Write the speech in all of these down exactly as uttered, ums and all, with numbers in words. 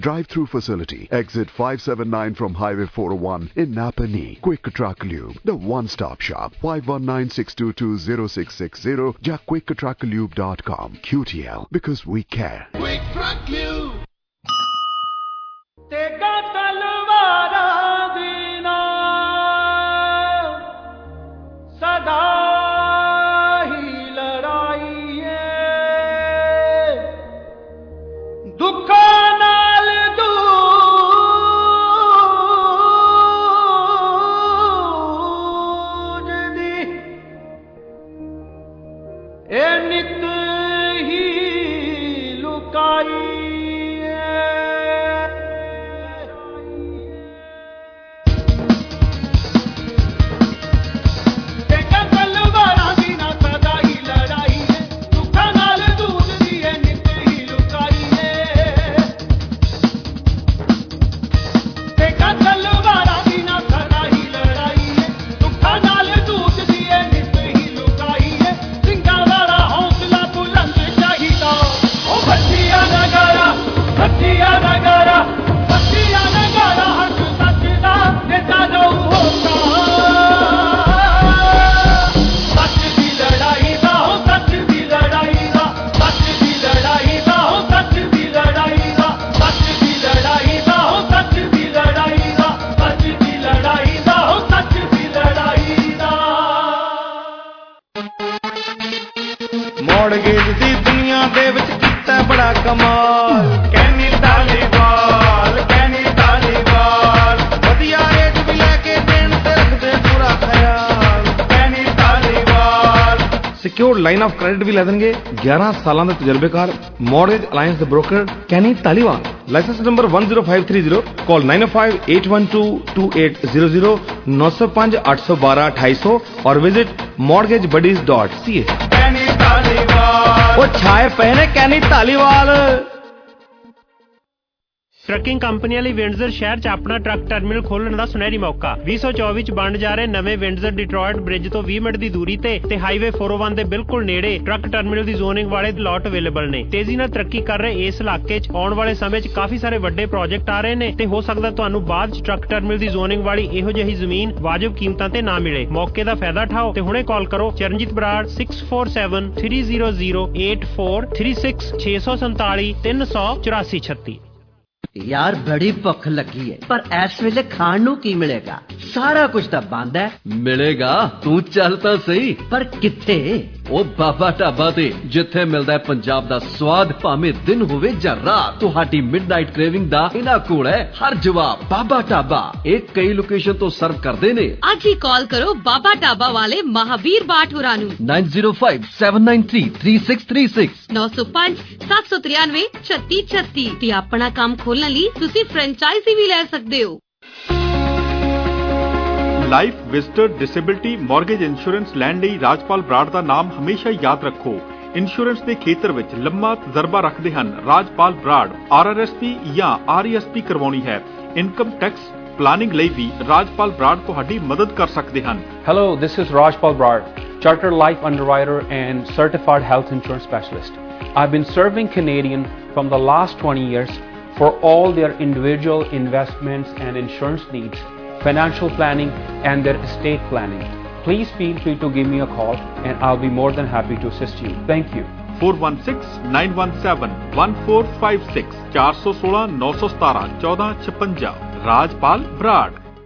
Drive-through facility, exit five seventy-nine from Highway four oh one in Napanee. Quick Truck Lube, the one-stop shop. five one nine, six two two, zero six six zero ja quick truck lube dot com. Q T L, because we care. Quick Truck Lube. ਤੇਗਾ ਤਲਵਾਰਾਂ ਦੀ ਨਾ ਸਦਾ ਹੀ ਲੜਾਈ ਏ ਦੁੱਖਾਂ ਨਾਲ ਜੂਝਦੀ ਇਹ ਨਿਤ ਹੀ ਲੁਕਾਈ ਮੌੜਗੇਜ ਦੀ ਦੁਨੀਆ ਦੇ ਵਿੱਚ ਕੀਤਾ ਬੜਾ ਕਮਾਲ ਕੈਨੀ ਧਾਲੀਵਾਲ ਕੈਨੀ ਧਾਲੀਵਾਲ ਵਧੀਆ ਰੇਟ ਵੀ ਲੈ ਕੇ ਦੇਣ ਤੇ ਰੱਖਦੇ ਪੂਰਾ ਖਿਆਲ Kenny Dhaliwal secured line of credit ਵੀ ਲੈ ਦੇਣਗੇ ਗਿਆਰਾਂ ਸਾਲਾਂ ਦੇ ਤਜਰਬੇਕਾਰ ਮੌਰਗੇਜ ਅਲਾਈਅੰਸ ਦੇ broker Kenny Dhaliwal licence number one zero five three zero call nine oh five, eight one two, two eight zero zero nine oh five, eight one two, two eight zero zero और visit mortgage buddies dot c a ਉਹ ਛਾਏ ਪਏ ਨੇ ਕੈਨੀ Dhaliwal trucking ਕੰਪਨੀਆਂ ਲਈ ਵਿੰਡਜ਼ਰ ਸ਼ਹਿਰ 'ਚ ਆਪਣਾ ਟਰੱਕ ਟਰਮੀਨਲ ਖੋਲ੍ਹਣ ਦਾ ਸੁਨਹਿਰੀ ਮੌਕਾ ਵੀਹ ਸੌ ਚੌਵੀ 'ਚ ਬਣ ਜਾ ਰਹੇ ਨਵੇਂ ਵਿੰਡਜ਼ਰ ਡਿਟਰੋਇਟ ਬ੍ਰਿਜ ਤੋਂ ਵੀਹ ਮਿੰਟ ਦੀ ਦੂਰੀ ਤੇ ਤੇ ਹਾਈਵੇ four oh one ਦੇ ਬਿਲਕੁਲ ਨੇੜੇ ਟਰੱਕ ਟਰਮੀਨਲ ਦੀ ਜ਼ੋਨਿੰਗ ਵਾਲੇ ਲਾਟ ਅਵੇਲੇਬਲ ਨੇ ਤੇਜ਼ੀ ਨਾਲ ਤਰੱਕੀ ਕਰ ਰਹੇ ਇਸ ਇਲਾਕੇ 'ਚ ਆਉਣ ਵਾਲੇ ਸਮੇਂ 'ਚ ਕਾਫੀ ਸਾਰੇ ਵੱਡੇ ਪ੍ਰੋਜੈਕਟ ਆ ਰਹੇ ਨੇ ਤੇ ਹੋ ਸਕਦਾ ਤੁਹਾਨੂੰ ਬਾਅਦ 'ਚ ਟਰੱਕ ਟਰਮੀਨਲ ਦੀ ਜ਼ੋਨਿੰਗ ਵਾਲੀ ਇਹੋ ਜਿਹੀ ਜ਼ਮੀਨ ਵਾਜਬ ਕੀਮਤਾਂ ਤੇ ਨਾ ਮਿਲੇ ਮੌਕੇ ਦਾ ਫਾਇਦਾ ਉਠਾਓ ਤੇ ਹੁਣੇ ਕਾਲ ਕਰੋ Charanjit Brar six four seven, three zero zero, eight four three six ਛੇ ਸੌ ਸੰਤਾਲੀ ਤਿੰਨ ਸੌ ਚੁਰਾਸੀ ਛੱਤੀ यार बड़ी भुख लगी है पर इस वेले खाण नू की मिलेगा सारा कुछ तो बंद है मिलेगा तू चल तो सही पर किथे ओ बाबा ढाबा ते जिथे मिलदा है पंजाब दा स्वाद भावें दिन होवे जां रात तुहाडी मिडनाइट क्रेविंग दा इना कोल है हर जवाब बाबा ढाबा एक कई लोकेशन तो सर्व करदे ने आज ही कॉल करो बाबा ढाबा वाले महावीर बाट होरां नू nine zero five, seven nine three, three six three six नौ सौ पांच, सात सौ तिरानवे छत्ती छत्ती ते अपना काम खोलने ਲਈ ਤੁਸੀਂ ਫਰੈਂਚਾਈਜ਼ੀ ਵੀ ਲੈ ਸਕਦੇ ਹੋ life visitor disability mortgage insurance ਲੈਣ ਲਈ ਰਾਜਪਾਲ ਬਰਾੜ ਦਾ ਨਾਮ ਹਮੇਸ਼ਾ ਯਾਦ ਰੱਖੋ ਇੰਸ਼ੋਰੈਂਸ ਦੇ ਖੇਤਰ ਵਿੱਚ ਲੰਮਾ ਤਜਰਬਾ ਰੱਖਦੇ ਹਨ Rajpal Brar R R S P ਜਾਂ ਆਰ ਈ ਐਸ ਪੀ ਕਰਵਾਉਣੀ ਹੈ ਇਨਕਮ ਟੈਕਸ ਪਲਾਨਿੰਗ ਲਈ ਵੀ ਰਾਜਪਾਲ ਬਰਾੜ ਤੁਹਾਡੀ ਮਦਦ ਕਰ ਸਕਦੇ ਹਨ Hello, this is Rajpal Brad, Chartered Life Underwriter and Certified Health Insurance Specialist. I've been serving Canadian from the last twenty years for all their individual investments and insurance needs, financial planning and their estate planning. Please feel free to give me a call and I'll be more than happy to assist you. Thank you. four one six, nine one seven, one four five six four one six, nine one seven, one four six five Rajpal Brar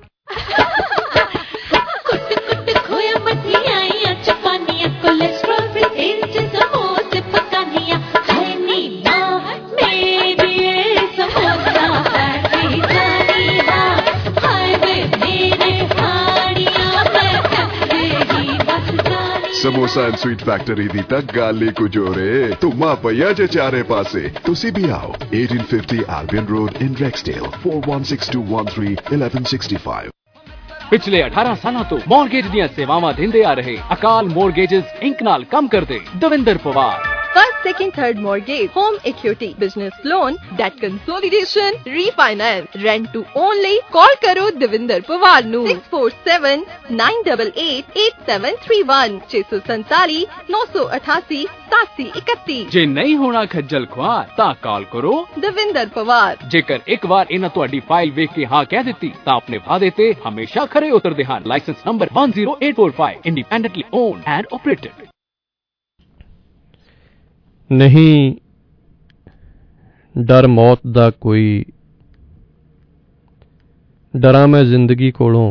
samosa and sweet factory दी तक गाली कुजोरे तुमा पया जे चारे पासे तुसी भी आओ eighteen fifty Albion Road in Rexdale four one six two one three, eleven sixty-five पिछले अठारह सालों तो मॉर्गेज ਦੀਆਂ ਸੇਵਾਵਾਂ ਦਿੰਦੇ ਆ ਰਹੇ ਅਕਾਲ ਮੋਰਗੇजेस ਇੰਕ ਨਾਲ ਕੰਮ ਕਰਦੇ Davinder Pawar first, second, third mortgage, home equity, business loan, debt consolidation, refinance, rent to own ਲਈ call ਕਰੋ ਦਵਿੰਦਰ ਪਵਾਰ ਨੂੰ six four seven nine eight eight eight seven three one six seven seven nine eight eight seven seven one one। ਜੇ ਨਹੀਂ ਹੋਣਾ ਖੱਜਲ ਖੁਆਰ ਤਾਂ ਕਾਲ ਕਰੋ ਦਵਿੰਦਰ ਪਵਾਰ। ਜੇਕਰ ਇੱਕ ਵਾਰ ਇਹਨਾਂ ਤੁਹਾਡੀ ਫਾਈਲ ਵੇਖ ਕੇ ਹਾਂ ਕਹਿ ਦਿੱਤੀ ਤਾਂ ਆਪਣੇ ਵਾਅਦੇ ਤੇ ਹਮੇਸ਼ਾ ਖਰੇ ਉਤਰਦੇ ਹਨ। Licence number one zero eight four five, independently owned and operated। ਨਹੀਂ ਡਰ ਮੌਤ ਦਾ ਕੋਈ, ਡਰਾਂ ਮੈਂ ਜ਼ਿੰਦਗੀ ਕੋਲੋਂ,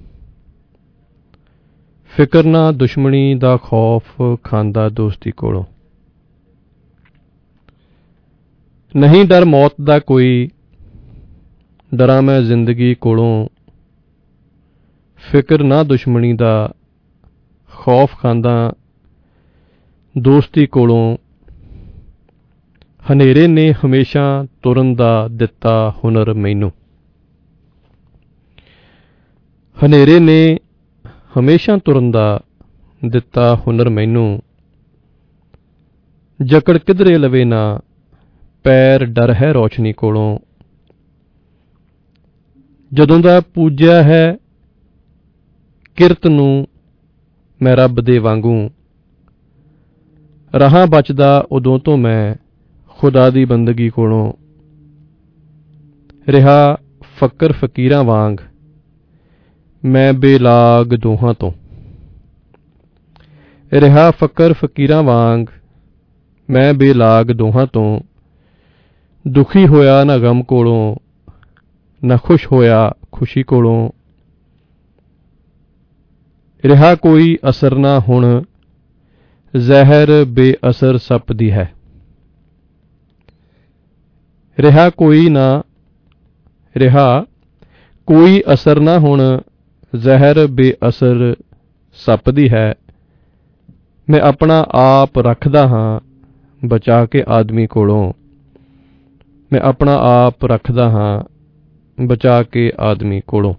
ਫਿਕਰ ਨਾ ਦੁਸ਼ਮਣੀ ਦਾ ਖੌਫ ਖਾਂਦਾ ਦੋਸਤੀ ਕੋਲੋਂ। ਨਹੀਂ ਡਰ ਮੌਤ ਦਾ ਕੋਈ, ਡਰਾਂ ਮੈਂ ਜ਼ਿੰਦਗੀ ਕੋਲੋਂ, ਫਿਕਰ ਨਾ ਦੁਸ਼ਮਣੀ ਦਾ ਖੌਫ ਖਾਂਦਾ ਦੋਸਤੀ ਕੋਲੋਂ। ਹਨੇਰੇ ਨੇ ਹਮੇਸ਼ਾ ਤੁਰਨ ਦਾ ਦਿੱਤਾ ਹੁਨਰ ਮੈਨੂੰ, ਹਨੇਰੇ ਨੇ ਹਮੇਸ਼ਾ ਤੁਰਨ ਦਾ ਦਿੱਤਾ ਹੁਨਰ ਮੈਨੂੰ। ਜਕੜ ਕਿਧਰੇ ਲਵੇ ਨਾ ਪੈਰ, ਡਰ ਹੈ ਰੌਸ਼ਨੀ ਕੋਲੋਂ। ਜਦੋਂ ਦਾ ਪੂਜਿਆ ਹੈ ਕਿਰਤ ਨੂੰ ਮੈਂ ਰੱਬ ਦੇ ਵਾਂਗੂ, ਰਹਾਂ ਬਚਦਾ ਉਦੋਂ ਤੋਂ ਮੈਂ ਖੁਦਾ ਦੀ ਬੰਦਗੀ ਕੋਲੋਂ। ਰਿਹਾ ਫਕਰ ਫਕੀਰਾਂ ਵਾਂਗ ਮੈਂ ਬੇਲਾਗ ਦੋਹਾਂ ਤੋਂ, ਰਿਹਾ ਫਕਰ ਫਕੀਰਾਂ ਵਾਂਗ ਮੈਂ ਬੇਲਾਗ ਦੋਹਾਂ ਤੋਂ। ਦੁਖੀ ਹੋਇਆ ਨਾ ਗਮ ਕੋਲੋਂ, ਨਾ ਖੁਸ਼ ਹੋਇਆ ਖੁਸ਼ੀ ਕੋਲੋਂ। ਰਿਹਾ ਕੋਈ ਅਸਰ ਨਾ ਹੁਣ, ਜ਼ਹਿਰ ਬੇਅਸਰ ਸੱਪ ਦੀ ਹੈ। ਰਿਹਾ ਕੋਈ ਨਾ, ਰਿਹਾ ਕੋਈ ਅਸਰ ਨਾ ਹੁਣ, ਜ਼ਹਿਰ ਬੇਅਸਰ ਸੱਪ ਦੀ ਹੈ। ਮੈਂ ਆਪਣਾ ਆਪ ਰੱਖਦਾ ਹਾਂ ਬਚਾ ਕੇ ਆਦਮੀ ਕੋਲੋਂ, ਮੈਂ ਆਪਣਾ ਆਪ ਰੱਖਦਾ ਹਾਂ ਬਚਾ ਕੇ ਆਦਮੀ ਕੋਲੋਂ।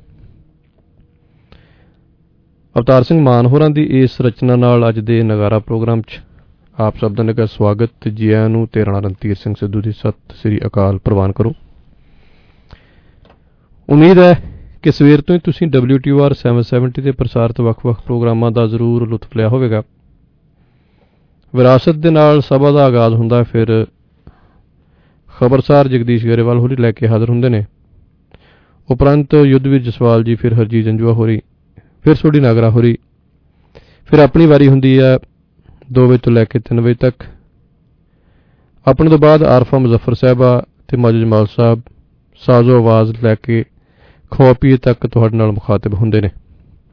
ਅਵਤਾਰ ਸਿੰਘ ਮਾਨ ਹੋਰਾਂ ਦੀ ਇਸ ਰਚਨਾ ਨਾਲ ਅੱਜ ਦੇ ਨਗਾਰਾ ਪ੍ਰੋਗਰਾਮ 'ਚ ਆਪ ਸਭ ਦਾ ਨਿੱਘਾ ਸਵਾਗਤ ਤੇ ਜੀ ਆਇਆਂ ਨੂੰ। ਤੇ ਰਾਣਾ ਰਣਧੀਰ ਸਿੰਘ ਸਿੱਧੂ ਦੀ ਸਤਿ ਸ੍ਰੀ ਅਕਾਲ ਪ੍ਰਵਾਨ ਕਰੋ। ਉਮੀਦ ਹੈ ਕਿ ਸਵੇਰ ਤੋਂ ਹੀ ਤੁਸੀਂ ਡਬਲਿਊ ਟੀ ਆਰ ਸੱਤ ਸੌ ਸੱਤਰ ਤੇ ਪ੍ਰਸਾਰਿਤ ਵੱਖ-ਵੱਖ ਪ੍ਰੋਗਰਾਮਾਂ ਦਾ ਜ਼ਰੂਰ ਲੁਤਫ ਲਿਆ ਹੋਵੇਗਾ। ਵਿਰਾਸਤ ਦੇ ਨਾਲ ਸਭਾ ਦਾ ਆਗਾਜ਼ ਹੁੰਦਾ, ਫਿਰ ਖਬਰਸਾਰ ਜਗਦੀਸ਼ ਗਰੇਵਾਲ ਹੋਰੀ ਲੈ ਕੇ ਹਾਜ਼ਰ ਹੁੰਦੇ ਨੇ। ਉਪਰੰਤ ਯੁੱਧਵੀਰ ਜਸਵਾਲ ਜੀ, ਫਿਰ ਹਰਜੀਤ ਜੰਜੂਆ ਹੋਰੀ, ਫਿਰ ਸੋਢੀ ਨਾਗਰਾ ਹੋਰੀ। ਫਿਰ ਆਪਣੀ ਵਾਰੀ ਹੁੰਦੀ ਹੈ ਦੋ ਵਜੇ ਤੋਂ ਲੈ ਕੇ ਤਿੰਨ ਵਜੇ ਤੱਕ। ਆਪਣੇ ਤੋਂ ਬਾਅਦ ਆਰਫਾ ਮੁਜ਼ੱਫਰ ਸਾਹਿਬਾ ਤੇ ਮਾਜੂ ਜਮਾਲ ਸਾਹਿਬ ਸਾਜ਼ੋ ਆਵਾਜ਼ ਲੈ ਕੇ ਖਵਾ ਪੀਏ ਤੱਕ ਤੁਹਾਡੇ ਨਾਲ ਮੁਖਾਤਿਬ ਹੁੰਦੇ ਨੇ।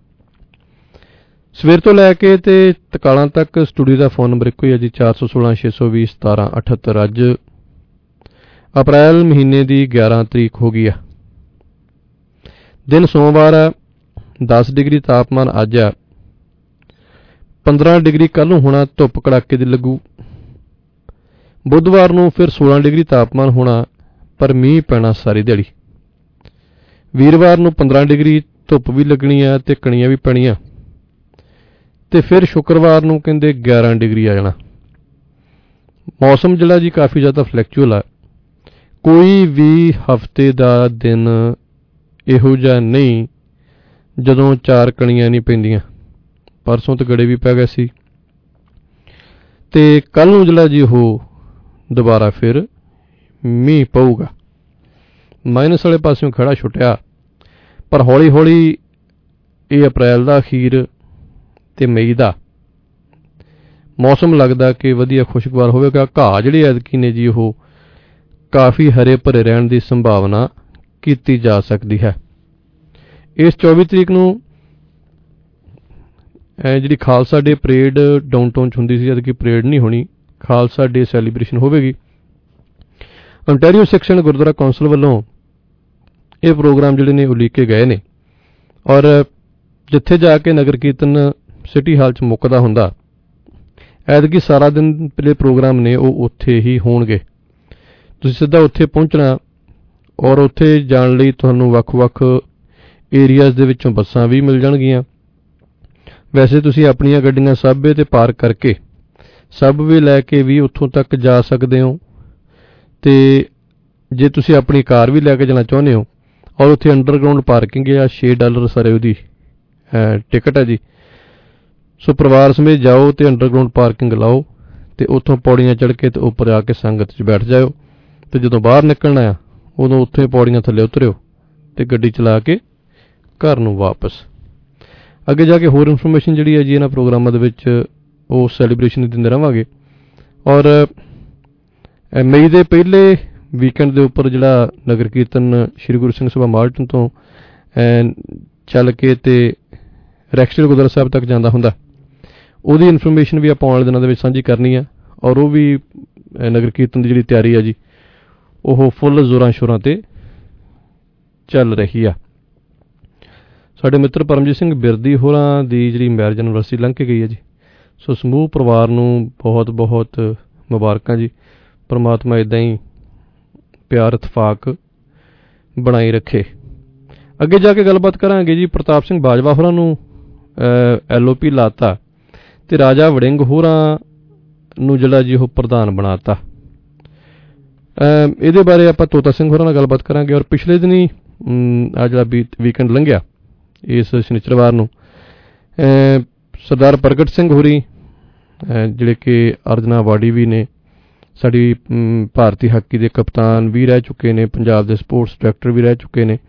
ਸਵੇਰ ਤੋਂ ਲੈ ਕੇ ਤੇ ਤਕਾਲਾਂ ਤੱਕ ਸਟੂਡੀਓ ਦਾ ਫੋਨ ਨੰਬਰ ਇੱਕੋ ਹੀ ਹੈ ਜੀ, ਚਾਰ ਸੌ ਸੋਲਾਂ ਛੇ ਸੌ ਵੀਹ ਸਤਾਰਾਂ ਅਠੱਤਰ। ਅੱਜ ਅਪ੍ਰੈਲ ਮਹੀਨੇ ਦੀ ਗਿਆਰਾਂ ਤਰੀਕ ਹੋ ਗਈ ਆ, ਦਿਨ ਸੋਮਵਾਰ ਆ। ਦਸ ਡਿਗਰੀ ਤਾਪਮਾਨ ਅੱਜ ਆ, ਪੰਦਰਾਂ ਡਿਗਰੀ ਕੱਲ੍ਹ ਨੂੰ ਹੋਣਾ, ਧੁੱਪ ਕੜਾਕੇ ਦੀ ਲੱਗੂ। ਬੁੱਧਵਾਰ ਨੂੰ ਫਿਰ ਸੋਲਾਂ ਡਿਗਰੀ ਤਾਪਮਾਨ ਹੋਣਾ, ਪਰ ਮੀਂਹ ਪੈਣਾ ਸਾਰੀ ਦਿਹਾੜੀ। ਵੀਰਵਾਰ ਨੂੰ ਪੰਦਰਾਂ ਡਿਗਰੀ ਧੁੱਪ ਵੀ ਲੱਗਣੀ ਆ ਤੇ ਕਣੀਆਂ ਵੀ ਪੈਣੀਆਂ, ਤੇ ਫਿਰ ਸ਼ੁੱਕਰਵਾਰ ਨੂੰ ਕਹਿੰਦੇ ਗਿਆਰਾਂ ਡਿਗਰੀ ਆ ਜਾਣਾ। ਮੌਸਮ ਜਿਹੜਾ ਜੀ ਕਾਫੀ ਜ਼ਿਆਦਾ ਫਲੈਕਚੁਅਲ ਆ। ਕੋਈ ਵੀ ਹਫ਼ਤੇ ਦਾ ਦਿਨ ਇਹੋ ਜਿਹਾ ਨਹੀਂ ਜਦੋਂ ਚਾਰ ਕਣੀਆਂ ਨਹੀਂ ਪੈਂਦੀਆਂ। ਪਰਸੋਂ ਤਾਂ ਗੜੇ ਵੀ ਪੈ ਗਏ ਸੀ, ਤੇ ਕੱਲ੍ਹ ਨੂੰ ਜਿਹੜਾ ਜੀ ਉਹ ਦੁਬਾਰਾ ਫਿਰ ਮੀਂਹ ਪਊਗਾ। ਮਾਈਨਸ ਵਾਲੇ ਪਾਸਿਓਂ ਖੜਾ ਛੁੱਟਿਆ, ਪਰ ਹੌਲੀ ਹੌਲੀ ਇਹ ਅਪ੍ਰੈਲ ਦਾ ਅਖੀਰ ਤੇ ਮਈ ਦਾ ਮੌਸਮ ਲੱਗਦਾ ਕਿ ਵਧੀਆ ਖੁਸ਼ਗਵਾਰ ਹੋਵੇਗਾ। ਘਾਹ ਜਿਹੜੇ ਐਤਕੀ ਨੇ ਜੀ ਉਹ ਕਾਫੀ ਹਰੇ ਭਰੇ ਰਹਿਣ ਦੀ ਸੰਭਾਵਨਾ ਕੀਤੀ ਜਾ ਸਕਦੀ ਹੈ। ਇਸ ਚੌਵੀ ਤਰੀਕ ਨੂੰ ਜਿਹੜੀ ਖਾਲਸਾ ਡੇ ਪਰੇਡ ਡਾਊਨਟਾਊਨ 'ਚ ਹੁੰਦੀ ਸੀ, ਜਦਕਿ ਪਰੇਡ ਨਹੀਂ ਹੋਣੀ, ਖਾਲਸਾ ਡੇ ਸੈਲੀਬ੍ਰੇਸ਼ਨ ਹੋਵੇਗੀ। ontario ਸੈਕਸ਼ਨ ਗੁਰਦੁਆਰਾ ਕੌਂਸਲ ਵੱਲੋਂ ਇਹ ਪ੍ਰੋਗਰਾਮ ਜਿਹੜੇ ਨੇ ਉਲੀਕੇ ਗਏ ਨੇ, ਔਰ ਜਿੱਥੇ ਜਾ ਕੇ ਨਗਰ ਕੀਰਤਨ ਸਿਟੀ ਹਾਲ 'ਚ ਮੁੱਕਦਾ ਹੁੰਦਾ, ਐਤਕੀ ਸਾਰਾ ਦਿਨ ਜਿਹੜੇ ਪ੍ਰੋਗਰਾਮ ਨੇ ਉਹ ਉੱਥੇ ਹੀ ਹੋਣਗੇ। ਤੁਸੀਂ ਸਿੱਧਾ ਉੱਥੇ ਪਹੁੰਚਣਾ, ਔਰ ਉੱਥੇ ਜਾਣ ਲਈ ਤੁਹਾਨੂੰ ਵੱਖ-ਵੱਖ ਏਰੀਆਜ਼ ਦੇ ਵਿੱਚੋਂ ਬੱਸਾਂ ਵੀ ਮਿਲ ਜਾਣਗੀਆਂ। ਵੈਸੇ ਤੁਸੀਂ ਆਪਣੀਆਂ ਗੱਡੀਆਂ ਸਾਬੇ ਤੇ ਪਾਰਕ ਕਰਕੇ ਸਬਵੇ ਲੈ ਕੇ ਵੀ ਉੱਥੋਂ ਤੱਕ ਜਾ ਸਕਦੇ ਹੋ, ਅਤੇ ਜੇ ਤੁਸੀਂ ਆਪਣੀ ਕਾਰ ਵੀ ਲੈ ਕੇ ਜਾਣਾ ਚਾਹੁੰਦੇ ਹੋ ਔਰ ਉੱਥੇ ਅੰਡਰਗਰਾਊਂਡ ਪਾਰਕਿੰਗ ਆ, ਛੇ ਡਾਲਰ ਸਾਰੇ ਉਹਦੀ ਟਿਕਟ ਹੈ ਜੀ। ਸੋ ਪਰਿਵਾਰ ਸਮੇਤ ਜਾਓ ਅਤੇ ਅੰਡਰਗਰਾਊਂਡ ਪਾਰਕਿੰਗ ਲਾਓ ਅਤੇ ਉੱਥੋਂ ਪੌੜੀਆਂ ਚੜ੍ਹ ਕੇ ਅਤੇ ਉੱਪਰ ਆ ਕੇ ਸੰਗਤ 'ਚ ਬੈਠ ਜਾਇਓ, ਅਤੇ ਜਦੋਂ ਬਾਹਰ ਨਿਕਲਣਾ ਆ ਉਦੋਂ ਉੱਥੇ ਪੌੜੀਆਂ ਥੱਲੇ ਉਤਰਿਓ ਅਤੇ ਗੱਡੀ ਚਲਾ ਕੇ ਘਰ ਨੂੰ ਵਾਪਸ। ਅੱਗੇ ਜਾ ਕੇ ਹੋਰ ਇਨਫੋਰਮੇਸ਼ਨ ਜਿਹੜੀ ਹੈ ਜੀ ਇਹਨਾਂ ਪ੍ਰੋਗਰਾਮਾਂ ਦੇ ਵਿੱਚ ਉਹ ਸੈਲੀਬ੍ਰੇਸ਼ਨ ਦਿੰਦੇ ਰਹਾਂਗੇ। ਔਰ ਮਈ ਦੇ ਪਹਿਲੇ ਵੀਕਐਂਡ ਦੇ ਉੱਪਰ ਜਿਹੜਾ ਨਗਰ ਕੀਰਤਨ ਸ਼੍ਰੀ ਗੁਰੂ ਸਿੰਘ ਸਭਾ ਮਾਲਟਨ ਤੋਂ ਚੱਲ ਕੇ ਅਤੇ ਰੈਕਸਟੇਲ ਗੁਰਦੁਆਰਾ ਸਾਹਿਬ ਤੱਕ ਜਾਂਦਾ ਹੁੰਦਾ, ਉਹਦੀ ਇਨਫੋਰਮੇਸ਼ਨ ਵੀ ਆਪਾਂ ਆਉਣ ਵਾਲੇ ਦਿਨਾਂ ਦੇ ਵਿੱਚ ਸਾਂਝੀ ਕਰਨੀ ਆ। ਔਰ ਉਹ ਵੀ ਨਗਰ ਕੀਰਤਨ ਦੀ ਜਿਹੜੀ ਤਿਆਰੀ ਆ ਜੀ ਉਹ ਫੁੱਲ ਜ਼ੋਰਾਂ ਸ਼ੋਰਾਂ 'ਤੇ ਚੱਲ ਰਹੀ ਆ। ਸਾਡੇ ਮਿੱਤਰ ਪਰਮਜੀਤ ਸਿੰਘ ਬਿਰਦੀ ਹੋਰਾਂ ਦੀ ਜਿਹੜੀ ਮੈਰਿਜ ਐਨਵਰਸਰੀ ਲੰਘ ਕੇ ਗਈ ਹੈ ਜੀ। ਸੋ ਸਮੂਹ ਪਰਿਵਾਰ ਨੂੰ ਬਹੁਤ ਬਹੁਤ ਮੁਬਾਰਕਾਂ ਜੀ। ਪਰਮਾਤਮਾ ਇੱਦਾਂ ਹੀ ਪਿਆਰ ਇਤਫਾਕ ਬਣਾਈ ਰੱਖੇ। ਅੱਗੇ ਜਾ ਕੇ ਗੱਲਬਾਤ ਕਰਾਂਗੇ ਜੀ। ਪ੍ਰਤਾਪ ਸਿੰਘ ਬਾਜਵਾ ਹੋਰਾਂ ਨੂੰ ਐਲ ਓ ਪੀ ਲਾਤਾ ਅਤੇ ਰਾਜਾ ਵੜਿੰਗ ਹੋਰਾਂ ਨੂੰ ਜਿਹੜਾ ਜੀ ਉਹ ਪ੍ਰਧਾਨ ਬਣਾ ਤਾ। ਇਹਦੇ ਬਾਰੇ ਆਪਾਂ ਤੋਤਾ ਸਿੰਘ ਹੋਰਾਂ ਨਾਲ ਗੱਲਬਾਤ ਕਰਾਂਗੇ। ਔਰ ਪਿਛਲੇ ਦਿਨੀ ਆ ਜਿਹੜਾ ਬੀ ਵੀਕਐਂਡ ਲੰਘਿਆ ਇਸ ਸ਼ਨੀਚਰਵਾਰ ਨੂੰ ਸਰਦਾਰ ਪ੍ਰਗਟ ਸਿੰਘ ਹੋਰੀ ਜਿਹੜੇ ਕਿ ਅਰਜਨਾ ਅਵਾਰਡੀ ਵੀ ਨੇ, ਸਾਡੀ ਭਾਰਤੀ ਹਾਕੀ ਦੇ ਕਪਤਾਨ ਵੀ ਰਹਿ ਚੁੱਕੇ ਨੇ, ਪੰਜਾਬ ਦੇ ਸਪੋਰਟਸ ਡਾਇਰੈਕਟਰ ਵੀ ਰਹਿ ਚੁੱਕੇ ਨੇ,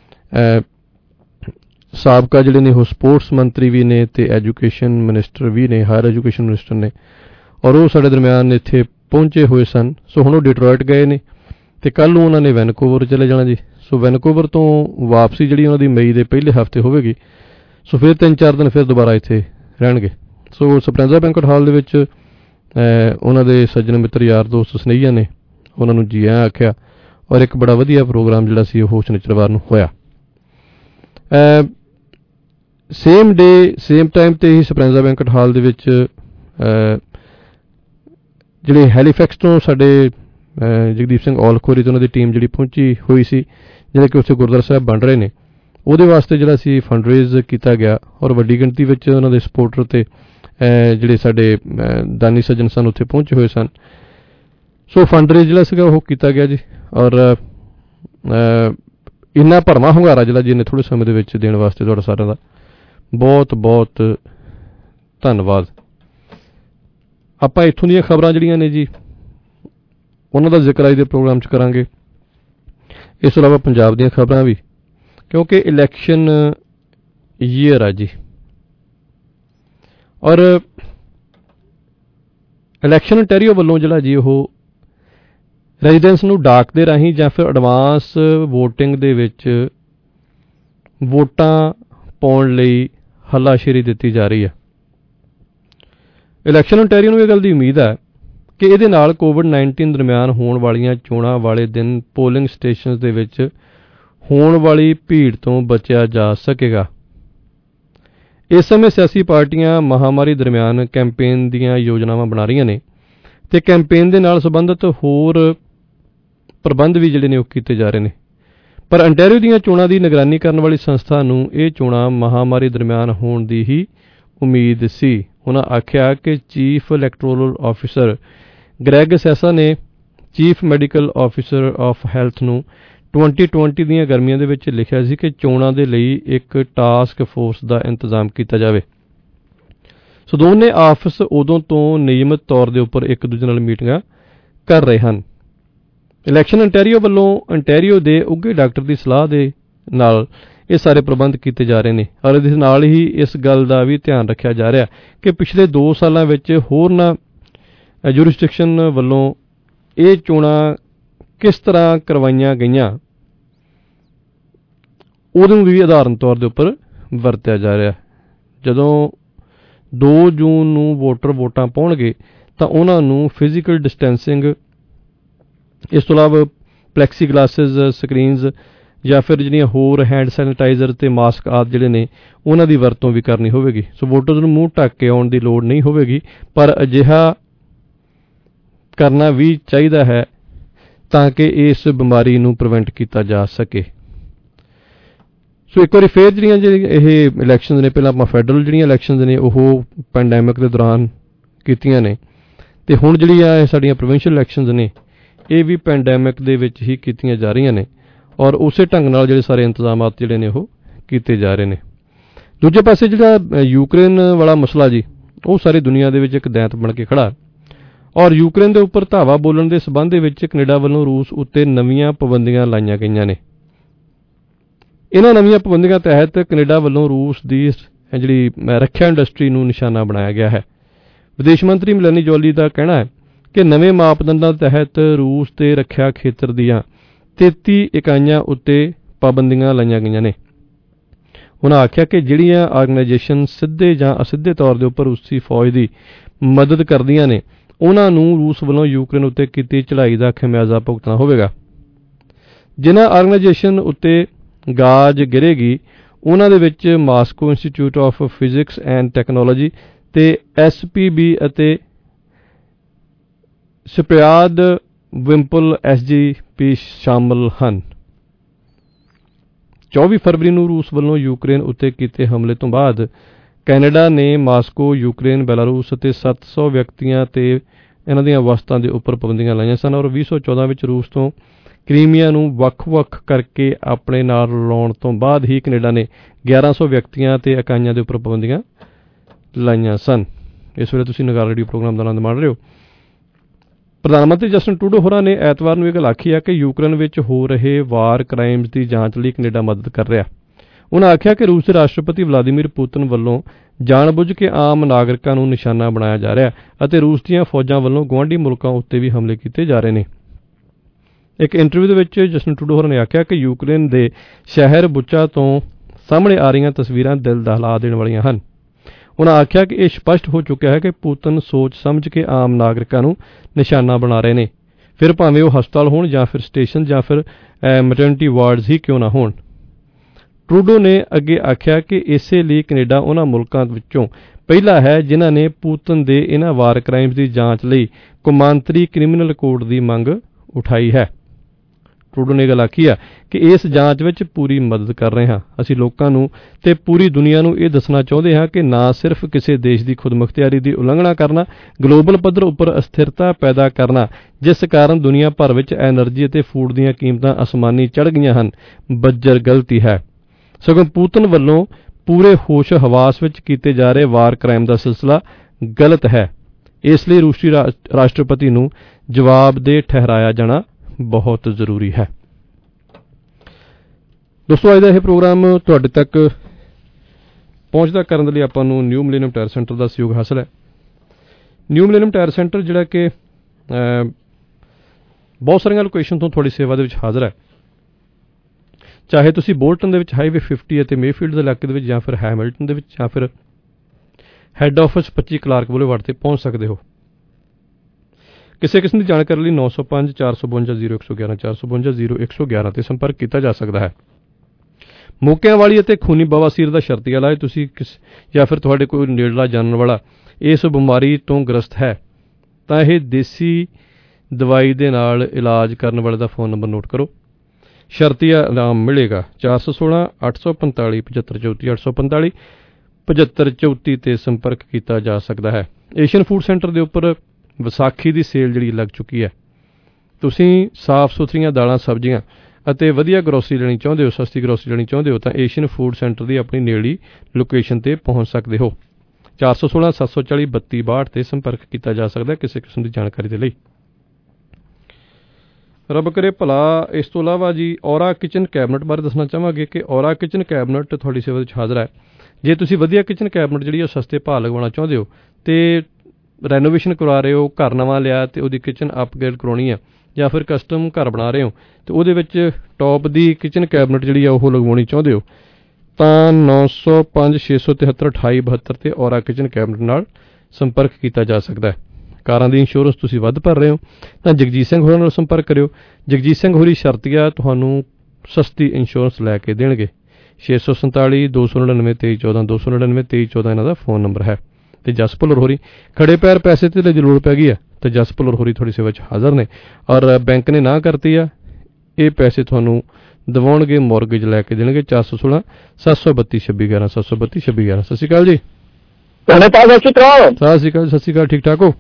ਸਾਬਕਾ ਜਿਹੜੇ ਨੇ ਉਹ ਸਪੋਰਟਸ ਮੰਤਰੀ ਵੀ ਨੇ ਅਤੇ ਐਜੂਕੇਸ਼ਨ ਮਿਨਿਸਟਰ ਵੀ ਨੇ, ਹਾਇਰ ਐਜੂਕੇਸ਼ਨ ਮਿਨਿਸਟਰ ਨੇ, ਔਰ ਉਹ ਸਾਡੇ ਦਰਮਿਆਨ ਇੱਥੇ ਪਹੁੰਚੇ ਹੋਏ ਸਨ। ਸੋ ਹੁਣ ਉਹ ਡਿਟਰੋਇਟ ਗਏ ਨੇ ਅਤੇ ਕੱਲ੍ਹ ਨੂੰ ਉਹਨਾਂ ਨੇ ਵੈਨਕੂਵਰ ਚਲੇ ਜਾਣਾ ਜੀ। ਸੋ ਵੈਨਕੂਵਰ ਤੋਂ ਵਾਪਸੀ ਜਿਹੜੀ ਉਹਨਾਂ ਦੀ ਮਈ ਦੇ ਪਹਿਲੇ ਹਫ਼ਤੇ ਹੋਵੇਗੀ। ਸੋ ਫਿਰ ਤਿੰਨ ਚਾਰ ਦਿਨ ਫਿਰ ਦੁਬਾਰਾ ਇੱਥੇ ਰਹਿਣਗੇ। ਸੋ ਸਪਰੈਂਜ਼ਾ ਬੈਂਕਟ ਹਾਲ ਦੇ ਵਿੱਚ ਉਹਨਾਂ ਦੇ ਸੱਜਣ ਮਿੱਤਰ ਯਾਰ ਦੋਸਤ ਸਨੇਹੀਆਂ ਨੇ ਉਹਨਾਂ ਨੂੰ ਜੀ ਆਇਆਂ ਆਖਿਆ ਔਰ ਇੱਕ ਬੜਾ ਵਧੀਆ ਪ੍ਰੋਗਰਾਮ ਜਿਹੜਾ ਸੀ ਉਹ ਸ਼ਨੀਚਰਵਾਰ ਨੂੰ ਹੋਇਆ। ਸੇਮ ਡੇ ਸੇਮ ਟਾਈਮ 'ਤੇ ਹੀ ਸਪਰੈਂਜ਼ਾ ਬੈਂਕਟ ਹਾਲ ਦੇ ਵਿੱਚ ਜਿਹੜੇ ਹੈਲੀਫੈਕਸ ਤੋਂ ਸਾਡੇ ਜਗਦੀਪ ਸਿੰਘ ਔਲਖੋਰੀ ਅਤੇ ਉਹਨਾਂ ਦੀ ਟੀਮ ਜਿਹੜੀ ਪਹੁੰਚੀ ਹੋਈ ਸੀ, ਜਿਹੜੇ ਕਿ ਉੱਥੇ ਗੁਰਦੁਆਰਾ ਸਾਹਿਬ ਬਣ ਰਹੇ ਨੇ, ਉਹਦੇ ਵਾਸਤੇ ਜਿਹੜਾ ਸੀ ਫੰਡ ਰੇਜ਼ ਕੀਤਾ ਗਿਆ ਔਰ ਵੱਡੀ ਗਿਣਤੀ ਵਿੱਚ ਉਹਨਾਂ ਦੇ ਸਪੋਰਟਰ ਅਤੇ ਜਿਹੜੇ ਸਾਡੇ ਦਾਨੀ ਸੱਜਣ ਸਨ ਉੱਥੇ ਪਹੁੰਚੇ ਹੋਏ ਸਨ। ਸੋ ਫੰਡ ਰੇਜ਼ ਜਿਹੜਾ ਸੀਗਾ ਉਹ ਕੀਤਾ ਗਿਆ ਜੀ। ਔਰ ਇੰਨਾ ਭਰਵਾਂ ਹੁੰਗਾਰਾ ਜਿਹੜਾ ਜੀ ਇਹਨੇ ਥੋੜ੍ਹੇ ਸਮੇਂ ਦੇ ਵਿੱਚ ਦੇਣ ਵਾਸਤੇ ਤੁਹਾਡਾ ਸਾਰਿਆਂ ਦਾ ਬਹੁਤ ਬਹੁਤ ਧੰਨਵਾਦ। ਆਪਾਂ ਇੱਥੋਂ ਦੀਆਂ ਖਬਰਾਂ ਜਿਹੜੀਆਂ ਨੇ ਜੀ ਉਹਨਾਂ ਦਾ ਜ਼ਿਕਰ ਅੱਜ ਦੇ ਪ੍ਰੋਗਰਾਮ 'ਚ ਕਰਾਂਗੇ। ਇਸ ਤੋਂ ਇਲਾਵਾ ਪੰਜਾਬ ਦੀਆਂ ਖਬਰਾਂ ਵੀ, ਕਿਉਂਕਿ ਇਲੈਕਸ਼ਨ ਈਅਰ ਆ ਜੀ। ਔਰ ਇਲੈਕਸ਼ਨ ontario ਵੱਲੋਂ ਜਿਹੜਾ ਜੀ ਉਹ ਰੈਜ਼ੀਡੈਂਸ ਨੂੰ ਡਾਕ ਦੇ ਰਾਹੀਂ ਜਾਂ ਫਿਰ ਐਡਵਾਂਸ ਵੋਟਿੰਗ ਦੇ ਵਿੱਚ ਵੋਟਾਂ ਪਾਉਣ ਲਈ ਹੱਲਾਸ਼ੇਰੀ ਦਿੱਤੀ ਜਾ ਰਹੀ ਹੈ। ਇਲੈਕਸ਼ਨ ontario ਨੂੰ ਇਹ ਗੱਲ ਦੀ ਉਮੀਦ ਹੈ ਕਿ ਇਹਦੇ ਨਾਲ ਕੋਵਿਡ ਨਾਈਨਟੀਨ ਦਰਮਿਆਨ ਹੋਣ ਵਾਲੀਆਂ ਚੋਣਾਂ ਵਾਲੇ ਦਿਨ ਪੋਲਿੰਗ ਸਟੇਸ਼ਨਸ ਦੇ ਵਿੱਚ ਹੋਣ ਵਾਲੀ ਭੀੜ ਤੋਂ ਬਚਿਆ ਜਾ ਸਕੇਗਾ। ਇਸ ਸਮੇਂ ਸਿਆਸੀ ਪਾਰਟੀਆਂ ਮਹਾਮਾਰੀ ਦਰਮਿਆਨ ਕੈਂਪੇਨ ਦੀਆਂ ਯੋਜਨਾਵਾਂ ਬਣਾ ਰਹੀਆਂ ਨੇ ਅਤੇ ਕੈਂਪੇਨ ਦੇ ਨਾਲ ਸੰਬੰਧਿਤ ਹੋਰ ਪ੍ਰਬੰਧ ਵੀ ਜਿਹੜੇ ਨੇ ਉਹ ਕੀਤੇ ਜਾ ਰਹੇ ਨੇ। ਪਰ ontario ਦੀਆਂ ਚੋਣਾਂ ਦੀ ਨਿਗਰਾਨੀ ਕਰਨ ਵਾਲੀ ਸੰਸਥਾ ਨੂੰ ਇਹ ਚੋਣਾਂ ਮਹਾਮਾਰੀ ਦਰਮਿਆਨ ਹੋਣ ਦੀ ਹੀ ਉਮੀਦ ਸੀ। ਉਹਨਾਂ ਆਖਿਆ ਕਿ ਚੀਫ ਇਲੈਕਟੋਰਲ ਆਫਿਸਰ ਗ੍ਰੈਗ ਸੈਸਾ ਨੇ chief medical officer of health ਨੂੰ ਵੀਹ ਵੀਹ ਦੀਆਂ ਗਰਮੀਆਂ ਦੇ ਵਿੱਚ ਲਿਖਿਆ ਸੀ ਕਿ ਚੋਣਾਂ ਦੇ ਲਈ ਇੱਕ ਟਾਸਕ ਫੋਰਸ ਦਾ ਇੰਤਜ਼ਾਮ ਕੀਤਾ ਜਾਵੇ। ਸੋ ਦੋਨੇ ਆਫਿਸ ਉਦੋਂ ਤੋਂ ਨਿਯਮਿਤ ਤੌਰ ਦੇ ਉੱਪਰ ਇੱਕ ਦੂਜੇ ਨਾਲ ਮੀਟਿੰਗਾਂ ਕਰ ਰਹੇ ਹਨ। ਇਲੈਕਸ਼ਨ ontario ਵੱਲੋਂ ontario ਦੇ ਉੱਘੇ ਡਾਕਟਰ ਦੀ ਸਲਾਹ ਦੇ ਨਾਲ ਇਹ ਸਾਰੇ ਪ੍ਰਬੰਧ ਕੀਤੇ ਜਾ ਰਹੇ ਨੇ ਔਰ ਇਹਦੇ ਨਾਲ ਹੀ ਇਸ ਗੱਲ ਦਾ ਵੀ ਧਿਆਨ ਰੱਖਿਆ ਜਾ ਰਿਹਾ ਕਿ ਪਿਛਲੇ ਦੋ ਸਾਲਾਂ ਵਿੱਚ ਹੋਰਨਾਂ ਜੂਰਿਸਡਿਕਸ਼ਨ ਵੱਲੋਂ ਇਹ ਚੋਣਾਂ ਕਿਸ ਤਰ੍ਹਾਂ ਕਰਵਾਈਆਂ ਗਈਆਂ ਉਹਨੂੰ ਵੀ ਉਦਾਹਰਨ ਤੌਰ ਦੇ ਉੱਪਰ ਵਰਤਿਆ ਜਾ ਰਿਹਾ। ਜਦੋਂ ਦੋ ਜੂਨ ਨੂੰ ਵੋਟਰ ਵੋਟਾਂ ਪਾਉਣਗੇ ਤਾਂ ਉਹਨਾਂ ਨੂੰ ਫਿਜ਼ੀਕਲ ਡਿਸਟੈਂਸਿੰਗ, ਇਸ ਤੋਂ ਇਲਾਵਾ ਪਲੈਕਸੀ ਗਲਾਸਿਸ, ਸਕਰੀਨਜ਼ ਜਾਂ ਫਿਰ ਜਿਹੜੀਆਂ ਹੋਰ ਹੈਂਡ ਸੈਨੀਟਾਈਜ਼ਰ ਅਤੇ ਮਾਸਕ ਆਦਿ ਜਿਹੜੇ ਨੇ ਉਹਨਾਂ ਦੀ ਵਰਤੋਂ ਵੀ ਕਰਨੀ ਹੋਵੇਗੀ। ਸੋ ਵੋਟਰਸ ਨੂੰ ਮੂੰਹ ਢੱਕ ਕੇ ਆਉਣ ਦੀ ਲੋੜ ਨਹੀਂ ਹੋਵੇਗੀ, ਪਰ ਅਜਿਹਾ ਕਰਨਾ ਵੀ ਚਾਹੀਦਾ ਹੈ ਤਾਂ ਕਿ ਇਸ ਬਿਮਾਰੀ ਨੂੰ ਪ੍ਰੀਵੈਂਟ ਕੀਤਾ ਜਾ ਸਕੇ। ਸੋ ਇੱਕ ਵਾਰੀ ਫਿਰ ਜਿਹੜੀਆਂ ਜਿਹੜੀਆਂ ਇਹ ਇਲੈਕਸ਼ਨਸ ਨੇ, ਪਹਿਲਾਂ ਆਪਾਂ ਫੈਡਰਲ ਜਿਹੜੀਆਂ ਇਲੈਕਸ਼ਨਸ ਨੇ ਉਹ ਪੈਂਡੈਮਿਕ ਦੇ ਦੌਰਾਨ ਕੀਤੀਆਂ ਨੇ ਤੇ ਹੁਣ ਜਿਹੜੀਆਂ ਇਹ ਸਾਡੀਆਂ ਪ੍ਰੋਵਿੰਸ਼ੀਅਲ ਇਲੈਕਸ਼ਨਸ ਨੇ ਇਹ ਵੀ ਪੈਂਡੈਮਿਕ ਦੇ ਵਿੱਚ ਹੀ ਕੀਤੀਆਂ ਜਾ ਰਹੀਆਂ ਨੇ ਔਰ ਉਸੇ ਢੰਗ ਨਾਲ ਜਿਹੜੇ ਸਾਰੇ ਇੰਤਜ਼ਾਮਾਤ ਜਿਹੜੇ ਨੇ ਉਹ ਕੀਤੇ ਜਾ ਰਹੇ ਨੇ। ਦੂਜੇ ਪਾਸੇ ਜਿਹੜਾ ਯੂਕਰੇਨ ਵਾਲਾ ਮਸਲਾ ਜੀ ਉਹ ਸਾਰੀ ਦੁਨੀਆ ਦੇ ਵਿੱਚ ਇੱਕ ਦੈਂਤ ਬਣ ਕੇ ਖੜਾ ਔਰ ਯੂਕਰੇਨ ਦੇ ਉੱਪਰ ਧਾਵਾ ਬੋਲਣ ਦੇ ਸਬੰਧ ਦੇ ਵਿੱਚ ਕੈਨੇਡਾ ਵੱਲੋਂ ਰੂਸ ਉੱਤੇ ਨਵੀਆਂ ਪਾਬੰਦੀਆਂ ਲਾਈਆਂ ਗਈਆਂ ਨੇ। ਇਹਨਾਂ ਨਵੀਆਂ ਪਾਬੰਦੀਆਂ ਤਹਿਤ ਕੈਨੇਡਾ ਵੱਲੋਂ ਰੂਸ ਦੀ ਜਿਹੜੀ ਰੱਖਿਆ ਇੰਡਸਟਰੀ ਨੂੰ ਨਿਸ਼ਾਨਾ ਬਣਾਇਆ ਗਿਆ ਹੈ। ਵਿਦੇਸ਼ ਮੰਤਰੀ ਮੈਲਾਨੀ ਜੋਲੀ ਦਾ ਕਹਿਣਾ ਹੈ ਕਿ ਨਵੇਂ ਮਾਪਦੰਡਾਂ ਤਹਿਤ ਰੂਸ ਦੇ ਰੱਖਿਆ ਖੇਤਰ ਦੀਆਂ ਤੇਤੀ ਇਕਾਈਆਂ ਉੱਤੇ ਪਾਬੰਦੀਆਂ ਲਾਈਆਂ ਗਈਆਂ ਨੇ। ਉਹਨਾਂ ਆਖਿਆ ਕਿ ਜਿਹੜੀਆਂ ਆਰਗੇਨਾਈਜੇਸ਼ਨ ਸਿੱਧੇ ਜਾਂ ਅਸਿੱਧੇ ਤੌਰ ਦੇ ਉੱਪਰ ਰੂਸੀ ਫੌਜ ਦੀ ਮਦਦ ਕਰਦੀਆਂ ਨੇ ਉਹਨਾਂ ਨੂੰ ਰੂਸ ਵੱਲੋਂ ਯੂਕਰੇਨ ਉੱਤੇ ਕੀਤੀ ਚੜ੍ਹਾਈ ਦਾ ਖਮਿਆਜ਼ਾ ਭੁਗਤਣਾ ਹੋਵੇਗਾ। ਜਿਨ੍ਹਾਂ ਆਰਗੇਨਾਈਜੇਸ਼ਨ ਉੱਤੇ ਗਾਜ ਗਿਰੇਗੀ ਉਹਨਾਂ ਦੇ ਵਿੱਚ Moscow institute of physics and technology ਤੇ ਐਸ ਪੀ ਬੀ ਅਤੇ ਸਪਿਆਦ ਵਿੰਪਲ ਐਸ ਜੀ ਪੀ ਸ਼ਾਮਲ ਹਨ। ਚੌਵੀ ਫਰਵਰੀ ਨੂੰ ਰੂਸ ਵੱਲੋਂ ਯੂਕਰੇਨ ਉੱਤੇ ਕੀਤੇ ਹਮਲੇ ਤੋਂ ਬਾਅਦ ਕੈਨੇਡਾ ਨੇ ਮਾਸਕੋ, ਯੂਕਰੇਨ, ਬੈਲਾਰੂਸ ਅਤੇ ਸੱਤ ਸੌ ਵਿਅਕਤੀਆਂ ਤੇ ਇਹਨਾਂ ਦੀਆਂ ਵਸਤਾਂ ਦੇ ਉੱਪਰ ਪਾਬੰਦੀਆਂ ਲਾਈਆਂ ਸਨ ਔਰ ਵੀਹ ਸੌ ਚੌਦਾਂ ਵਿੱਚ ਰੂਸ ਤੋਂ ਕ੍ਰੀਮੀਆ ਨੂੰ ਵੱਖ-ਵੱਖ ਕਰਕੇ ਆਪਣੇ ਨਾਲ ਲਾਉਣ ਤੋਂ ਬਾਅਦ ਹੀ ਕੈਨੇਡਾ ਨੇ ਗਿਆਰਾਂ ਸੌ ਵਿਅਕਤੀਆਂ ਤੇ ਇਕਾਈਆਂ ਦੇ ਉੱਪਰ ਪਾਬੰਦੀਆਂ ਲਾਈਆਂ ਸਨ। ਇਸ ਵੇਲੇ ਤੁਸੀਂ ਨਗਾਰਾ ਰੇਡੀਓ ਪ੍ਰੋਗਰਾਮ ਦਾ ਆਨੰਦ ਮਾਣ ਰਹੇ ਹੋ। ਪ੍ਰਧਾਨ ਮੰਤਰੀ ਜਸਟਿਨ ਟਰੂਡੋ ਹੋਰਾਂ ਨੇ ਐਤਵਾਰ ਨੂੰ ਇਹ ਗੱਲ ਆਖੀ ਹੈ ਕਿ ਯੂਕਰੇਨ ਵਿੱਚ ਹੋ ਰਹੇ ਵਾਰ ਕ੍ਰਾਈਮਸ ਦੀ ਜਾਂਚ ਲਈ ਕੈਨੇਡਾ ਮਦਦ ਕਰ ਰਿਹਾ। ਉਹਨਾਂ ਆਖਿਆ ਕਿ ਰੂਸ ਦੇ ਰਾਸ਼ਟਰਪਤੀ ਵਲਾਦੀਮੀਰ ਪੁਤਿਨ ਵੱਲੋਂ ਜਾਣਬੁੱਝ ਕੇ ਆਮ ਨਾਗਰਿਕਾਂ ਨੂੰ ਨਿਸ਼ਾਨਾ ਬਣਾਇਆ ਜਾ ਰਿਹਾ ਅਤੇ ਰੂਸ ਦੀਆਂ ਫੌਜਾਂ ਵੱਲੋਂ ਗੁਆਂਢੀ ਮੁਲਕਾਂ ਉੱਤੇ ਵੀ ਹਮਲੇ ਕੀਤੇ ਜਾ ਰਹੇ ਨੇ। ਇੱਕ ਇੰਟਰਵਿਊ ਦੇ ਵਿੱਚ ਜਸਟਿਨ ਟਰੂਡੋ ਹੋਰਾਂ ਨੇ ਆਖਿਆ ਕਿ ਯੂਕਰੇਨ ਦੇ ਸ਼ਹਿਰ ਬੁਚਾ ਤੋਂ ਸਾਹਮਣੇ ਆ ਰਹੀਆਂ ਤਸਵੀਰਾਂ ਦਿਲ ਦਹਿਲਾ ਦੇਣ ਵਾਲੀਆਂ ਹਨ। ਉਹਨਾਂ ਆਖਿਆ ਕਿ ਇਹ ਸਪਸ਼ਟ ਹੋ ਚੁੱਕਿਆ ਹੈ ਕਿ ਪੁਤਿਨ ਸੋਚ ਸਮਝ ਕੇ ਆਮ ਨਾਗਰਿਕਾਂ ਨੂੰ ਨਿਸ਼ਾਨਾ ਬਣਾ ਰਹੇ ਨੇ, ਫਿਰ ਭਾਵੇਂ ਉਹ ਹਸਪਤਾਲ ਹੋਣ ਜਾਂ ਫਿਰ ਸਟੇਸ਼ਨ ਜਾਂ ਫਿਰ ਮੈਟਰਨਿਟੀ ਵਾਰਡਸ ਹੀ ਕਿਉਂ ਨਾ ਹੋਣ। ਟਰੂਡੋ ਨੇ ਅੱਗੇ ਆਖਿਆ ਕਿ ਇਸੇ ਲਈ ਕੈਨੇਡਾ ਉਹਨਾਂ ਮੁਲਕਾਂ ਵਿੱਚੋਂ ਪਹਿਲਾ ਹੈ ਜਿਨ੍ਹਾਂ ਨੇ ਪੁਤਿਨ ਦੇ ਇਹਨਾਂ ਵਾਰ ਕ੍ਰਾਈਮਸ ਦੀ ਜਾਂਚ ਲਈ ਕੌਮਾਂਤਰੀ ਕ੍ਰਿਮੀਨਲ ਕੋਡ ਦੀ ਮੰਗ ਉਠਾਈ ਹੈ। ਟਰੂਡੋ ਨੇ ਗੱਲ ਆਖੀ ਹੈ ਕਿ ਇਸ ਜਾਂਚ ਵਿੱਚ ਪੂਰੀ ਮਦਦ ਕਰ ਰਹੇ ਹਾਂ। ਅਸੀਂ ਲੋਕਾਂ ਨੂੰ ਤੇ ਪੂਰੀ ਦੁਨੀਆ ਨੂੰ ਇਹ ਦੱਸਣਾ ਚਾਹੁੰਦੇ ਹਾਂ ਕਿ ਨਾ ਸਿਰਫ ਕਿਸੇ ਦੇਸ਼ ਦੀ ਖੁਦਮੁਖਤਿਆਰੀ ਦੀ ਉਲੰਘਣਾ ਕਰਨਾ, ਗਲੋਬਲ ਪੱਧਰ ਉੱਪਰ ਅਸਥਿਰਤਾ ਪੈਦਾ ਕਰਨਾ ਜਿਸ ਕਾਰਨ ਦੁਨੀਆ ਭਰ ਵਿੱਚ ਐਨਰਜੀ ਅਤੇ ਫੂਡ ਦੀਆਂ ਕੀਮਤਾਂ ਅਸਮਾਨੀ ਚੜ੍ਹ ਗਈਆਂ ਹਨ, ਬੱਜਰ ਗਲਤੀ ਹੈ। ਸਗੋਂ ਪੁਤਿਨ ਵੱਲੋਂ ਪੂਰੇ ਹੋਸ਼ ਹਵਾਸ ਵਿੱਚ ਕੀਤੇ ਜਾ ਰਹੇ ਵਾਰ ਕ੍ਰਾਈਮ ਦਾ ਸਿਲਸਿਲਾ ਗਲਤ ਹੈ। ਇਸ ਲਈ ਰੂਸੀ ਰਾਸ਼ਟਰਪਤੀ ਨੂੰ ਜਵਾਬਦੇਹ ਠਹਿਰਾਇਆ ਜਾਣਾ ਬਹੁਤ ਜ਼ਰੂਰੀ ਹੈ। ਦੋਸਤੋ, ਅੱਜ ਦਾ ਇਹ ਪ੍ਰੋਗਰਾਮ ਤੁਹਾਡੇ ਤੱਕ ਪਹੁੰਚਦਾ ਕਰਨ ਦੇ ਲਈ ਆਪਾਂ ਨੂੰ ਨਿਊ ਮਿਲੇਨੀਅਮ ਟਾਇਰ ਸੈਂਟਰ ਦਾ ਸਹਿਯੋਗ ਹਾਸਲ ਹੈ। ਨਿਊ ਮਿਲੇਨੀਅਮ ਟਾਇਰ ਸੈਂਟਰ ਜਿਹੜਾ ਕਿ ਬਹੁਤ ਸਾਰੀਆਂ ਲੋਕੇਸ਼ਨ ਤੋਂ ਤੁਹਾਡੀ ਸੇਵਾ ਦੇ ਵਿੱਚ ਹਾਜ਼ਰ ਹੈ। ਚਾਹੇ ਤੁਸੀਂ ਬੋਲਟਨ ਦੇ ਵਿੱਚ ਹਾਈਵੇ ਫਿਫਟੀ ਅਤੇ ਮੇਫੀਲਡ ਦੇ ਇਲਾਕੇ ਦੇ ਵਿੱਚ ਜਾਂ ਫਿਰ ਹੈਮਿਲਟਨ ਦੇ ਵਿੱਚ ਜਾਂ ਫਿਰ ਹੈੱਡ ਆਫਿਸ ਪੱਚੀ ਕਲਾਰਕ ਬੁਲੇਵਾਰਡ ਤੇ ਪਹੁੰਚ ਸਕਦੇ ਹੋ। ਕਿਸੇ ਕਿਸਮ ਦੀ ਜਾਣਕਾਰੀ ਲਈ ਨੌ ਸੌ ਪੰਜ ਚਾਰ ਸੌ ਬਵੰਜਾ ਜ਼ੀਰੋ ਇੱਕ ਸੌ ਗਿਆਰਾਂ ਚਾਰ ਸੌ ਬਵੰਜਾ ਜ਼ੀਰੋ ਇੱਕ ਸੌ ਗਿਆਰਾਂ ਤੇ ਸੰਪਰਕ ਕੀਤਾ ਜਾ ਸਕਦਾ ਹੈ। ਮੌਕਿਆਂ ਵਾਲੀ ਅਤੇ ਖੂਨੀ ਬਵਾਸੀਰ ਦਾ ਸ਼ਰਤੀਆ ਇਲਾਜ ਤੁਸੀਂ ਕਿਸ ਜਾਂ ਫਿਰ ਤੁਹਾਡੇ ਕੋਈ ਨੇੜਲਾ ਜਾਣਨ ਵਾਲਾ ਇਸ ਬਿਮਾਰੀ ਤੋਂ ਗ੍ਰਸਤ ਹੈ ਤਾਂ ਇਹ ਦੇਸੀ ਦਵਾਈ ਦੇ ਨਾਲ ਇਲਾਜ ਕਰਨ ਵਾਲੇ ਦਾ ਫ਼ੋਨ ਨੰਬਰ ਨੋਟ ਕਰੋ। ਸ਼ਰਤੀਆ ਇਨਾਮ ਮਿਲੇਗਾ ਚਾਰ ਸੌ ਸੋਲਾਂ ਅੱਠ ਸੌ ਪੰਤਾਲੀ ਪਝੱਤਰ ਚੌਂਤੀ ਅੱਠ ਸੌ ਪੰਤਾਲੀ ਪਝੱਤਰ ਚੌਂਤੀ ਤੇ ਸੰਪਰਕ ਕੀਤਾ ਜਾ ਸਕਦਾ ਹੈ। ਏਸ਼ੀਅਨ ਫੂਡ ਸੈਂਟਰ ਦੇ ਉੱਪਰ ਵਿਸਾਖੀ ਦੀ ਸੇਲ ਜਿਹੜੀ ਲੱਗ ਚੁੱਕੀ ਹੈ। ਤੁਸੀਂ ਸਾਫ਼ ਸੁਥਰੀਆਂ ਦਾਲਾਂ, ਸਬਜ਼ੀਆਂ ਅਤੇ ਵਧੀਆ ਗਰੋਸਰੀ ਲੈਣੀ ਚਾਹੁੰਦੇ ਹੋ, ਸਸਤੀ ਗਰੋਸਰੀ ਲੈਣੀ ਚਾਹੁੰਦੇ ਹੋ ਤਾਂ ਏਸ਼ੀਅਨ ਫੂਡ ਸੈਂਟਰ ਦੀ ਆਪਣੀ ਨੇੜਲੀ ਲੋਕੇਸ਼ਨ ਤੇ ਪਹੁੰਚ ਸਕਦੇ ਹੋ। ਚਾਰ ਸੌ ਸੋਲਾਂ ਸੱਤ ਸੌ ਚਾਲੀ ਬੱਤੀ ਬਾਹਠ ਤੇ ਸੰਪਰਕ ਕੀਤਾ ਜਾ ਸਕਦਾ ਕਿਸੇ ਕਿਸਮ ਦੀ ਜਾਣਕਾਰੀ ਦੇ ਲਈ। ਰੱਬ ਕਰੇ ਭਲਾ। ਇਸ ਤੋਂ ਇਲਾਵਾ ਜੀ ਔਰਾ ਕਿਚਨ ਕੈਬਨਟ ਬਾਰੇ ਦੱਸਣਾ ਚਾਹਾਂਗੇ ਕਿ ਔਰਾ ਕਿਚਨ ਕੈਬਨਟ ਤੁਹਾਡੀ ਸੇਵਾ ਵਿੱਚ ਹਾਜ਼ਰ ਹੈ। ਜੇ ਤੁਸੀਂ ਵਧੀਆ ਕਿਚਨ ਕੈਬਨਟ ਜਿਹੜੀ ਉਹ ਸਸਤੇ ਭਾਅ ਲਗਵਾਉਣਾ ਚਾਹੁੰਦੇ ਹੋ ਤੇ ਰੈਨੋਵੇਸ਼ਨ ਕਰਵਾ ਰਹੇ ਹੋ, ਘਰ ਨਵਾਂ ਲਿਆ ਤੇ ਉਹਦੀ ਕਿਚਨ ਅਪਗ੍ਰੇਡ ਕਰਾਉਣੀ ਆ ਜਾਂ ਫਿਰ ਕਸਟਮ ਘਰ ਬਣਾ ਰਹੇ ਹੋ ਤੇ ਉਹਦੇ ਵਿੱਚ ਟੌਪ ਦੀ ਕਿਚਨ ਕੈਬਨਟ ਜਿਹੜੀ ਆ ਉਹ ਲਗਵਾਉਣੀ ਚਾਹੁੰਦੇ ਹੋ ਤਾਂ ਨੌ ਸੌ ਪੰਜ ਛੇ ਸੌ ਤਿਹੱਤਰ ਅਠਾਈ ਬਹੱਤਰ ਤੇ ਔਰਾ ਕਿਚਨ ਕੈਬਨਟ ਨਾਲ ਸੰਪਰਕ ਕੀਤਾ ਜਾ ਸਕਦਾ ਹੈ। ਕਾਰਾਂ ਦੀ ਇੰਸ਼ੋਰੈਂਸ ਤੁਸੀਂ ਵੱਧ ਭਰ ਰਹੇ ਹੋ ਤਾਂ ਜਗਜੀਤ ਸਿੰਘ ਹੋਰਾਂ ਨਾਲ ਸੰਪਰਕ ਕਰਿਓ। ਜਗਜੀਤ ਸਿੰਘ ਹੋਰੀ ਸ਼ਰਤੀਆ ਤੁਹਾਨੂੰ ਸਸਤੀ ਇੰਸ਼ੋਰੈਂਸ ਲੈ ਕੇ ਦੇਣਗੇ। ਛੇ ਸੌ ਸੰਤਾਲੀ ਦੋ ਸੌ ਨੜਿਨਵੇਂ ਤੇਈ ਚੌਦਾਂ ਦੋ ਸੌ ਨੜਿਨਵੇਂ ਤੇਈ ਚੌਦਾਂ ਇਹਨਾਂ ਦਾ ਫੋਨ ਨੰਬਰ ਹੈ। ਤੇ ਜਸ ਭੁੱਲਰ ਹੋਰੀ ਖੜੇ ਪੈਰ ਪੈਸੇ ਤੇ ਦੀ ਲੋੜ ਪੈ ਗਈ ਹੈ ਤੇ ਜਸ ਭੁੱਲਰ ਹੋਰੀ ਤੁਹਾਡੀ ਸੇਵਾ 'ਚ ਹਾਜ਼ਰ ਨੇ ਔਰ ਬੈਂਕ ਨੇ ਨਾ ਕਰਤੀ ਆ, ਇਹ ਪੈਸੇ ਤੁਹਾਨੂੰ ਦਿਵਾਉਣਗੇ, ਮੌਰਗੇਜ ਲੈ ਕੇ ਦੇਣਗੇ। ਚਾਰ ਸੌ ਸੋਲਾਂ ਸੱਤ ਸੌ ਬੱਤੀ ਛੱਬੀ ਗਿਆਰਾਂ ਸੱਤ ਸੌ ਬੱਤੀ ਛੱਬੀ ਗਿਆਰਾਂ। ਸਤਿ ਸ਼੍ਰੀ ਅਕਾਲ ਜੀ। ਸਤਿ ਸ਼੍ਰੀ ਅਕਾਲ। ਸਤਿ ਸ਼੍ਰੀ ਅਕਾਲ। ਸਤਿ ਸ਼੍ਰੀ ਅਕਾਲ। ਠੀਕ ਠਾਕ ਹੋ?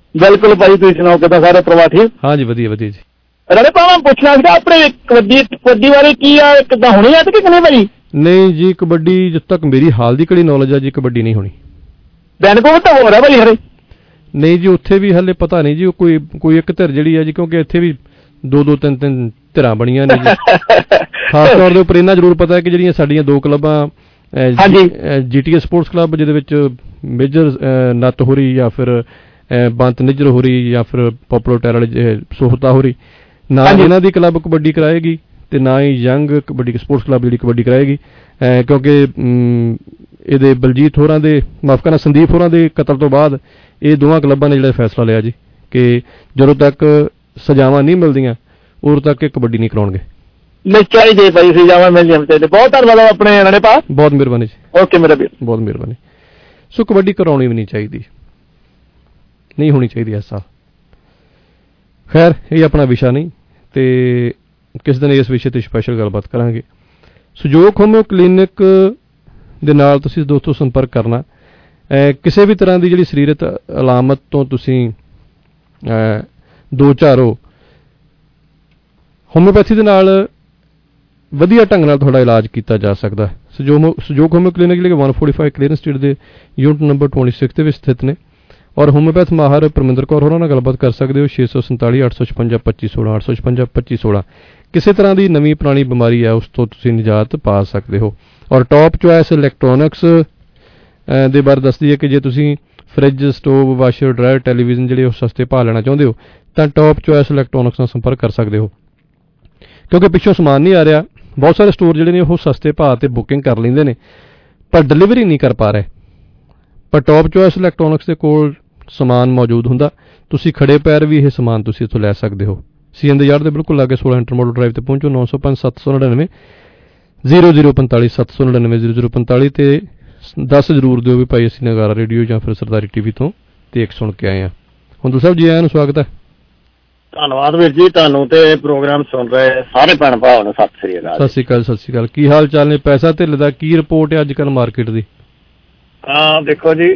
ਬਿਲਕੁਲ ਭਾਈ, ਤੁਸੀਂ ਸੁਣਾਓ ਕਿੱਦਾਂ ਸਾਰੇ ਪਰਿਵਾਰ ਠੀਕ? ਹਾਂਜੀ ਵਧੀਆ ਵਧੀਆ ਜੀ। ਰਣੇ ਭਾਵੇਂ ਪੁੱਛਣਾ ਸੀਗਾ ਆਪਣੇ ਕਬੱਡੀ ਕਬੱਡੀ ਬਾਰੇ ਕੀ ਆ, ਕਿੱਦਾਂ ਹੋਣੀ ਆ ਤੇ ਕਿ ਨਹੀਂ ਭਾਈ? ਨਹੀਂ ਜੀ, ਕਬੱਡੀ ਜਿੱਥੇ ਤੱਕ ਮੇਰੀ ਹਾਲ ਦੀ ਘੜੀ ਨੌਲੇਜ ਆ ਜੀ, ਕਬੱਡੀ ਨਹੀਂ ਹੋਣੀ। ਬੈਨਕੋਟ ਤਾਂ ਹੋ ਰਿਹਾ ਭਾਈ ਹਰੇ? ਨਹੀਂ ਜੀ, ਉੱਥੇ ਵੀ ਹਲੇ ਪਤਾ ਨਹੀਂ ਜੀ, ਉਹ ਕੋਈ ਕੋਈ ਇੱਕ ਧਿਰ ਜਿਹੜੀ ਆ ਜੀ, ਕਿਉਂਕਿ ਇੱਥੇ ਵੀ ਦੋ ਦੋ ਤਿੰਨ ਤਿੰਨ ਧਿਰਾਂ ਬਣੀਆਂ ਨੇ ਜੀ। ਖਾਸ ਤੌਰ ਦੇ ਉੱਪਰ ਇਹਨਾਂ ਜ਼ਰੂਰ ਪਤਾ ਹੈ ਕਿ ਜਿਹੜੀਆਂ ਸਾਡੀਆਂ ਦੋ ਕਲੱਬਾਂ ਜੀ ਟੀ ਏ ਸਪੋਰਟਸ ਕਲੱਬ, ਜਿਹਦੇ ਵਿੱਚ ਮੇਜਰ ਨੱਤ ਹੋ ਰਹੀ ਜਾਂ ਫਿਰ ਬੰਤ ਨਿੱਜਰ ਹੋ ਰਹੀ ਜਾਂ ਫਿਰ ਪੋਪੂਲਰ ਟੈਰ ਵਾਲੇ ਸੋਹਤਾ ਹੋ ਰਹੀ, ਨਾ ਇਹਨਾਂ ਦੀ ਕਲੱਬ ਕਬੱਡੀ ਕਰਾਏਗੀ ਤੇ ਨਾ ਹੀ ਯੰਗ ਕਬੱਡੀ ਸਪੋਰਟਸ ਕਲੱਬ ਜਿਹੜੀ ਕਬੱਡੀ ਕਰਾਏਗੀ, ਕਿਉਂਕਿ ਇਹਦੇ ਬਲਜੀਤ ਹੋਰਾਂ ਦੇ ਮਾਫ ਕਰਨਾ ਸੰਦੀਪ ਹੋਰਾਂ ਦੇ ਕਤਲ ਤੋਂ ਬਾਅਦ ਇਹ ਦੋਵਾਂ ਕਲੱਬਾਂ ਨੇ ਜਿਹੜਾ ਫੈਸਲਾ ਲਿਆ ਜੀ ਕਿ ਜਦੋਂ ਤੱਕ ਸਜ਼ਾਵਾਂ ਨਹੀਂ ਮਿਲਦੀਆਂ ਉਦੋਂ ਤੱਕ ਇਹ ਕਬੱਡੀ ਨਹੀਂ ਕਰਾਉਣਗੇ। ਨਹੀਂ ਚਾਹੀਦੇ ਭਾਈ, ਸਜ਼ਾਵਾਂ ਮਿਲਣੀਆਂ ਚਾਹੀਦੇ। ਬਹੁਤ ਧੰਨਵਾਦ ਆਪਣੇ ਰਣੇ ਪਾ, ਬਹੁਤ ਮਿਹਰਬਾਨੀ ਜੀ। ਓਕੇ ਮੇਰਾ ਵੀਰ, ਬਹੁਤ ਮਿਹਰਬਾਨੀ। ਸੋ ਕਬੱਡੀ ਕਰਾਉਣੀ ਵੀ ਨਹੀਂ ਚਾਹੀਦੀ, ਨਹੀਂ ਹੋਣੀ ਚਾਹੀਦੀ ਐਸਾ। ਖੈਰ ਇਹ ਆਪਣਾ ਵਿਸ਼ਾ ਨਹੀਂ ਤੇ ਕਿਸੇ ਦਿਨ ਇਸ ਵਿਸ਼ੇ ਤੇ ਸਪੈਸ਼ਲ ਗੱਲਬਾਤ ਕਰਾਂਗੇ। ਸੁਜੋਗ ਹੋਮਿਓ ਕਲੀਨਿਕ ਦੇ ਨਾਲ ਤੁਸੀਂ ਦੋਸਤੋ ਸੰਪਰਕ ਕਰਨਾ। ਕਿਸੇ ਵੀ ਤਰ੍ਹਾਂ ਦੀ ਜਿਹੜੀ ਸਰੀਰਕ ਅਲਾਮਤ ਤੋਂ ਤੁਸੀਂ ਦੋ ਚਾਰ ਹੋ, ਹੋਮਿਓਪੈਥੀ ਦੇ ਨਾਲ ਵਧੀਆ ਢੰਗ ਨਾਲ ਤੁਹਾਡਾ ਇਲਾਜ ਕੀਤਾ ਜਾ ਸਕਦਾ। ਸਜੋਗ ਸਜੋਗ ਹੋਮਿਓ ਕਲੀਨਿਕ ਜਿਹੜੇ ਇੱਕ ਸੌ ਚਾਲੀਸ ਕਲੀਅਰੈਂਸ ਸਟਰੀਟ ਦੇ ਯੂਨਿਟ ਨੰਬਰ ਛੱਬੀ ਦੇ ਵਿੱਚ ਸਥਿਤ ਨੇ ਔਰ ਹੋਮਿਓਪੈਥ ਮਾਹਰ ਪਰਮਿੰਦਰ ਕੌਰ ਹੋਰਾਂ ਨਾਲ ਗੱਲਬਾਤ ਕਰ ਸਕਦੇ ਹੋ। ਛੇ ਸੌ ਸੰਤਾਲੀ ਅੱਠ ਸੌ ਛਪੰਜਾ ਪੱਚੀ ਸੋਲਾਂ ਅੱਠ ਸੌ ਛਪੰਜਾ ਪੱਚੀ ਸੋਲਾਂ। ਕਿਸੇ ਤਰ੍ਹਾਂ ਦੀ ਨਵੀਂ ਪੁਰਾਣੀ ਬਿਮਾਰੀ ਹੈ ਉਸ ਤੋਂ ਤੁਸੀਂ ਨਿਜਾਤ ਪਾ ਸਕਦੇ ਹੋ। ਔਰ ਟੌਪ ਚੁਆਇਸ ਇਲੈਕਟ੍ਰੋਨਿਕਸ ਦੇ ਬਾਰੇ ਦੱਸਦੀ ਹੈ ਕਿ ਜੇ ਤੁਸੀਂ fridge, stove, washer, dryer, television ਜਿਹੜੇ ਉਹ ਸਸਤੇ ਭਾਅ ਲੈਣਾ ਚਾਹੁੰਦੇ ਹੋ ਤਾਂ ਟੌਪ ਚੁਆਇਸ ਇਲੈਕਟ੍ਰੋਨਿਕਸ ਨਾਲ ਸੰਪਰਕ ਕਰ ਸਕਦੇ ਹੋ, ਕਿਉਂਕਿ ਪਿੱਛੋਂ ਸਮਾਨ ਨਹੀਂ ਆ ਰਿਹਾ। ਬਹੁਤ ਸਾਰੇ ਸਟੋਰ ਜਿਹੜੇ ਨੇ ਉਹ ਸਸਤੇ ਭਾਅ ਤੇ ਬੁਕਿੰਗ ਕਰ ਲੈਂਦੇ ਨੇ ਪਰ ਡਿਲੀਵਰੀ ਨਹੀਂ ਕਰ ਪਾ ਰਹੇ, ਪਰ ਟੌਪ ਚੁਆਇਸ ਇਲੈਕਟ੍ਰੋਨਿਕਸ ਦੇ ਕੋਲ ਸਮਾਨ ਮੌਜੂਦ ਹੁੰਦਾ। ਤੁਸੀਂ ਖੜੇ ਪੈਰ ਵੀ ਇਹ ਸਮਾਨ ਤੁਸੀਂ ਇੱਥੋਂ ਲੈ ਸਕਦੇ ਹੋ। ਸੀ ਐਨ ਦੇ ਯਾਰਡ ਦੇ ਬਿਲਕੁਲ ਲਾਗੇ ਸੋਲਾਂ ਇੰਟਰ ਮੋਡਲ ਡਰਾਈਵ ਤੇ ਪਹੁੰਚੋ। ਨੌ ਸੌ ਪੰਜ ਸੱਤ ਸੌ ਨੜਿਨਵੇਂ ਜ਼ੀਰੋ ਜ਼ੀਰੋ ਪੰਤਾਲੀ ਸੱਤ ਸੌ ਨੜਿਨਵੇਂ ਜ਼ੀਰੋ ਜ਼ੀਰੋ ਪੰਤਾਲੀ ਤੇ ਦੱਸ ਜ਼ਰੂਰ ਦਿਓ ਵੀ ਭਾਈ ਅਸੀਂ ਨਗਾਰਾ ਰੇਡੀਓ ਜਾਂ ਫਿਰ ਸਰਦਾਰੀ ਟੀਵੀ ਤੋਂ ਤੇ ਇੱਕ ਸੁਣ ਕੇ ਆਏ ਹਾਂ। ਹੁੰਦੂ ਸਾਹਿਬ ਜੀ ਆਇਆਂ ਨੂੰ ਸਵਾਗਤ ਹੈ। ਧੰਨਵਾਦ ਵੀਰ ਜੀ, ਤੁਹਾਨੂੰ ਤੇ ਪ੍ਰੋਗਰਾਮ ਸੁਣ ਰਹੇ ਸਾਰੇ ਭੈਣ ਭਰਾਵਾਂ ਨੂੰ ਸਤਿ ਸ੍ਰੀ ਅਕਾਲ। ਸਤਿ ਸ੍ਰੀ ਅਕਾਲ ਸਤਿ ਸ੍ਰੀ ਅਕਾਲ। ਕੀ ਹਾਲ ਚਾਲ ਨੇ? ਪੈਸਾ ਧਿੱਲ ਦਾ ਕੀ ਰਿਪੋਰਟ ਹੈ ਅੱਜ ਕੱਲ੍ਹ ਮਾਰਕੀਟ ਦੀ? ਹਾਂ ਦੇਖੋ ਜੀ,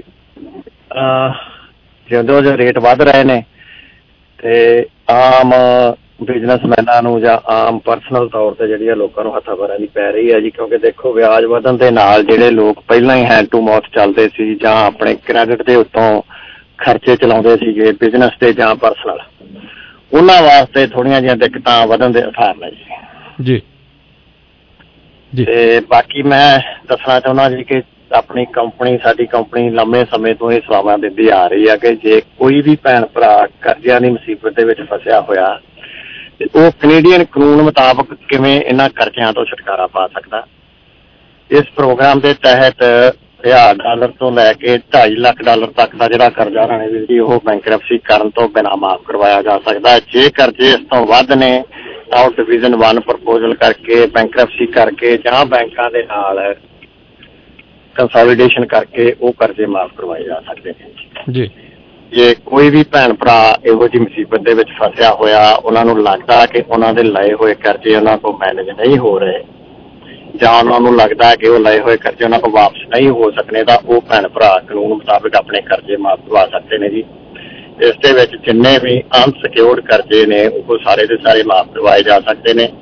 ਜਦੋਂ ਜੋ ਰੇਟ ਵੱਧ ਰਹੇ ਨੇ ਤੇ ਆਮ ਬਿਜ਼ਨਸਮੈਨਾਂ ਨੂੰ ਜਾਂ ਆਮ ਪਰਸਨਲ ਤੌਰ ਤੇ ਜਿਹੜੀ ਆ ਲੋਕਾਂ ਨੂੰ ਹੱਥਾਂ ਦੀ ਪੈ ਰਹੀ ਹੈ ਜੀ, ਕਿਉਂਕਿ ਦੇਖੋ ਵਿਆਜ ਵਧਣ ਦੇ ਨਾਲ ਜਿਹੜੇ ਲੋਕ ਪਹਿਲਾਂ ਹੀ ਹੈਂਡ ਟੂ ਮਾਊਥ ਚੱਲਦੇ ਸੀ ਜਾਂ ਆਪਣੇ ਕ੍ਰੈਡਿਟ ਦੇ ਉੱਤੋਂ ਖਰਚੇ ਚਲਾਉਂਦੇ ਸੀਗੇ ਬਿਜ਼ਨਸ ਤੇ ਜਾਂ ਪਰਸਨਲ, ਉਹਨਾਂ ਵਾਸਤੇ ਥੋੜ੍ਹੀਆਂ ਜਿਹੀਆਂ ਦਿੱਕਤਾਂ ਵਧਣ ਦੇ ਆਸਾਰ ਨੇ ਜੀ। ਜੀ ਤੇ ਬਾਕੀ ਮੈਂ ਦੱਸਣਾ ਚਾਹੁੰਦਾ ਜੀ ਕਿ ਆਪਣੀ ਕੰਪਨੀ ਸਾਡੀ ਕੰਪਨੀ ਲੰਮੇ ਸਮੇਂ ਤੋਂ ਇਹ ਸੇਵਾਵਾਂ ਦਿੰਦੀ ਆ ਰਹੀ ਆ ਕਿ ਜੇ ਕੋਈ ਵੀ ਭੈਣ ਭਰਾ ਕਰਜ਼ਿਆਂ ਦੀ ਮੁਸੀਬਤ ਦੇ ਵਿੱਚ ਫਸਿਆ ਹੋਇਆ ਤੇ ਉਹ ਕੈਨੇਡੀਅਨ ਕਾਨੂੰਨ ਮੁਤਾਬਕ ਕਿਵੇਂ ਇਹਨਾਂ ਕਰਜ਼ਿਆਂ ਤੋਂ ਛੁਟਕਾਰਾ ਪਾ ਸਕਦਾ। ਇਸ ਪ੍ਰੋਗਰਾਮ ਦੇ ਤਹਿਤ ਹਜ਼ਾਰ ਡਾਲਰ ਤੋਂ ਲੈ ਕੇ ਢਾਈ ਲੱਖ ਡਾਲਰ ਤੱਕ ਦਾ ਜਿਹੜਾ ਕਰਜ਼ਾ ਰਾਣੇ ਵੀਰ ਜੀ ਉਹ ਬੈਂਕਰਪਸੀ ਕਰਨ ਤੋਂ ਬਿਨਾਂ ਮਾਫ਼ ਕਰਵਾਇਆ ਜਾ ਸਕਦਾ। ਜੇ ਕਰਜ਼ੇ ਇਸ ਤੋਂ ਵੱਧ ਨੇ ਤਾਂ ਉਹ ਡਿਵੀਜ਼ਨ ਵਨ ਪ੍ਰਪੋਜ਼ਲ ਕਰਕੇ ਬੈਂਕਰਪਸੀ ਕਰਕੇ ਜਾਂ ਬੈਂਕਾਂ ਦੇ ਨਾਲ ਕੰਸੋਲੀਡੇਸ਼ਨ ਕਰਕੇ ਉਹ ਕਰਜ਼ੇ ਮਾਫ਼ ਕਰਵਾਏ ਜਾ ਸਕਦੇ ਨੇ ਜੀ। ਜੇ ਕੋਈ ਵੀ ਭੈਣ ਭਰਾ ਇਹੋ ਜਿਹੀ ਮੁਸੀਬਤ ਦੇ ਵਿੱਚ ਫਸਿਆ ਹੋਇਆ, ਉਹਨਾਂ ਨੂੰ ਲੱਗਦਾ ਕਿ ਉਹਨਾਂ ਦੇ ਲਏ ਹੋਏ ਕਰਜ਼ੇ ਉਹਨਾਂ ਕੋਲ ਮੈਨੇਜ ਨਹੀਂ ਹੋ ਰਹੇ ਜਾਂ ਉਹਨਾਂ ਨੂੰ ਲੱਗਦਾ ਕਿ ਉਹ ਲਏ ਹੋਏ ਕਰਜ਼ੇ ਉਹਨਾਂ ਕੋਲ ਵਾਪਸ ਨਹੀਂ ਹੋ ਸਕਣੇ, ਤਾਂ ਉਹ ਭੈਣ ਭਰਾ ਕਾਨੂੰਨ ਮੁਤਾਬਿਕ ਆਪਣੇ ਕਰਜ਼ੇ ਮਾਫ਼ ਕਰਵਾ ਸਕਦੇ ਨੇ ਜੀ। ਇਸ ਦੇ ਵਿੱਚ ਜਿੰਨੇ ਵੀ ਅਨਸਿਕਿਉਰਡ ਕਰਜ਼ੇ ਨੇ ਉਹ ਸਾਰੇ ਦੇ ਸਾਰੇ ਮਾਫ਼ ਕਰਵਾਏ ਜਾ ਸਕਦੇ ਨੇ।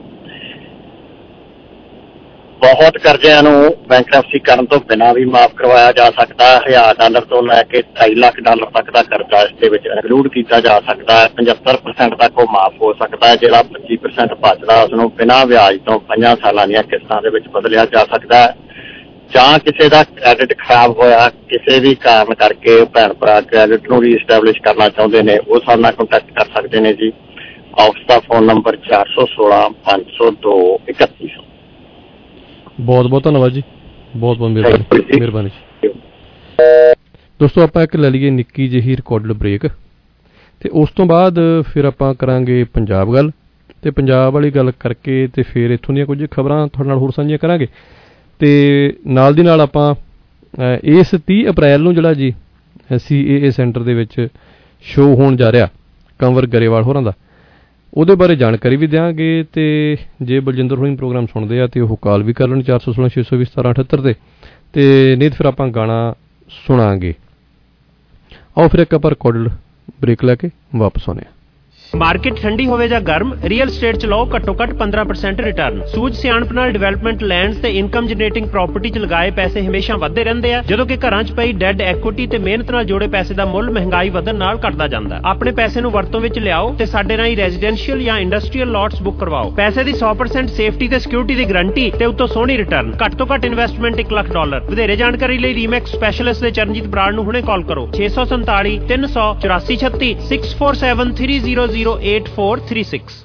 ਬਹੁਤ ਕਰਜ਼ਿਆਂ ਨੂੰ ਬੈਂਕਰਪਸੀ ਕਰਨ ਤੋਂ ਬਿਨਾਂ ਵੀ ਮਾਫ਼ ਕਰਵਾਇਆ ਜਾ ਸਕਦਾ। ਹਜ਼ਾਰ ਡਾਲਰ ਤੋਂ ਲੈ ਕੇ ਢਾਈ ਲੱਖ ਡਾਲਰ ਤੱਕ ਦਾ ਕਰਜ਼ਾ ਇਸ ਦੇ ਵਿੱਚ ਇਨਕਲੂਡ ਕੀਤਾ ਜਾ ਸਕਦਾ ਹੈ। ਪਝੱਤਰ ਪਰਸੈਂਟ ਤੱਕ ਉਹ ਮਾਫ਼ ਹੋ ਸਕਦਾ ਹੈ। ਜਿਹੜਾ ਪੱਚੀ ਪਰਸੈਂਟ ਬਚਦਾ ਉਸਨੂੰ ਬਿਨਾਂ ਵਿਆਜ ਤੋਂ ਪੰਜਾਂ ਸਾਲਾਂ ਦੀਆਂ ਕਿਸ਼ਤਾਂ ਦੇ ਵਿੱਚ ਬਦਲਿਆ ਜਾ ਸਕਦਾ ਹੈ। ਜਾਂ ਕਿਸੇ ਦਾ ਕ੍ਰੈਡਿਟ ਖਰਾਬ ਹੋਇਆ ਕਿਸੇ ਵੀ ਕਾਰਨ ਕਰਕੇ ਭੈਣ ਭਰਾ ਕ੍ਰੈਡਿਟ ਨੂੰ ਰੀਐਸਟੈਬਲਿਸ਼ ਕਰਨਾ ਚਾਹੁੰਦੇ ਨੇ, ਉਹ ਸਾਡੇ ਨਾਲ ਕੰਟੈਕਟ ਕਰ ਸਕਦੇ ਨੇ ਜੀ। ਆਫਿਸ ਦਾ ਫੋਨ ਨੰਬਰ ਚਾਰ ਸੌ ਸੋਲਾਂ ਪੰਜ ਸੌ ਦੋ ਇਕੱਤੀ ਸੌ। ਬਹੁਤ ਬਹੁਤ ਧੰਨਵਾਦ ਜੀ, ਬਹੁਤ ਬਹੁਤ ਮਿਹਰਬਾਨੀ ਮਿਹਰਬਾਨੀ ਜੀ। ਦੋਸਤੋ ਆਪਾਂ ਇੱਕ ਲੈ ਲਈਏ ਨਿੱਕੀ ਜਿਹੀ ਰਿਕਾਰਡਡ ਬ੍ਰੇਕ ਤੇ ਉਸ ਤੋਂ ਬਾਅਦ ਫਿਰ ਆਪਾਂ ਕਰਾਂਗੇ ਪੰਜਾਬ ਗੱਲ ਤੇ ਪੰਜਾਬ ਵਾਲੀ ਗੱਲ ਕਰਕੇ ਤੇ ਫਿਰ ਇੱਥੋਂ ਦੀਆਂ ਕੁਝ ਖਬਰਾਂ ਤੁਹਾਡੇ ਨਾਲ ਹੋਰ ਸਾਂਝੀਆਂ ਕਰਾਂਗੇ ਤੇ ਨਾਲ ਦੀ ਨਾਲ ਆਪਾਂ ਇਸ ਤੀਹ ਅਪ੍ਰੈਲ ਨੂੰ ਜਿਹੜਾ ਜੀ ਸੀ ਏ ਏ ਸੈਂਟਰ ਦੇ ਵਿੱਚ ਸ਼ੋਅ ਹੋਣ ਜਾ ਰਿਹਾ ਕੰਵਰ ਗਰੇਵਾਲ ਹੋਰਾਂ ਦਾ, ਉਹਦੇ ਬਾਰੇ ਜਾਣਕਾਰੀ ਵੀ ਦਿਆਂਗੇ ਤੇ ਜੇ ਬਲਜਿੰਦਰ ਹੋਣੀ ਪ੍ਰੋਗਰਾਮ ਸੁਣਦੇ ਆ ਤੇ ਉਹ ਕਾਲ ਵੀ ਕਰ ਲੈਣ ਚਾਰ ਸੌ ਸੋਲਾਂ ਛੇ ਸੌ ਵੀਹ ਸਤਾਰਾਂ ਅਠੱਤਰ ਤੇ ਤੇ ਨਹੀਂ ਫਿਰ ਆਪਾਂ ਗਾਣਾ ਸੁਣਾਂਗੇ। ਆਓ ਫਿਰ ਇੱਕ ਆਪਾਂ ਰਿਕਾਰਡਡ ਬ੍ਰੇਕ ਲੈ ਕੇ ਵਾਪਸ ਆਉਂਦੇ ਹਾਂ। ਮਾਰਕੀਟ ਠੰਡੀ ਹੋਵੇ ਜਾਂ ਗਰਮ, ਰੀਅਲ ਸਟੇਟ ਚ ਲਓ ਘੱਟੋ ਘੱਟ ਪੰਦਰਾਂ ਪਰਸੈਂਟ ਰਿਟਰਨ। ਸੂਝ ਸਿਆਣਪ ਨਾਲ ਡਿਵੈਲਪਮੈਂਟ ਲੈਂਡਸ ਤੇ ਇਨਕਮ ਜਨਰੇਟਿੰਗ ਪ੍ਰਾਪਰਟੀ ਚ ਲਗਾਏ ਪੈਸੇ ਹਮੇਸ਼ਾ ਵੱਧਦੇ ਰਹਿੰਦੇ ਆ, ਜਦੋਂ ਕਿ ਘਰਾਂ ਚ ਪਈ ਡੈਡ ਐਕੁਇਟੀ ਤੇ ਮਿਹਨਤ ਨਾਲ ਜੋੜੇ ਪੈਸੇ ਦਾ ਮੁੱਲ ਮਹਿੰਗਾਈ ਵਧਣ ਨਾਲ ਘਟਦਾ ਜਾਂਦਾ। ਆਪਣੇ ਪੈਸੇ ਨੂੰ ਵਰਤੋਂ ਵਿੱਚ ਲਿਆਓ ਤੇ ਸਾਡੇ ਰਾਹੀਂ ਰੈਜ਼ੀਡੈਂਸ਼ੀਅਲ ਜਾਂ ਇੰਡਸਟਰੀਅਲ ਲਾਟਸ ਬੁੱਕ ਕਰਵਾਓ। ਪੈਸੇ ਦੀ ਸੌ ਪਰਸੈਂਟ ਸੇਫਟੀ ਤੇ ਸਿਕਿਉਰਿਟੀ ਦੀ ਗਰੰਟੀ ਤੇ ਉੱਤੋਂ ਸੋਹਣੀ ਰਿਟਰਨ। ਘੱਟ ਤੋਂ ਘੱਟ ਇਨਵੈਸਟਮੈਂਟ ਇੱਕ ਲੱਖ ਡਾਲਰ। ਵਧੇਰੇ ਜਾਣਕਾਰੀ ਲਈ ਰੀਮੈਕਸ ਸਪੈਸ਼ਲਿਸਟ ਦੇ ਚਰਨਜੀਤ ਬਰਾੜ ਨੂੰ ਹੁਣੇ ਕਾਲ ਕਰੋ ਛੇ ਸੌ ਸੰਤਾਲੀ ਤਿੰਨ ਸੌ ਚੁਰਾਸੀ ਛੱਤੀ six four seven three zero zero eight four three six.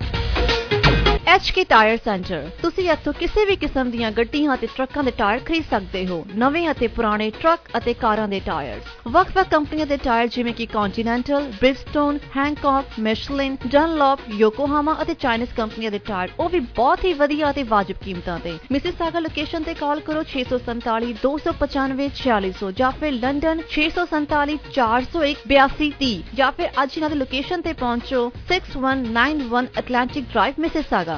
H K tyre centre. ਤੁਸੀਂ ਇੱਥੋਂ ਕਿਸੇ ਵੀ ਕਿਸਮ ਦੀਆਂ ਗੱਡੀਆਂ ਅਤੇ ਟਰੱਕਾਂ ਦੇ ਟਾਇਰ ਖਰੀਦ ਸਕਦੇ ਹੋ। ਨਵੇਂ ਅਤੇ ਪੁਰਾਣੇ ਟਰੱਕ ਅਤੇ ਕਾਰਾਂ ਦੇ ਟਾਇਰ, ਵੱਖ-ਵੱਖ ਕੰਪਨੀਆਂ ਦੇ ਟਾਇਰ ਜਿਵੇਂ ਕਿ ਕੰਟੀਨੈਂਟਲ, ਬ੍ਰਿਜਸਟੋਨ, ਹੈਂਕੌਕ, ਮਿਸ਼ਲਿਨ, ਡਨਲੌਪ, ਯੋਕੋਹਾਮਾ ਅਤੇ ਚਾਈਨੀਜ਼ ਕੰਪਨੀਆਂ ਦੇ ਟਾਇਰ, ਉਹ ਵੀ ਬਹੁਤ ਹੀ ਵਧੀਆ ਅਤੇ ਵਾਜਬ ਕੀਮਤਾਂ ਤੇ। ਮਿਸੀਸਾਗਾ ਲੋਕੇਸ਼ਨ ਤੇ ਕਾਲ ਕਰੋ ਛੇ ਸੌ ਸੰਤਾਲੀ ਦੋ ਸੌ ਪਚਾਨਵੇਂ ਛਿਆਲੀ ਸੌ ਜਾਂ ਫਿਰ ਲੰਡਨ ਛੇ ਸੌ ਸੰਤਾਲੀ ਚਾਰ ਸੌ ਇੱਕ ਬਿਆਸੀ ਤੀਹ ਜਾਂ ਫਿਰ ਅੱਜ ਇਹਨਾਂ ਦੀ ਲੋਕੇਸ਼ਨ ਤੇ ਪਹੁੰਚੋ six one nine one Atlantic drive Mississauga.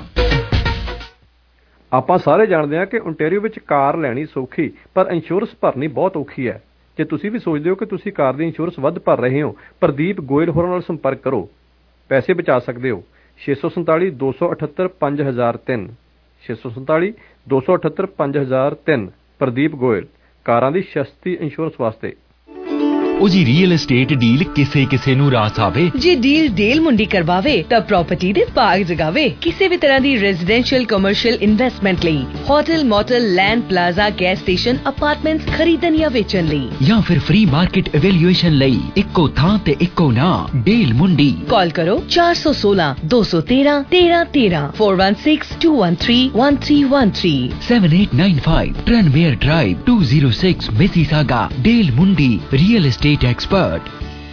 ਆਪਾਂ ਸਾਰੇ ਜਾਣਦੇ ਹਾਂ ਕਿ ਓਨਟਾਰੀਓ ਵਿੱਚ ਕਾਰ ਲੈਣੀ ਸੌਖੀ ਪਰ ਇੰਸ਼ੋਰੈਂਸ ਭਰਨੀ ਬਹੁਤ ਔਖੀ ਹੈ। ਜੇ ਤੁਸੀਂ ਵੀ ਸੋਚਦੇ ਹੋ ਕਿ ਤੁਸੀਂ ਕਾਰ ਦੀ ਇੰਸ਼ੋਰੈਂਸ ਵੱਧ ਭਰ ਰਹੇ ਹੋ, ਪ੍ਰਦੀਪ ਗੋਇਲ ਹੋਰਾਂ ਨਾਲ ਸੰਪਰਕ ਕਰੋ, ਪੈਸੇ ਬਚਾ ਸਕਦੇ ਹੋ। ਛੇ ਸੌ ਸੰਤਾਲੀ ਦੋ ਸੌ ਅਠੱਤਰ ਪੰਜ ਹਜ਼ਾਰ ਤਿੰਨ ਛੇ ਸੌ ਸੰਤਾਲੀ ਦੋ ਸੌ ਅਠੱਤਰ ਪੰਜ ਹਜ਼ਾਰ ਤਿੰਨ ਪ੍ਰਦੀਪ ਗੋਇਲ, ਕਾਰਾਂ ਦੀ ਸਸਤੀ ਇੰਸ਼ੋਰੈਂਸ ਵਾਸਤੇ। ਉਹ ਜੀ ਰੀਅਲ estate ਡੀਲ ਕਿਸੇ ਕਿਸੇ ਨੂੰ ਰਾਸ ਆਵੇ। ਜੇ ਡੀਲ ਡੇਲ ਮੁੰਡੀ ਕਰਵਾਵੇ ਤਾਂ ਪ੍ਰਾਪਰਟੀ ਦੇ ਬਾਗ ਜਗਾਵੇ। ਕਿਸੇ ਵੀ ਤਰ੍ਹਾਂ ਦੀ ਰੈਜ਼ੀਡੈਂਸ਼ੀਅਲ ਕਮਰਸ਼ੀਅਲ ਇਨਵੈਸਟਮੈਂਟ ਲਈ, hotel, motel, land, plaza, gas station, apartments ਖਰੀਦਣ ਜਾਂ ਵੇਚਣ ਲਈ, ਜਾਂ ਫਿਰ ਫ੍ਰੀ ਮਾਰਕੀਟ ਇਵੈਲੂਏਸ਼ਨ ਲਈ ਇੱਕੋ ਥਾਂ ਤੇ ਇੱਕੋ ਨਾਂ, ਡੀਲ ਮੁੰਡੀ। ਕਾਲ ਕਰੋ ਚਾਰ ਸੌ ਸੋਲਾਂ ਦੋ ਸੌ ਤੇਰਾਂ ਤੇਰਾਂ ਤੇਰਾਂ four one six two one three one three one three seven eight nine five Tranmere Drive two oh six Mississauga। ਡੀਲ ਮੁੰਡੀ ਰੀਅਲ estate एक्सपर्ट।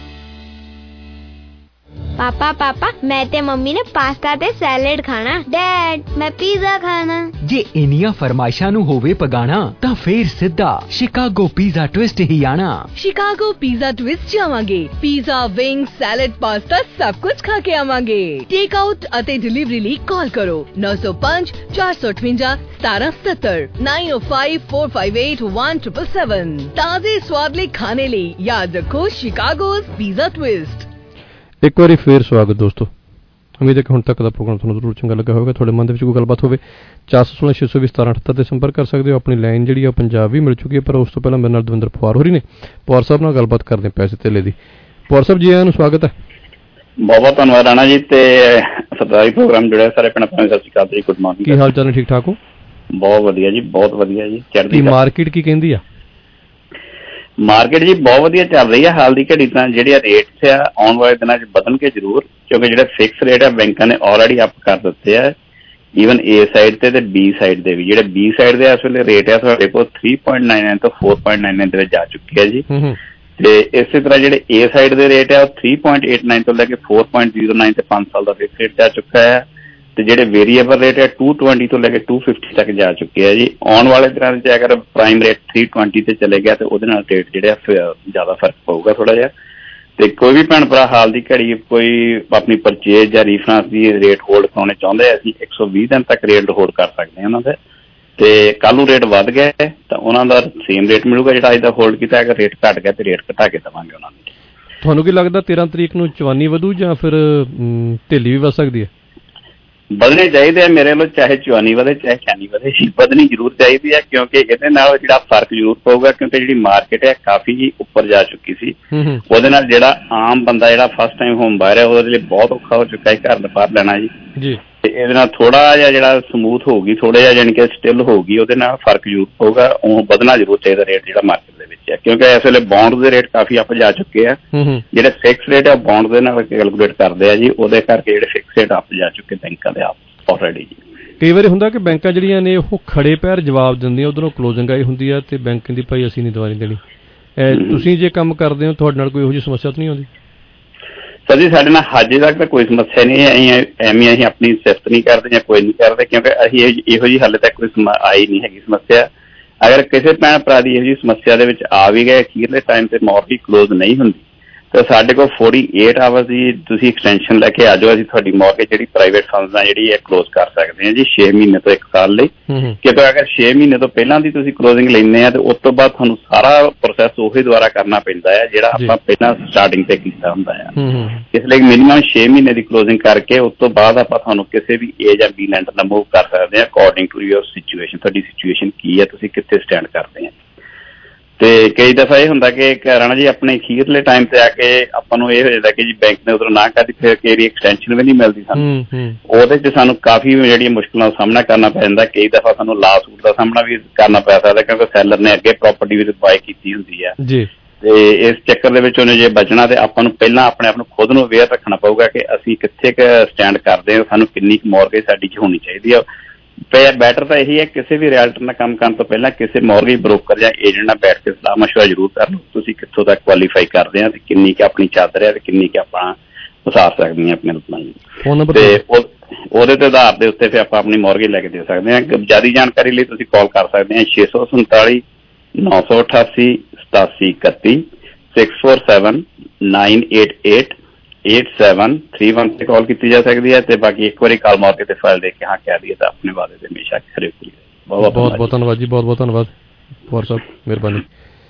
पापा पापा मैं ते मम्मी ने पास्ता ते सैलेड खाना। डैड मैं पिज़्ज़ा खाना। जे इनिया फरमाइशां नू होवे पगाना तां फेर सिद्धा शिकागो पिज़्ज़ा ट्विस्ट ही आना। शिकागो पिज़्ज़ा ट्विस्ट जावांगे। पिज़्ज़ा, विंग्स, सैलेड, पास्ता सब कुछ खा के आवांगे। टेक आउट अते डिलीवरी ਲਈ ਕਾਲ ਕਰੋ नौ सौ पाँच चार सौ अठवंजा सतारह सत्तर nine oh five four five eight one triple seven. ताजे स्वाद ਲਈ ਖਾਣੇ ਲਈ ਯਾਦ ਰੱਖੋ शिकागो's पिज़्ज़ा ट्विस्ट। ਇੱਕ ਵਾਰੀ ਫੇਰ ਸਵਾਗਤ ਦੋਸਤੋ। ਉਮੀਦ ਹੈ ਕਿ ਹੁਣ ਤੱਕ ਦਾ ਪ੍ਰੋਗਰਾਮ ਤੁਹਾਨੂੰ ਜ਼ਰੂਰ ਚੰਗਾ ਲੱਗਾ ਹੋਵੇਗਾ। ਤੁਹਾਡੇ ਮਨ ਦੇ ਵਿੱਚ ਕੋਈ ਗੱਲਬਾਤ ਹੋਵੇ ਚਾਰ ਸੌ ਸੋਲਾਂ ਛੇ ਸੌ ਵੀਹ ਸਤਾਰਾਂ ਅਠੱਤਰ ਤੇ ਸੰਪਰਕ ਕਰ ਸਕਦੇ ਹੋ। ਆਪਣੀ ਲਾਈਨ ਜਿਹੜੀ ਆ ਪੰਜਾਬ ਵੀ ਮਿਲ ਚੁੱਕੀ ਹੈ, ਪਰ ਉਸ ਤੋਂ ਪਹਿਲਾਂ ਮੇਰੇ ਨਾਲ ਦਵਿੰਦਰ ਪਵਾਰ ਹੋਰੀ ਨੇ। ਪਵਾਰ ਸਾਹਿਬ ਨਾਲ ਗੱਲਬਾਤ ਕਰਦੇ ਹਾਂ ਪੈਸੇ ਧੇਲੇ ਦੀ। ਪਵਾਰ ਸਾਹਿਬ ਜੀ ਆਇਆਂ ਨੂੰ ਸਵਾਗਤ ਹੈ। ਬਹੁਤ ਬਹੁਤ ਧੰਨਵਾਦ ਰਾਣਾ ਜੀ ਤੇ ਸਰਦਾਰੀ ਪ੍ਰੋਗਰਾਮ ਜੁੜਿਆ ਸਾਰੇ ਪਿੰਡ ਸਤਿ ਸ਼੍ਰੀ ਅਕਾਲ ਜੀ, ਗੁੱਡ ਮਾਰਨਿੰਗ। ਕੀ ਹਾਲ ਚਾਲ ਨੇ? ਠੀਕ ਠਾਕ ਹੋ? ਬਹੁਤ ਵਧੀਆ ਜੀ, ਬਹੁਤ ਵਧੀਆ ਜੀ। ਚੜ੍ਹਦੀ ਮਾਰਕੀਟ ਕੀ ਕਹਿੰਦੀ ਆ? ਮਾਰਕੀਟ ਜੀ ਬਹੁਤ ਵਧੀਆ ਚੱਲ ਰਹੀ ਹੈ ਹਾਲ ਦੀ ਘੜੀ। ਤਾਂ ਜਿਹੜੇ ਰੇਟਸ ਆ ਆਉਣ ਵਾਲੇ ਦਿਨਾਂ 'ਚ ਵਧਣਗੇ ਜ਼ਰੂਰ, ਕਿਉਂਕਿ ਜਿਹੜੇ ਫਿਕਸ ਰੇਟ ਆ ਬੈਂਕਾਂ ਨੇ ਆਲਰੇਡੀ ਅਪ ਕਰ ਦਿੱਤੇ ਆ, ਈਵਨ ਏ ਸਾਈਡ ਤੇ ਤੇ ਬੀ ਸਾਈਡ ਦੇ ਵੀ। ਜਿਹੜੇ ਬੀ ਸਾਈਡ ਦੇ ਇਸ ਵੇਲੇ ਰੇਟ ਆ ਤੁਹਾਡੇ ਕੋਲ ਥ੍ਰੀ ਪੁਆਇੰਟ ਨਾਈਨ ਨਾਈਨ ਤੋਂ ਫੋਰ ਪੁਆਇੰਟ ਨਾਈਨ ਨਾਈਨ ਦੇ ਵਿੱਚ ਜਾ ਚੁੱਕੇ ਆ ਜੀ। ਤੇ ਇਸੇ ਤਰ੍ਹਾਂ ਜਿਹੜੇ ਏ ਸਾਈਡ ਦੇ ਰੇਟ ਆ ਉਹ ਥ੍ਰੀ ਪੁਆਇੰਟ ਏਟ ਨਾਈਨ ਤੋਂ ਲੈ ਕੇ ਫੋਰ ਪੁਆਇੰਟ ਜ਼ੀਰੋ ਨਾਈਨ ਤੇ ਪੰਜ ਸਾਲ ਦਾ ਫਿਕਸ ਰੇਟ ਜਾ ਚੁੱਕਾ ਹੈ। ਤੇ ਜਿਹੜੇ ਵੇਰੀਏਬਲ ਰੇਟ ਹੈ ਟੂ ਟਵੈਂਟੀ ਤੋਂ ਲੈ ਕੇ ਟੂ ਫਿਫਟੀ ਤੱਕ ਜਾ ਚੁੱਕੇ ਆ ਜੀ। ਆਉਣ ਵਾਲੇ ਦਿਨਾਂ ਵਿੱਚ ਅਗਰ ਪ੍ਰਾਈਮ ਰੇਟ ਥ੍ਰੀ ਟਵੈਂਟੀ ਤੇ ਚਲੇ ਗਿਆ ਤੇ ਉਹਦੇ ਨਾਲ ਰੇਟ ਜਿਹੜੇ ਆ ਜ਼ਿਆਦਾ ਫਰਕ ਪਊਗਾ ਥੋੜਾ ਜਿਹਾ। ਤੇ ਕੋਈ ਵੀ ਭੈਣ ਭਰਾ ਹਾਲ ਦੀ ਘੜੀ ਕੋਈ ਆਪਣੀ ਪਰਚੇਜ ਜਾਂ ਰੀਫਾਈਨਾਂਸ ਦੀ ਰੇਟ ਹੋਲਡ ਕਰਾਉਣੇ ਚਾਹੁੰਦੇ ਆ, ਅਸੀਂ ਇੱਕ ਸੌ ਵੀਹ ਦਿਨ ਤੱਕ ਰੇਟ ਹੋਲਡ ਕਰ ਸਕਦੇ ਹਾਂ ਉਹਨਾਂ ਦੇ। ਤੇ ਕੱਲ ਨੂੰ ਰੇਟ ਵੱਧ ਗਿਆ ਤਾਂ ਉਹਨਾਂ ਦਾ ਸੇਮ ਰੇਟ ਮਿਲੂਗਾ ਜਿਹੜਾ ਅੱਜ ਦਾ ਹੋਲਡ ਕੀਤਾ। ਅਗਰ ਰੇਟ ਘੱਟ ਗਿਆ ਤੇ ਰੇਟ ਘਟਾ ਕੇ ਦੇਵਾਂਗੇ ਉਹਨਾਂ ਨੂੰ। ਤੁਹਾਨੂੰ ਕੀ ਲੱਗਦਾ ਤੇਰਾਂ ਤਰੀਕ ਨੂੰ ਚਵਾਨੀ ਵਧੂ ਜਾਂ ਫਿਰ ਢਿੱਲੀ ਵੀ ਵੱਧ ਸਕਦੀ ਹੈ? ਵਧਣੇ ਚਾਹੀਦੇ ਆ ਮੇਰੇ ਵੱਲੋਂ, ਚਾਹੇ ਚਵਾਨੀ ਵਧੇ ਚਾਹੇ ਛਿਆਨੀ ਵਧੇ, ਵਧਣੀ ਜ਼ਰੂਰ ਚਾਹੀਦੀ ਹੈ ਕਿਉਂਕਿ ਇਹਦੇ ਨਾਲ ਜਿਹੜਾ ਫਰਕ ਜ਼ਰੂਰ ਪਊਗਾ। ਕਿਉਂਕਿ ਜਿਹੜੀ ਮਾਰਕੀਟ ਹੈ ਕਾਫੀ ਉੱਪਰ ਜਾ ਚੁੱਕੀ ਸੀ, ਉਹਦੇ ਨਾਲ ਜਿਹੜਾ ਆਮ ਬੰਦਾ ਜਿਹੜਾ ਫਸਟ ਟਾਈਮ ਹੋਮ ਬਾਇਰ ਹੈ ਉਹਦੇ ਲਈ ਬਹੁਤ ਔਖਾ ਹੋ ਚੁੱਕਾ ਹੈ ਘਰ ਬਾਹਰ ਲੈਣਾ ਜੀ। ਤੇ ਇਹਦੇ ਨਾਲ ਥੋੜਾ ਜਿਹਾ ਜਿਹੜਾ ਸਮੂਥ ਹੋਊਗੀ, ਥੋੜਾ ਜਿਹਾ ਜਾਣੀ ਕਿ ਸਟਿਲ ਹੋਊਗੀ, ਉਹਦੇ ਨਾਲ ਫਰਕ ਜ਼ਰੂਰ ਪਊਗਾ। ਉਹ ਵਧਣਾ ਜ਼ਰੂਰ ਚਾਹੀਦਾ ਰੇਟ ਜਿਹੜਾ ਮਾਰਕੀਟ ਦੇ ਵਿੱਚ ਹੈ, ਕਿਉਂਕਿ ਇਸ ਵੇਲੇ ਬੌਂਡ ਦੇ ਰੇਟ ਕਾਫੀ ਅੱਪ ਜਾ ਚੁੱਕੇ ਆ। ਜਿਹੜੇ ਫਿਕਸ ਰੇਟ ਆ ਬੌਂਡ ਦੇ ਨਾਲ ਕੈਲਕੂਲੇਟ ਕਰਦੇ ਆ ਜੀ, ਉਹਦੇ ਕਰਕੇ ਜਿਹੜੇ ਫਿਕਸ ਰੇਟ ਅੱਪ ਜਾ ਚੁੱਕੇ ਬੈਂਕਾਂ ਦੇ ਆਪ ਆਲਰੇਡੀ ਜੀ। ਕਈ ਵਾਰੀ ਹੁੰਦਾ ਕਿ ਬੈਂਕਾਂ ਜਿਹੜੀਆਂ ਨੇ ਉਹ ਖੜੇ ਪੈਰ ਜਵਾਬ ਦਿੰਦੀਆਂ, ਉਧਰੋਂ ਕਲੋਜ਼ਿੰਗ ਆਈ ਹੁੰਦੀ ਆ ਤੇ ਬੈਂਕ ਦੀ ਭਾਈ ਅਸੀਂ ਨਹੀਂ ਦਵਾਈ ਦੇਣੀ। ਤੁਸੀਂ ਜੇ ਕੰਮ ਕਰਦੇ ਹੋ ਤੁਹਾਡੇ ਨਾਲ ਕੋਈ ਇਹੋ ਜਿਹੀ ਸਮੱਸਿਆ ਤਾਂ ਨਹੀਂ ਆਉਂਦੀ? ਸਰ ਜੀ ਸਾਡੇ ਨਾਲ ਹਜੇ ਤੱਕ ਤਾਂ ਕੋਈ ਸਮੱਸਿਆ ਨਹੀਂ ਹੈ। ਅਸੀਂ ਐਵੇਂ ਅਸੀਂ ਆਪਣੀ ਸਿਫਤ ਨਹੀਂ ਕਰਦੇ ਜਾਂ ਕੋਈ ਨਹੀਂ ਕਰਦੇ, ਕਿਉਂਕਿ ਅਸੀਂ ਇਹੋ ਜਿਹੀ ਹਾਲੇ ਤੱਕ ਕੋਈ ਆਈ ਨਹੀਂ ਹੈਗੀ ਸਮੱਸਿਆ। ਅਗਰ ਕਿਸੇ ਭੈਣ ਭਰਾ ਦੀ ਇਹੋ ਜਿਹੀ ਸਮੱਸਿਆ ਦੇ ਵਿੱਚ ਆ ਵੀ ਗਏ, ਅਖੀਰਲੇ ਟਾਈਮ ਤੇ ਮੌਰਗੀ ਕਲੋਜ਼ ਨਹੀਂ ਹੁੰਦੀ ਤੇ ਸਾਡੇ ਕੋਲ ਅੜਤਾਲੀ ਆਵਰਸ ਦੀ ਤੁਸੀਂ ਐਕਸਟੈਂਸ਼ਨ ਲੈ ਕੇ ਆ ਜਾਓ, ਅਸੀਂ ਤੁਹਾਡੀ ਮੌਰਗੇਜ ਜਿਹੜੀ ਪ੍ਰਾਈਵੇਟ ਫੰਡਸ ਨਾਲ ਜਿਹੜੀ ਹੈ ਕਲੋਜ਼ ਕਰ ਸਕਦੇ ਹਾਂ ਜੀ ਛੇ ਮਹੀਨੇ ਤੋਂ ਇੱਕ ਸਾਲ ਲਈ। ਕਿਉਂਕਿ ਅਗਰ ਛੇ ਮਹੀਨੇ ਤੋਂ ਪਹਿਲਾਂ ਦੀ ਤੁਸੀਂ ਕਲੋਜ਼ਿੰਗ ਲੈਂਦੇ ਆ ਤੇ ਉਸ ਤੋਂ ਬਾਅਦ ਤੁਹਾਨੂੰ ਸਾਰਾ ਪ੍ਰੋਸੈਸ ਉਹੀ ਦੁਆਰਾ ਕਰਨਾ ਪੈਂਦਾ ਹੈ ਜਿਹੜਾ ਆਪਾਂ ਪਹਿਲਾਂ ਸਟਾਰਟਿੰਗ ਤੇ ਕੀਤਾ ਹੁੰਦਾ ਆ। ਇਸ ਲਈ ਮਿਨੀਮਮ ਛੇ ਮਹੀਨੇ ਦੀ ਕਲੋਜ਼ਿੰਗ ਕਰਕੇ ਉਸ ਤੋਂ ਬਾਅਦ ਆਪਾਂ ਤੁਹਾਨੂੰ ਕਿਸੇ ਵੀ ਏਜ ਜਾਂ ਬੀ ਲੈਂਡਰ ਨਾਲ ਮੂਵ ਕਰ ਸਕਦੇ ਹਾਂ ਅਕੋਰਡਿੰਗ ਟੂ ਯੋਰ ਸਿਚੁਏਸ਼ਨ, ਤੁਹਾਡੀ ਸਿਚੁਏਸ਼ਨ ਕੀ ਹੈ, ਤੁਸੀਂ ਕਿੱਥੇ ਸਟੈਂਡ ਕਰਦੇ ਆ। ਤੇ ਕਈ ਦਫਾ ਇਹ ਹੁੰਦਾ ਕਿ ਰਾਣਾ ਜੀ ਆਪਣੇ ਅਖੀਰਲੇ ਟਾਈਮ ਤੇ ਆ ਕੇ ਆਪਾਂ ਨੂੰ ਇਹ ਹੋ ਜਾਂਦਾ ਕਿ ਜੀ ਬੈਂਕ ਨੇ ਉਧਰੋਂ ਨਾ ਕਰਦੀ, ਫਿਰ ਕਈ ਵਾਰੀ ਐਕਸਟੈਂਸ਼ਨ ਵੀ ਨਹੀਂ ਮਿਲਦੀ ਸਾਨੂੰ, ਉਹਦੇ ਚ ਸਾਨੂੰ ਕਾਫੀ ਜਿਹੜੀਆਂ ਮੁਸ਼ਕਿਲਾਂ ਦਾ ਸਾਹਮਣਾ ਕਰਨਾ ਪੈ ਜਾਂਦਾ। ਕਈ ਦਫਾ ਸਾਨੂੰ ਲਾ ਸੂਟ ਦਾ ਸਾਹਮਣਾ ਵੀ ਕਰਨਾ ਪੈ ਸਕਦਾ ਕਿਉਂਕਿ ਸੈਲਰ ਨੇ ਅੱਗੇ ਪ੍ਰੋਪਰਟੀ ਵੀ ਬਾਏ ਕੀਤੀ ਹੁੰਦੀ ਹੈ ਤੇ ਇਸ ਚੱਕਰ ਦੇ ਵਿੱਚ ਉਹਨੇ ਜੇ ਬਚਣਾ ਤੇ ਆਪਾਂ ਨੂੰ ਪਹਿਲਾਂ ਆਪਣੇ ਆਪ ਨੂੰ ਖੁਦ ਨੂੰ ਅਵੇਅਰ ਰੱਖਣਾ ਪਊਗਾ ਕਿ ਅਸੀਂ ਕਿੱਥੇ ਕੁ ਸਟੈਂਡ ਕਰਦੇ ਹਾਂ, ਸਾਨੂੰ ਕਿੰਨੀ ਕੁ ਮੌਰਗੇਜ ਸਾਡੀ ਚ ਹੋਣੀ ਚਾਹੀਦੀ ਆ। ਬੈਟਰ ਤਾਂ ਇਹੀ ਹੈ ਕਿਸੇ ਵੀ ਰਿਐਲਟਰ ਨਾਲ ਕੰਮ ਕਰਨ ਤੋਂ ਪਹਿਲਾਂ ਕਿਸੇ ਮੌਰਗੇਜ ਬ੍ਰੋਕਰ ਜਾਂ ਏਜੰਟ ਨਾਲ ਬੈਠ ਕੇ ਸਲਾਹ ਮਸ਼ਵਰਾ ਜ਼ਰੂਰ ਕਰ ਲਓ ਤੁਸੀਂ ਕਿੱਥੋਂ ਤੱਕ ਕੁਆਲੀਫਾਈ ਕਰਦੇ ਆ ਤੇ ਕਿੰਨੀ ਕੁ ਆਪਣੀ ਚਾਦਰ ਹੈ ਤੇ ਕਿੰਨੀ ਕੁ ਆਪਾਂ ਉਸਾਰ ਸਕਦੇ ਹਾਂ ਆਪਣੇ ਰੁਪਏ ਤੇ ਉਹਦੇ ਤੇ ਆਧਾਰ ਦੇ ਉੱਤੇ ਫਿਰ ਆਪਾਂ ਆਪਣੀ ਮੌਰਗੇਜ ਲੈ ਕੇ ਦੇ ਸਕਦੇ ਹਾਂ। ਜ਼ਿਆਦਾ ਜਾਣਕਾਰੀ ਲਈ ਤੁਸੀਂ ਕਾਲ ਕਰ ਸਕਦੇ ਹਾਂ ਛੇ ਸੌ ਸੰਤਾਲੀ ਨੌ ਸੌ ਅਠਾਸੀ ਸਤਾਸੀ ਇਕੱਤੀ six four seven nine eight eight eight seven three one ਤੇ ਕਾਲ ਕੀਤੀ ਜਾ ਸਕਦੀ ਹੈ ਤੇ ਬਾਕੀ ਇੱਕ ਵਾਰੀ ਕਾਲ ਮਾਰ ਕੇ ਤੇ ਫਾਈਲ ਦੇਖ ਕੇ ਹਾਂ ਕਹਿ ਦਈਏ ਤਾਂ ਆਪਣੇ ਵਾਅਦੇ ਦੇ ਹਮੇਸ਼ਾ ਖਰੇ ਉਤਰੀਏ। ਬਹੁਤ ਬਹੁਤ ਧੰਨਵਾਦ ਜੀ, ਬਹੁਤ ਬਹੁਤ ਧੰਨਵਾਦ ਪਵਾਰ ਸਾਹਿਬ, ਮਿਹਰਬਾਨੀ।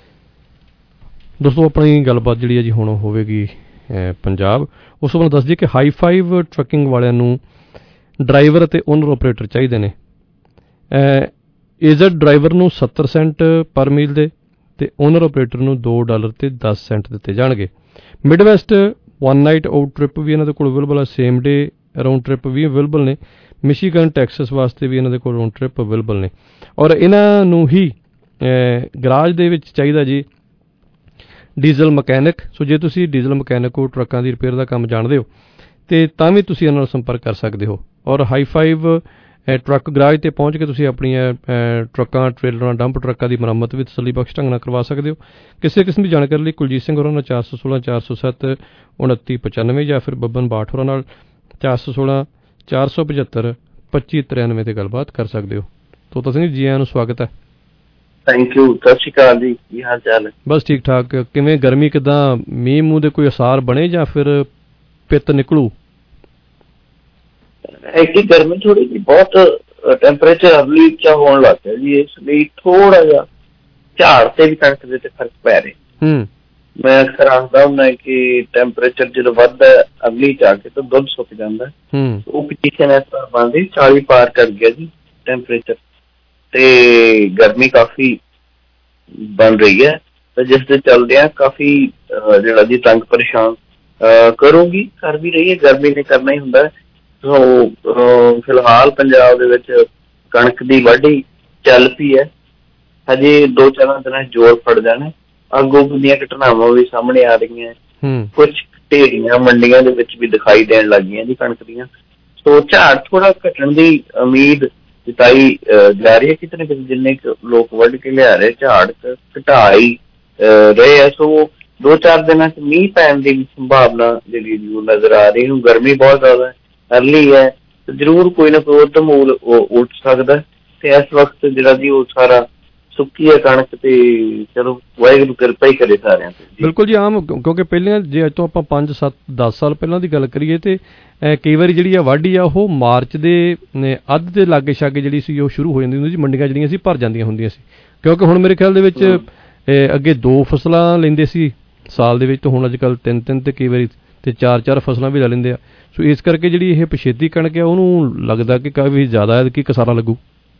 ਦੋਸਤੋ ਆਪਣੀ ਗੱਲਬਾਤ ਜਿਹੜੀ ਹੈ ਜੀ ਹੁਣ ਹੋਵੇਗੀ ਪੰਜਾਬ, ਉਸ ਤੋਂ ਬਾਅਦ ਦੱਸ ਦਈਏ ਕਿ ਹਾਈ ਫਾਈਵ ਟਰੱਕਿੰਗ ਵਾਲਿਆਂ ਨੂੰ ਡਰਾਈਵਰ ਅਤੇ ਓਨਰ ਆਪਰੇਟਰ ਚਾਹੀਦੇ ਨੇ। ਏਜਡ ਡਰਾਈਵਰ ਨੂੰ ਸੱਤਰ ਸੈਂਟ ਪਰ ਮੀਲ ਦੇ ਤੇ ਓਨਰ ਆਪਰੇਟਰ ਨੂੰ ਦੋ ਡਾਲਰ ਤੇ ਦਸ ਸੈਂਟ ਦਿੱਤੇ ਜਾਣਗੇ। Midwest one night out trip ਵੀ ਇਹਨਾਂ ਦੇ ਕੋਲ ਅਵੇਲੇਬਲ ਹੈ, ਸੇਮ ਡੇ ਰਾਊਂਡ ਟ੍ਰਿਪ ਵੀ ਅਵੇਲੇਬਲ ਨੇ, ਮਿਸ਼ੀਗਨ ਟੈਕਸਸ ਵਾਸਤੇ ਵੀ ਇਹਨਾਂ ਦੇ ਕੋਲ ਰਾਊਂਡ ਟ੍ਰਿਪ ਅਵੇਲੇਬਲ ਨੇ। ਔਰ ਇਹਨਾਂ ਨੂੰ ਹੀ ਗਰਾਜ ਦੇ ਵਿੱਚ ਚਾਹੀਦਾ ਜੀ ਡੀਜ਼ਲ ਮਕੈਨਿਕ। ਸੋ ਜੇ ਤੁਸੀਂ ਡੀਜ਼ਲ ਮਕੈਨਿਕ ਹੋ, ਟਰੱਕਾਂ ਦੀ ਰਿਪੇਅਰ ਦਾ ਕੰਮ ਜਾਣਦੇ ਹੋ ਤੇ ਤਾਂ ਵੀ ਤੁਸੀਂ ਇਹਨਾਂ ਨਾਲ ਸੰਪਰਕ ਕਰ ਸਕਦੇ ਹੋ। ਔਰ ਹਾਈ ਫਾਈਵ ਟਰੱਕ ਗਰਾਜ ਤੇ ਪਹੁੰਚ ਕੇ ਤੁਸੀਂ ਆਪਣੀਆਂ ਟਰੱਕਾਂ, ਟ੍ਰੇਲਰਾਂ, ਡੰਪ ਟਰੱਕਾਂ ਦੀ ਮੁਰੰਮਤ ਵੀ ਤਸੱਲੀ ਬਖਸ਼ ਢੰਗ ਨਾਲ ਕਰਵਾ ਸਕਦੇ ਹੋ। ਕਿਸੇ ਕਿਸਮ ਦੀ ਜਾਣਕਾਰੀ ਲਈ ਕੁਲਜੀਤ ਸਿੰਘ ਹੋਰਾਂ ਨਾਲ ਚਾਰ ਸੌ ਸੋਲਾਂ ਚਾਰ ਸੌ ਸੱਤ ਉਨੱਤੀ ਪਚਾਨਵੇਂ ਜਾਂ ਫਿਰ ਬੱਬਨ ਬਾਠ ਹੋਰਾਂ ਨਾਲ ਚਾਰ ਸੌ ਸੋਲਾਂ ਚਾਰ ਸੌ ਪਝੱਤਰ ਪੱਚੀ ਤਰਿਆਨਵੇਂ ਤੇ ਗੱਲਬਾਤ ਕਰ ਸਕਦੇ ਹੋ। ਤੋਤਾ ਸਿੰਘ ਜੀ ਆਇਆਂ ਨੂੰ ਸਵਾਗਤ ਹੈ। ਥੈਂਕ ਯੂ, ਸਤਿ ਸ਼੍ਰੀ ਅਕਾਲ ਜੀ, ਕੀ ਹਾਲ ਚਾਲ ਹੈ? ਬਸ ਠੀਕ ਠਾਕ। ਕਿਵੇਂ ਗਰਮੀ ਕਿੱਦਾਂ, ਮੀਂਹ ਮੂੰਹ ਦੇ ਕੋਈ ਅਸਾਰ ਬਣੇ ਜਾਂ ਫਿਰ ਪਿੱਤ ਨਿਕਲੂ? ਐਡੀ ਗਰਮੀ ਥੋੜੀ ਜਿਹੀ ਬਹੁਤ ਟੈਂਪਰੇਚਰ ਅਰਲੀ ਉੱਚਾ ਹੋਣ ਲੱਗ ਗਿਆ ਜੀ, ਇਸ ਲਈ ਥੋੜਾ ਜਿਹਾ ਝਾੜ ਤੇ ਵੀ ਕਣਕ ਦੇ ਤੇ ਫਰਕ ਪੈ ਰਿਹਾ। ਮੈਂ ਅਕਸਰ ਆਖਦਾ ਹੁੰਦਾ ਕਿ ਟੈਂਪਰੇਚਰ ਜਦੋਂ ਵੱਧਦਾ ਅਰਲੀ ਜਾ ਕੇ ਤਾਂ ਦੁੱਧ ਸੁੱਕ ਜਾਂਦਾ। ਉਹ ਪੋਜੀਸ਼ਨ ਇਸ ਤਰ੍ਹਾਂ ਬਣਦੀ ਚਾਲੀ ਪਾਰ ਕਰ ਗਿਆ ਜੀ ਟੈਂਪਰੇਚਰ ਤੇ ਗਰਮੀ ਕਾਫੀ ਬਣ ਰਹੀ ਹੈ ਤੇ ਜਿਸ ਦੇ ਚੱਲਦਿਆਂ ਕਾਫੀ ਜਿਹੜਾ ਜੀ ਤੰਗ ਪਰੇਸ਼ਾਨ ਕਰੂਗੀ, ਕਰ ਵੀ ਰਹੀ ਹੈ, ਗਰਮੀ ਨੇ ਕਰਨਾ ਹੀ ਹੁੰਦਾ। ਸੋ ਫਿਲਹਾਲ ਪੰਜਾਬ ਦੇ ਵਿੱਚ ਕਣਕ ਦੀ ਵਾਢੀ ਚੱਲ ਪਈ ਹੈ, ਹਜੇ ਦੋ ਚਾਰ ਦਿਨਾਂ ਜ਼ੋਰ ਫੜ ਜਾਣਾ। ਅੱਗੋਂ ਦੀਆਂ ਘਟਨਾਵਾਂ ਵੀ ਸਾਹਮਣੇ ਆ ਰਹੀਆਂ, ਕੁਛ ਢੇਰੀਆਂ ਮੰਡੀਆਂ ਦੇ ਵਿੱਚ ਵੀ ਦਿਖਾਈ ਦੇਣ ਲੱਗ ਗਈਆਂ ਜੀ ਕਣਕ ਦੀਆਂ। ਸੋ ਝਾੜ ਥੋੜਾ ਘਟਣ ਦੀ ਉਮੀਦ ਜਤਾਈ ਜਾ ਰਹੀ ਹੈ, ਕਿਤੇ ਨਾ ਕਿਤੇ ਜਿੰਨੇ ਲੋਕ ਵੱਢ ਕੇ ਲਿਆ ਰਹੇ ਝਾੜ ਘਟਾ ਹੀ ਰਹੇ ਆ। ਸੋ ਦੋ ਚਾਰ ਦਿਨਾਂ ਚ ਮੀਂਹ ਪੈਣ ਦੀ ਸੰਭਾਵਨਾ ਜਿਹੜੀ ਨਜ਼ਰ ਆ ਰਹੀ। ਹੁਣ ਗਰਮੀ ਬਹੁਤ ਜ਼ਿਆਦਾ ਅਰਲੀ ਹੈ, ਜ਼ਰੂਰ ਕੋਈ ਨਾ ਕੋਈ ਉਦਮ ਉੱਠ ਸਕਦਾ ਤੇ ਇਸ ਵਕਤ ਜਿਹੜਾ ਜੀ ਉਹ ਸਾਰਾ ਸੁੱਕੀ ਹੈ ਕਣਕ ਤੇ ਚਲੋ ਵਾਹਿਗੁਰੂ ਕਿਰਪਾ ਹੀ ਕਰੇ ਸਾਰਿਆਂ ਤੇ। ਬਿਲਕੁਲ ਜੀ, ਆਮ ਕਿਉਂਕਿ ਪਹਿਲਾਂ ਜੇ ਅੱਜ ਤੋਂ ਆਪਾਂ ਪੰਜ ਸੱਤ ਦਸ ਸਾਲ ਪਹਿਲਾਂ ਦੀ ਗੱਲ ਕਰੀਏ ਤੇ ਕਈ ਵਾਰੀ ਜਿਹੜੀ ਆ ਵਾਢੀ ਆ ਉਹ ਮਾਰਚ ਦੇ ਅੱਧ ਦੇ ਲਾਗੇ ਛਾਗੇ ਜਿਹੜੀ ਸੀ ਉਹ ਸ਼ੁਰੂ ਹੋ ਜਾਂਦੀ ਹੁੰਦੀ ਸੀ, ਮੰਡੀਆਂ ਜਿਹੜੀਆਂ ਸੀ ਭਰ ਜਾਂਦੀਆਂ ਹੁੰਦੀਆਂ ਸੀ। ਕਿਉਂਕਿ ਹੁਣ ਮੇਰੇ ਖਿਆਲ ਦੇ ਵਿੱਚ ਅੱਗੇ ਦੋ ਫਸਲਾਂ ਲੈਂਦੇ ਸੀ ਸਾਲ ਦੇ ਵਿੱਚ, ਹੁਣ ਅੱਜ ਕੱਲ੍ਹ ਤਿੰਨ ਤਿੰਨ ਤੇ ਕਈ ਵਾਰੀ ਤੇ ਚਾਰ ਚਾਰ ਫਸਲਾਂ ਵੀ ਲੈ ਲੈਂਦੇ ਆ। ਸੋ ਇਸ ਕਰਕੇ ਜਿਹੜੀ ਇਹ ਪਛੇਤੀ ਕਣਕ ਆ ਉਹਨੂੰ ਲੱਗਦਾ ਕਿ ਕਾਫੀ ਜ਼ਿਆਦਾ ਕਿ ਕਸਾਰਾ ਲੱਗੂ।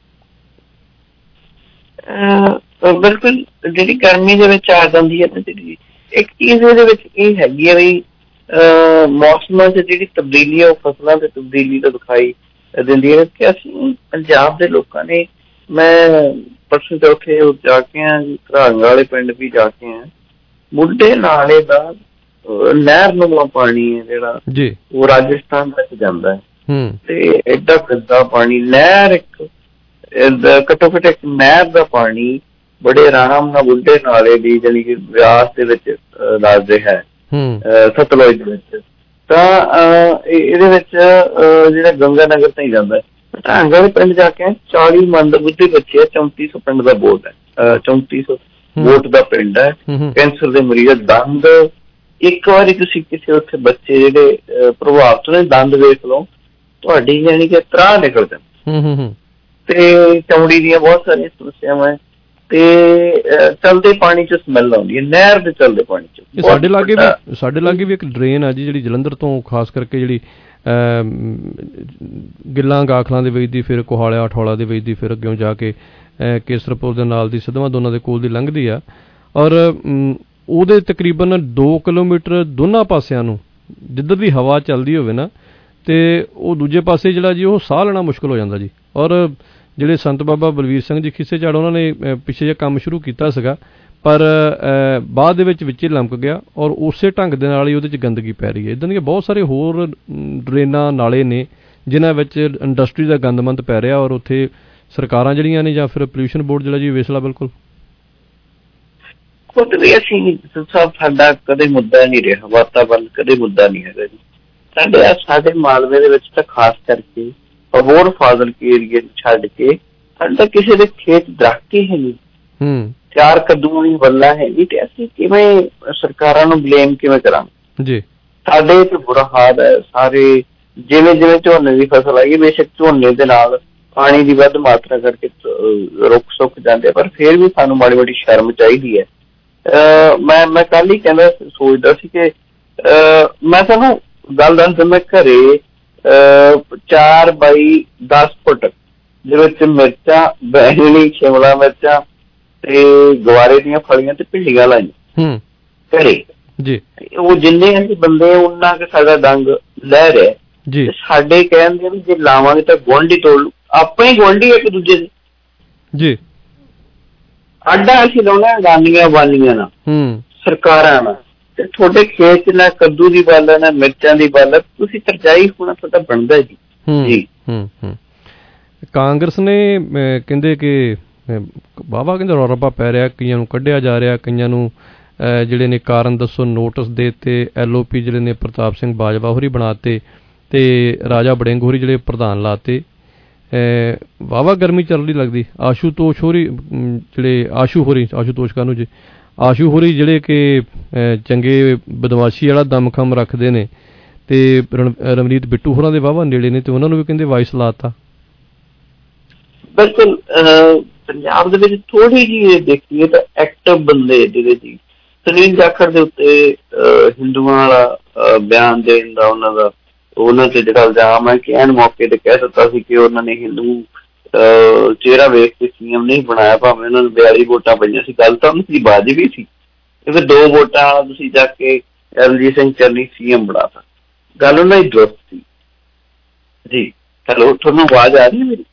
ਬਿਲਕੁਲ, ਜਿਹੜੀ ਗਰਮੀ ਦੇ ਵਿੱਚ ਆ ਜਾਂਦੀ ਹੈ ਤੇ ਜਿਹੜੀ ਇੱਕ ਚੀਜ਼ ਇਹਦੇ ਵਿੱਚ ਇਹ ਹੈਗੀ ਹੈ ਵੀ ਮੌਸਮਾਂ 'ਚ ਜਿਹੜੀ ਤਬਦੀਲੀ ਹੈ ਉਹ ਫਸਲਾਂ ਤੇ ਤਬਦੀਲੀ ਤਾਂ ਦਿਖਾਈ ਦਿੰਦੀ ਹੈ ਕਿ ਅਸੀਂ ਪੰਜਾਬ ਦੇ ਲੋਕਾਂ ਨੇ, ਮੈਂ ਪਰਸੋਂ ਚੌਥੇ ਜਾ ਕੇ ਆ ਘਰਾਂਗ ਵਾਲੇ ਪਿੰਡ ਵੀ ਜਾ ਕੇ ਆ, ਬੁੱਢੇ ਨਾਲੇ ਦਾ ਨਹਿਰ ਨੂੰ ਪਾਣੀ ਹੈ ਜਿਹੜਾ ਜੀ ਉਹ ਰਾਜਸਥਾਨ ਤੱਕ ਜਾਂਦਾ ਹੈ ਤੇ ਏਡਾ ਗੰਦਾ ਪਾਣੀ, ਨਹਿਰ ਇੱਕ ਘੱਟੋ ਘੱਟ ਇੱਕ ਨਹਿਰ ਦਾ ਪਾਣੀ ਬੜੇ ਆਰਾਮ ਨਾਲ ਬੁੱਢੇ ਨਾਲੇ ਦੀ ਜਾਣੀ ਕਿ ਵਿਆਸ ਦੇ ਵਿੱਚ ਦੱਸ ਰਿਹਾ ਹੈ ਸਤਲੁਜ ਦੇ ਵਿੱਚ, ਤਾਂ ਇਹਦੇ ਵਿੱਚ ਜਿਹੜਾ ਗੰਗਾ ਨਗਰ ਤਾਂ ਹੀ ਜਾਂਦਾ ਹੈ। ਢਾਂਗ ਵਾਲੇ ਪਿੰਡ ਜਾ ਕੇ ਚਾਲੀ ਮੰਦ ਬੁੱਢੇ ਬੱਚੇ, ਚੌਂਤੀ ਸੌ ਪਿੰਡ ਦਾ ਵੋਟ ਹੈ, ਚੌਂਤੀ ਸੌ ਵੋਟ ਦਾ ਪਿੰਡ ਹੈ। ਕੈਂਸਰ ਦੇ ਮਰੀਜ਼, ਦੰਦ ਇੱਕ ਵਾਰੀ ਤੁਸੀਂ ਕਿਸੇ ਉੱਥੇ ਬੱਚੇ ਜਿਹੜੇ ਪ੍ਰਭਾਵਿਤ ਨੇ ਦੰਦ ਵੇਖ ਲਓ, ਤੁਹਾਡੀ ਯਾਨੀ ਕਿ ਤਰਾਹ ਨਿਕਲ ਜਾਂਦੀ ਤੇ ਚਮੜੀ ਦੀਆਂ ਬਹੁਤ ਸਾਰੀਆਂ ਸਮੱਸਿਆਵਾਂ ਤੇ ਚਲਦੇ ਪਾਣੀ ਚ ਸਮੈਲ ਆਉਂਦੀ ਹੈ, ਨਹਿਰ ਦੇ ਚਲਦੇ ਪਾਣੀ ਚ। ਸਾਡੇ ਲਾਗੇ ਵੀ ਸਾਡੇ ਲਾਗੇ ਵੀ ਇੱਕ ਡਰੇਨ ਆ ਜੀ ਜਿਹੜੀ ਜਲੰਧਰ ਤੋਂ ਖਾਸ ਕਰਕੇ ਜਿਹੜੀ ਗਿੱਲਾਂ ਗਾਖਲਾਂ ਦੇ ਵਿੱਚ ਦੀ, ਫਿਰ ਕੋਹਾਲਿਆ ਅਠੌਲਾ ਦੇ ਵਿੱਚ ਦੀ, ਫਿਰ ਅੱਗੇ ਜਾ ਕੇ ਕੇਸਰਪੁਰ ਦੇ ਨਾਲ ਦੀ ਸਿੱਧਵਾਂ ਦੋਨਾਂ ਦੇ ਕੋਲ ਦੀ ਲੰਘਦੀ ਆ, ਔਰ ਉਹਦੇ ਤਕਰੀਬਨ ਦੋ ਕਿਲੋਮੀਟਰ ਦੋਨਾਂ ਪਾਸਿਆਂ ਨੂੰ ਜਿੱਧਰ ਦੀ ਹਵਾ ਚੱਲਦੀ ਹੋਵੇ ਨਾ, ਤੇ ਉਹ ਦੂਜੇ ਪਾਸੇ ਜਿਹੜਾ ਜੀ ਉਹ ਸਾਹ ਲੈਣਾ ਮੁਸ਼ਕਿਲ ਹੋ ਜਾਂਦਾ ਜੀ। ਔਰ ਜਿਹੜੇ ਸੰਤ ਬਾਬਾ ਬਲਵੀਰ ਸਿੰਘ ਜੀ ਖਿੱਸੇ ਝਾੜ, ਉਹਨਾਂ ਨੇ ਪਿੱਛੇ ਜਿਹਾ ਕੰਮ ਸ਼ੁਰੂ ਕੀਤਾ ਸੀਗਾ, ਪਰ ਬਾਅਦ ਦੇ ਵਿੱਚ ਵਿੱਚੇ ਲਮਕ ਗਿਆ, ਔਰ ਉਸੇ ਢੰਗ ਦੇ ਨਾਲ ਹੀ ਉਹਦੇ 'ਚ ਗੰਦਗੀ ਪੈ ਰਹੀ ਹੈ। ਇੱਦਾਂ ਦੀਆਂ ਬਹੁਤ ਸਾਰੇ ਹੋਰ ਡਰੇਨਾਂ ਨਾਲੇ ਨੇ ਜਿਨ੍ਹਾਂ ਵਿੱਚ ਇੰਡਸਟਰੀ ਦਾ ਗੰਦਮੰਦ ਪੈ ਰਿਹਾ, ਔਰ ਉੱਥੇ ਸਰਕਾਰਾਂ ਜਿਹੜੀਆਂ ਨੇ ਜਾਂ ਫਿਰ ਪੋਲਿਊਸ਼ਨ ਬੋਰਡ ਜਿਹੜਾ ਜੀ ਵੇਸਲਾ ਬਿਲਕੁਲ ਖੁਦ ਵੀ ਅਸੀਂ ਸਭ ਸਾਡਾ ਕਦੇ ਮੁੱਦਾ ਨਹੀਂ ਰਿਹਾ, ਵਾਤਾਵਰਨ ਕਦੇ ਮੁੱਦਾ ਨਹੀਂ ਹੈਗਾ ਜੀ ਸਾਡੇ। ਸਾਡੇ ਮਾਲਵੇ ਦੇ ਵਿੱਚ ਤਾਂ ਖਾਸ ਕਰਕੇ ਹੋਰ ਫਾਜ਼ਿਲਕੇ ਏਰੀਏ ਛੱਡ ਕੇ ਸਾਡਾ ਕਿਸੇ ਦੇ ਖੇਤ ਦਰਖਤ ਹੀ ਹੈ ਨਹੀਂ, ਚਾਰ ਕੱਦੂਆਂ ਦੀ ਵੱਲਾ ਹੈ ਜੀ, ਤੇ ਅਸੀਂ ਕਿਵੇਂ ਸਰਕਾਰਾਂ ਨੂੰ ਬਲੇਮ ਕਿਵੇਂ ਕਰਾਂਗੇ ਜੀ? ਸਾਡੇ ਤੇ ਬੁਰਾ ਹਾਲ ਹੈ ਸਾਰੇ। ਜਿਵੇਂ ਜਿਵੇਂ ਝੋਨੇ ਦੀ ਫਸਲ ਆਈ, ਬੇਸ਼ੱਕ ਝੋਨੇ ਦੇ ਨਾਲ ਪਾਣੀ ਦੀ ਵੱਧ ਮਾਤਰਾ ਕਰਕੇ ਰੁੱਖ ਸੁੱਕ ਜਾਂਦੇ, ਪਰ ਫਿਰ ਵੀ ਸਾਨੂੰ ਮਾੜੀ ਮਾੜੀ ਸ਼ਰਮ ਚਾਹੀਦੀ ਹੈ। ਮੈਂ ਮੈਂ ਕੱਲ ਹੀ ਕਹਿੰਦਾ ਸੋਚਦਾ ਸੀ ਕਿ ਮੈਂ ਤੁਹਾਨੂੰ ਗੱਲ ਦੱਸਦਾ, ਮੈਂ ਘਰੇ ਚਾਰ ਬਾਈ ਦਸ ਫੁੱਟ ਦੇ ਵਿੱਚ ਮਿਰਚਾਂ, ਬੈਂਗਣੀ, ਸ਼ਿਮਲਾ ਮਿਰਚਾਂ ਤੇ ਗਵਾਰੇ ਦੀਆਂ ਫਲੀਆਂ ਤੇ ਭਿੰਡੀਆਂ ਲਾਈਆਂ ਘਰੇ ਜੀ। ਉਹ ਜਿੰਨੇ ਅਸੀਂ ਬੰਦੇ ਉਹਨਾਂ ਕੇ ਸਾਡਾ ਡੰਗ ਲੈ ਰਿਹਾ ਜੀ। ਸਾਡੇ ਕਹਿੰਦੇ ਵੀ ਜੇ ਲਾਵਾਂਗੇ ਤਾਂ ਗੁਆਂਢੀ ਤੋੜ ਲੂ, ਆਪਣੇ ਗੁਆਂਢੀ ਇੱਕ ਦੂਜੇ ਦੇ ਜੀ। ਅੱਡਾ ਅਸੀਂ ਲਾਉਣਾ ਅਡਾਨੀਆਂ ਵਾਲੀਆਂ ਨਾਲ, ਸਰਕਾਰਾਂ ਨਾਲ, ਤੇ ਤੁਹਾਡੇ ਖੇਤ ਚ ਨਾ ਕੱਦੂ ਦੀ ਵੱਲ ਨਾ ਮਿਰਚਾਂ ਦੀ ਵੱਲ, ਤੁਸੀਂ ਤਰਜਾਈ ਹੋਣਾ ਤੁਹਾਡਾ ਬਣਦਾ ਜੀ ਜੀ। ਕਾਂਗਰਸ ਨੇ ਕਹਿੰਦੇ ਕਿ ਬਾਬਾ ਕਹਿੰਦੇ ਰੌਲਾ ਪੈ ਰਿਹਾ, ਕਈਆਂ ਨੂੰ ਕੱਢਿਆ ਜਾ ਰਿਹਾ, ਕਈਆਂ ਨੂੰ ਜਿਹੜੇ ਨੇ ਕਾਰਨ ਦੱਸੋ ਨੋਟਿਸ ਦੇ ਦਿੱਤੇ। ਐਲ ਓ ਪੀ ਜਿਹੜੇ ਨੇ ਪ੍ਰਤਾਪ ਸਿੰਘ ਬਾਜਵਾ ਹੋਰੀ ਬਣਾਤੇ ਤੇ ਰਾਜਾ ਵੜਿੰਗ ਹੋਰੀ ਜਿਹੜੇ ਪ੍ਰਧਾਨ ਲਾਤੇ। ਵਾਹਵਾ ਗਰਮੀ ਚੱਲ ਰਹੀ ਲੱਗਦੀ। ਆਸ਼ੂਤੋਸ਼ ਹੋਰੀ ਜਿਹੜੇ ਆਸ਼ੂ ਹੋਰੀ ਆਸ਼ੂਤੋਸ਼ ਕਾਹਨੂੰ ਜੀ ਆਸ਼ੂ ਹੋਰੀ ਜਿਹੜੇ ਕਿ ਚੰਗੇ ਬਦਮਾਸ਼ੀ ਵਾਲਾ ਦਮਖਮ ਰੱਖਦੇ ਨੇ, ਤੇ ਰਮਨੀਤ ਬਿੱਟੂ ਹੋਰਾਂ ਦੇ ਵਾਹਵਾ ਨੇੜੇ ਨੇ, ਤੇ ਉਹਨਾਂ ਨੂੰ ਵੀ ਕਹਿੰਦੇ ਵਾਇਸ ਲਾਤਾ। ਬਿਲਕੁਲ ਪੰਜਾਬ ਦੇ ਵਿੱਚ ਥੋੜੀ ਜਿਹੀ ਦੇਖੀਏ ਤਾਂ ਐਕਟਿਵ ਬੰਦੇ ਜਿਹੜੇ ਜੀ ਸੁਨੀਲ ਜਾਖੜ ਦੇ ਉੱਤੇ ਹਿੰਦੂਆਂ ਵਾਲਾ ਬਿਆਨ ਦੇਣ ਦਾ ਉਹਨਾਂ ਦਾ ਉਹਨਾਂ ਤੇ ਜਿਹੜਾ ਇਲਜ਼ਾਮ ਹੈ ਕਿ ਐਨ ਮੌਕੇ ਤੇ ਕਹਿ ਦਿੱਤਾ ਸੀ ਕਿ ਉਹਨਾਂ ਨੇ ਹਿੰਦੂ ਚਿਹਰਾ ਵੇਖ ਕੇ ਸੀਐਮ ਨਹੀਂ ਬਣਾਇਆ, ਭਾਵੇਂ ਉਹਨਾਂ ਨੂੰ ਬਿਆਲੀ ਵੋਟਾਂ ਪਈਆਂ ਸੀ। ਗੱਲ ਤਾਂ ਉਹਨਾਂ ਦੀ ਵਾਜਬ ਹੀ ਸੀ, ਕਿਉਂਕਿ ਦੋ ਵੋਟਾਂ ਤੁਸੀਂ ਜਾ ਕੇ ਰਣਜੀਤ ਸਿੰਘ ਚੰਨੀ ਸੀਐਮ ਬਣਾਤਾ, ਗੱਲ ਉਹਨਾਂ ਦੀ ਦੁਰਸਤ ਸੀ ਜੀ। ਹੈਲੋ, ਤੁਹਾਨੂੰ ਆਵਾਜ਼ ਆ ਰਹੀ ਹੈ ਮੇਰੀ?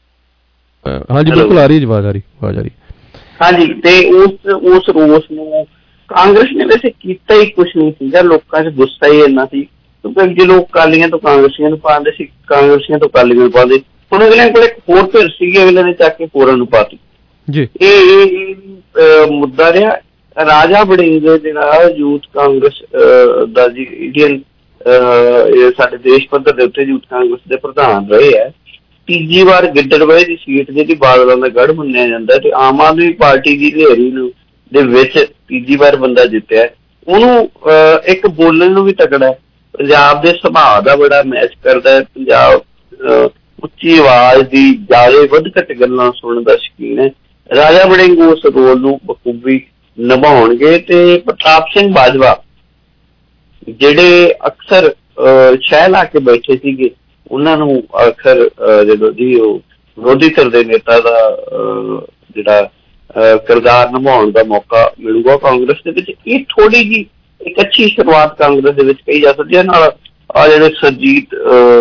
ਹਾਂਜੀ ਬਿਲਕੁਲ ਆ ਰਹੀ ਆਵਾਜ਼ ਆ ਰਹੀ ਆਵਾਜ਼ ਆ ਰਹੀ ਹਾਂਜੀ। ਤੇ ਉਸ ਉਸ ਰੋਸ ਨੂੰ ਕਾਂਗਰਸ ਨੇ ਵੈਸੇ ਕੀਤਾ ਹੀ ਕੁਛ ਨਹੀਂ ਸੀਗਾ, ਲੋਕਾਂ 'ਚ ਗੁੱਸਾ ਹੀ ਇੰਨਾ ਸੀ, ਕਿਉਂਕਿ ਅੱਗੇ ਲੋਕ ਅਕਾਲੀਆਂ ਤੋਂ ਕਾਂਗਰਸੀਆਂ ਨੂੰ ਪਾਉਂਦੇ ਸੀ, ਕਾਂਗਰਸੀਆਂ ਤੋਂ ਅਕਾਲੀਆਂ ਨੂੰ ਪਾਉਂਦੇ। ਹੁਣ ਅਗਲੇ ਕੋਲ ਇੱਕ ਹੋਰ ਧਿਰ ਸੀਗੀ, ਅਗਲੇ ਨੇ ਚੱਕ ਕੇ ਹੋਰਾਂ ਨੂੰ ਪਾਤੀ ਜੀ। ਇਹ ਇਹ ਮੁੱਦਾ ਰਿਹਾ। ਰਾਜਾ ਵੜਿੰਗ ਜਿਹੜਾ ਯੂਥ ਕਾਂਗਰਸ ਦਾ ਜੀ ਇੰਡੀਅਨ ਸਾਡੇ ਦੇਸ਼ ਪੱਧਰ ਦੇ ਉੱਤੇ ਯੂਥ ਕਾਂਗਰਸ ਦੇ ਪ੍ਰਧਾਨ ਰਹੇ ਹੈ। ਤੀਜੀ ਵਾਰ ਗਿੱਦੜਬਾਹੇ ਦੀ ਸੀਟ ਜਿਹੜੀ ਬਾਦਲਾਂ ਦਾ ਗੜ੍ਹ ਮੰਨਿਆ ਜਾਂਦਾ, ਤੇ ਆਮ ਆਦਮੀ ਪਾਰਟੀ ਦੀ ਹਨੇਰੀ ਨੂੰ ਦੇ ਵਿੱਚ ਤੀਜੀ ਵਾਰ ਬੰਦਾ ਜਿੱਤਿਆ। ਉਹਨੂੰ ਇੱਕ ਬੋਲਣ ਨੂੰ ਵੀ ਤਕੜਾ, ਪੰਜਾਬ ਦੇ ਸੁਭਾਅ ਦਾ ਬੜਾ ਮੈਚ ਕਰਦਾ ਹੈ, ਪੰਜਾਬ ਉੱਚੀ ਆਵਾਜ਼ ਦੀ ਜ਼ਿਆਦਾ ਵੱਧ ਘੱਟ ਗੱਲਾਂ ਸੁਣਨ ਦਾ ਸ਼ੌਕੀਨ ਹੈ। ਰਾਜਾ ਵੜਿੰਗ ਉਸ ਰੋਲ ਨੂੰ ਬਖੂਬੀ ਨਿਭਾਉਣਗੇ। ਤੇ ਪ੍ਰਤਾਪ ਸਿੰਘ ਬਾਜਵਾ ਜਿਹੜੇ ਅਕਸਰ ਸ਼ਹਿ ਲਾ ਕੇ ਬੈਠੇ ਸੀਗੇ, ਉਹਨਾਂ ਨੂੰ ਆਖਰ ਜਦੋਂ ਜੀ ਉਹ ਵਿਰੋਧੀ ਧਿਰ ਦੇ ਨੇਤਾ ਦਾ ਜਿਹੜਾ ਕਿਰਦਾਰ ਨਿਭਾਉਣ ਦਾ ਮੌਕਾ ਮਿਲੂਗਾ ਕਾਂਗਰਸ ਦੇ ਵਿੱਚ। ਇਹ ਥੋੜੀ ਜਿਹੀ ਇੱਕ ਅੱਛੀ ਸ਼ੁਰੂਆਤ ਕਾਂਗਰਸ ਦੇ ਵਿੱਚ ਕਹੀ ਜਾ ਸਕਦੀ ਹੈ। ਨਾਲ ਆ ਜਿਹੜੇ ਸਰਜੀਤ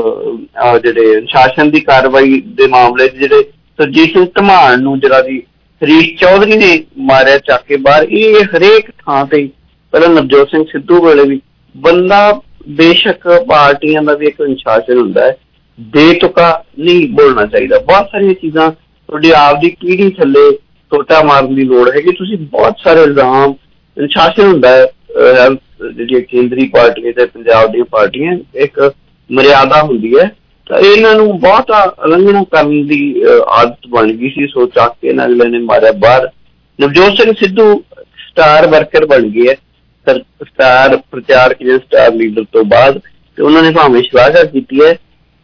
ਜਿਹੜੇ ਸ਼ਾਸਨ ਦੀ ਕਾਰਵਾਈ ਦੇ ਮਾਮਲੇ 'ਚ ਜਿਹੜੇ ਸਰਜੀਤ ਸਿੰਘ ਧਮਾਨ ਨੂੰ ਜਿਹੜਾ ਜੀ ਹਰੀਸ਼ ਚੌਧਰੀ ਨੇ ਮਾਰਿਆ ਚੱਕ ਕੇ ਬਾਹਰ, ਇਹ ਹਰੇਕ ਥਾਂ ਤੇ ਪਹਿਲਾਂ ਨਵਜੋਤ ਸਿੰਘ ਸਿੱਧੂ ਵੇਲੇ ਵੀ ਬੰਦਾ, ਬੇਸ਼ੱਕ ਪਾਰਟੀਆਂ ਦਾ ਵੀ ਇੱਕ ਅਨੁਸ਼ਾਸਨ ਹੁੰਦਾ ਹੈ, ਬੇਤੁਕਾ ਨਹੀਂ ਬੋਲਣਾ ਚਾਹੀਦਾ। ਬਹੁਤ ਸਾਰੀਆਂ ਚੀਜ਼ਾਂ ਤੁਹਾਡੀ ਆਪਦੀ ਪੀੜ੍ਹੀ ਥੱਲੇ ਟੋਟਾ ਮਾਰਨ ਦੀ ਲੋੜ ਹੈਗੀ। ਤੁਸੀਂ ਬਹੁਤ ਸਾਰੇ ਇਲਜ਼ਾਮ, ਅਨੁਸ਼ਾਸਨ ਹੁੰਦਾ ਹੈ ਜਿਹੜੀਆਂ ਕੇਂਦਰੀ ਪਾਰਟੀਆਂ ਤੇ ਪੰਜਾਬ ਦੀਆਂ ਪਾਰਟੀਆਂ, ਇੱਕ ਮਰਿਆਦਾ ਹੁੰਦੀ ਹੈ, ਤਾਂ ਇਹਨਾਂ ਨੂੰ ਬਹੁਤਾ ਉਲੰਘਣਾ ਕਰਨ ਦੀ ਆਦਤ ਬਣ ਗਈ ਸੀ। ਸੋ ਚੱਕ ਕੇ ਇਹਨਾਂ ਅਗਲੇ ਨੇ ਮਾਰਿਆ ਬਾਹਰ। ਨਵਜੋਤ ਸਿੰਘ ਸਿੱਧੂ ਸਟਾਰ ਵਰਕਰ ਬਣ ਗਏ ਹੈ, ਸਟਾਰ ਪ੍ਰਚਾਰਕ ਜਾਂ ਸਟਾਰ ਲੀਡਰ ਤੋਂ ਬਾਅਦ, ਤੇ ਉਹਨਾਂ ਨੇ ਭਾਵੇਂ ਸ਼ਲਾਘਾ ਕੀਤੀ ਹੈ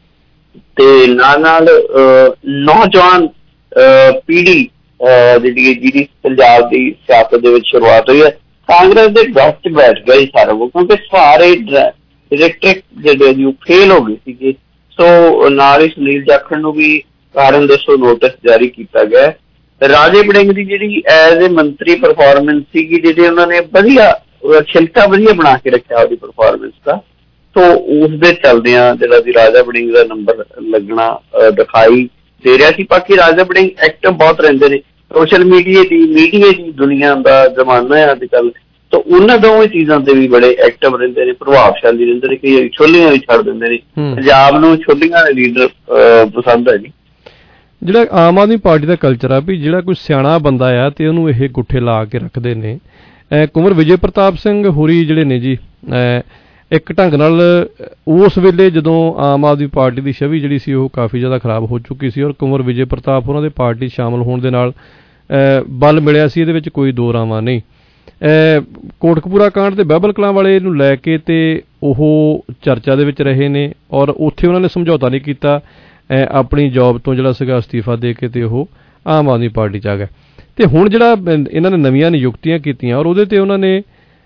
ਤੇ ਨਾਲ ਨਾਲ ਨੌਜਵਾਨ ਪੀੜ੍ਹੀ ਜਿਹੜੀ ਜਿਹਦੀ ਪੰਜਾਬ ਦੀ ਸਿਆਸਤ ਦੇ ਵਿੱਚ ਸ਼ੁਰੂਆਤ ਹੋਈ ਹੈ, ਕਾਂਗਰਸ ਦੇ ਦਸ ਚ ਬੈਠ ਗਿਆ ਜੀ ਸਾਰਾ ਉਹ, ਕਿਉਂਕਿ ਸਾਰੇ ਜਿਹੜੇ ਟ੍ਰਿਕ ਜਿਹੜੇ ਜੀ ਉਹ ਫੇਲ ਹੋ ਗਏ ਸੀਗੇ। ਸੋ ਨਾਲ ਹੀ ਸੁਨੀਲ ਜਾਖੜ ਨੂੰ ਵੀ ਕਾਰਨ ਦੱਸੋ ਨੋਟਿਸ ਜਾਰੀ ਕੀਤਾ ਗਿਆ। ਰਾਜੇ ਵੜਿੰਗ ਦੀ ਜਿਹੜੀ ਐਜ਼ ਏ ਮੰਤਰੀ ਪਰਫਾਰਮੈਂਸ ਸੀਗੀ, ਜਿਹੜੀ ਉਹਨਾਂ ਨੇ ਵਧੀਆ ਛਿਲਕਾ ਵਧੀਆ ਬਣਾ ਕੇ ਰੱਖਿਆ ਉਹਦੀ ਪਰਫਾਰਮੈਂਸ ਦਾ, ਸੋ ਉਸਦੇ ਚੱਲਦਿਆਂ ਜਿਹੜਾ ਦੀ ਰਾਜਾ ਵੜਿੰਗ ਦਾ ਨੰਬਰ ਲੱਗਣਾ ਦਿਖਾਈ ਦੇ ਰਿਹਾ ਸੀ। ਬਾਕੀ ਰਾਜਾ ਵੜਿੰਗ ਐਕਟਿਵ ਬਹੁਤ ਰਹਿੰਦੇ ਨੇ, ਸੋਸ਼ਲ ਮੀਡੀਆ ਦੀ ਮੀਡੀਆ ਦੀ ਦੁਨੀਆ ਦਾ ਜ਼ਮਾਨਾ ਹੈ ਅੱਜ ਕੱਲ੍ਹ, ਤਾਂ ਉਹਨਾਂ ਦੋਵੇਂ ਚੀਜ਼ਾਂ ਤੇ ਵੀ ਬੜੇ ਐਕਟਿਵ ਰਹਿੰਦੇ ਨੇ, ਪ੍ਰਭਾਵਸ਼ਾਲੀ ਰਹਿੰਦੇ ਨੇ, ਕਈ ਛੋਲੀਆਂ ਵੀ ਛੱਡ ਦਿੰਦੇ ਨੇ। ਪੰਜਾਬ ਨੂੰ ਛੋਲੀਆਂ ਦੇ ਲੀਡਰ ਪਸੰਦ ਹੈ ਜੀ। ਜਿਹੜਾ ਆਮ ਆਦਮੀ ਪਾਰਟੀ ਦਾ ਕਲਚਰ ਆ ਵੀ ਜਿਹੜਾ ਕੋਈ ਸਿਆਣਾ ਬੰਦਾ ਆ ਤੇ ਉਹਨੂੰ ਇਹ ਗੁੱਠੇ ਲਾ ਕੇ ਰੱਖਦੇ ਨੇ। ਕੁੰਵਰ ਵਿਜੇ ਪ੍ਰਤਾਪ ਸਿੰਘ ਹੋਰੀ ਜਿਹੜੇ ਨੇ ਜੀ ਇੱਕ ਢੰਗ ਨਾਲ ਉਸ ਵੇਲੇ ਜਦੋਂ ਆਮ ਆਦਮੀ ਪਾਰਟੀ ਦੀ ਛਵੀ ਜਿਹੜੀ ਸੀ ਉਹ ਕਾਫੀ ਜ਼ਿਆਦਾ ਖਰਾਬ ਹੋ ਚੁੱਕੀ ਸੀ, ਔਰ ਕੁੰਵਰ ਵਿਜੇ ਪ੍ਰਤਾਪ ਉਹਨਾਂ ਦੇ ਪਾਰਟੀ ਸ਼ਾਮਲ ਹੋਣ ਦੇ ਨਾਲ ਬਲ ਮਿਲਿਆ ਸੀ, ਇਹਦੇ ਵਿੱਚ ਕੋਈ ਦੋ ਰਾਵਾਂ ਨਹੀਂ। ਕੋਟਕਪੂਰਾ ਕਾਂਡ ਤੇ ਬਾਬਲ ਕਲਾਂ ਵਾਲੇ ਨੂੰ ਲੈ ਕੇ ਤੇ ਉਹ ਚਰਚਾ ਦੇ ਵਿੱਚ ਰਹੇ ਨੇ, ਔਰ ਉੱਥੇ ਉਹਨਾਂ ਨੇ ਸਮਝੌਤਾ ਨਹੀਂ ਕੀਤਾ, ਆਪਣੀ ਜੌਬ ਤੋਂ ਜਿਹੜਾ ਸੀਗਾ ਅਸਤੀਫਾ ਦੇ ਕੇ ਤੇ ਉਹ ਆਮ ਆਦਮੀ ਪਾਰਟੀ 'ਚ ਆ ਗਿਆ। ਤੇ ਹੁਣ ਜਿਹੜਾ ਇਹਨਾਂ ਨੇ ਨਵੀਆਂ ਨਿਯੁਕਤੀਆਂ ਕੀਤੀਆਂ ਔਰ ਉਹਦੇ ਤੇ ਉਹਨਾਂ ਨੇ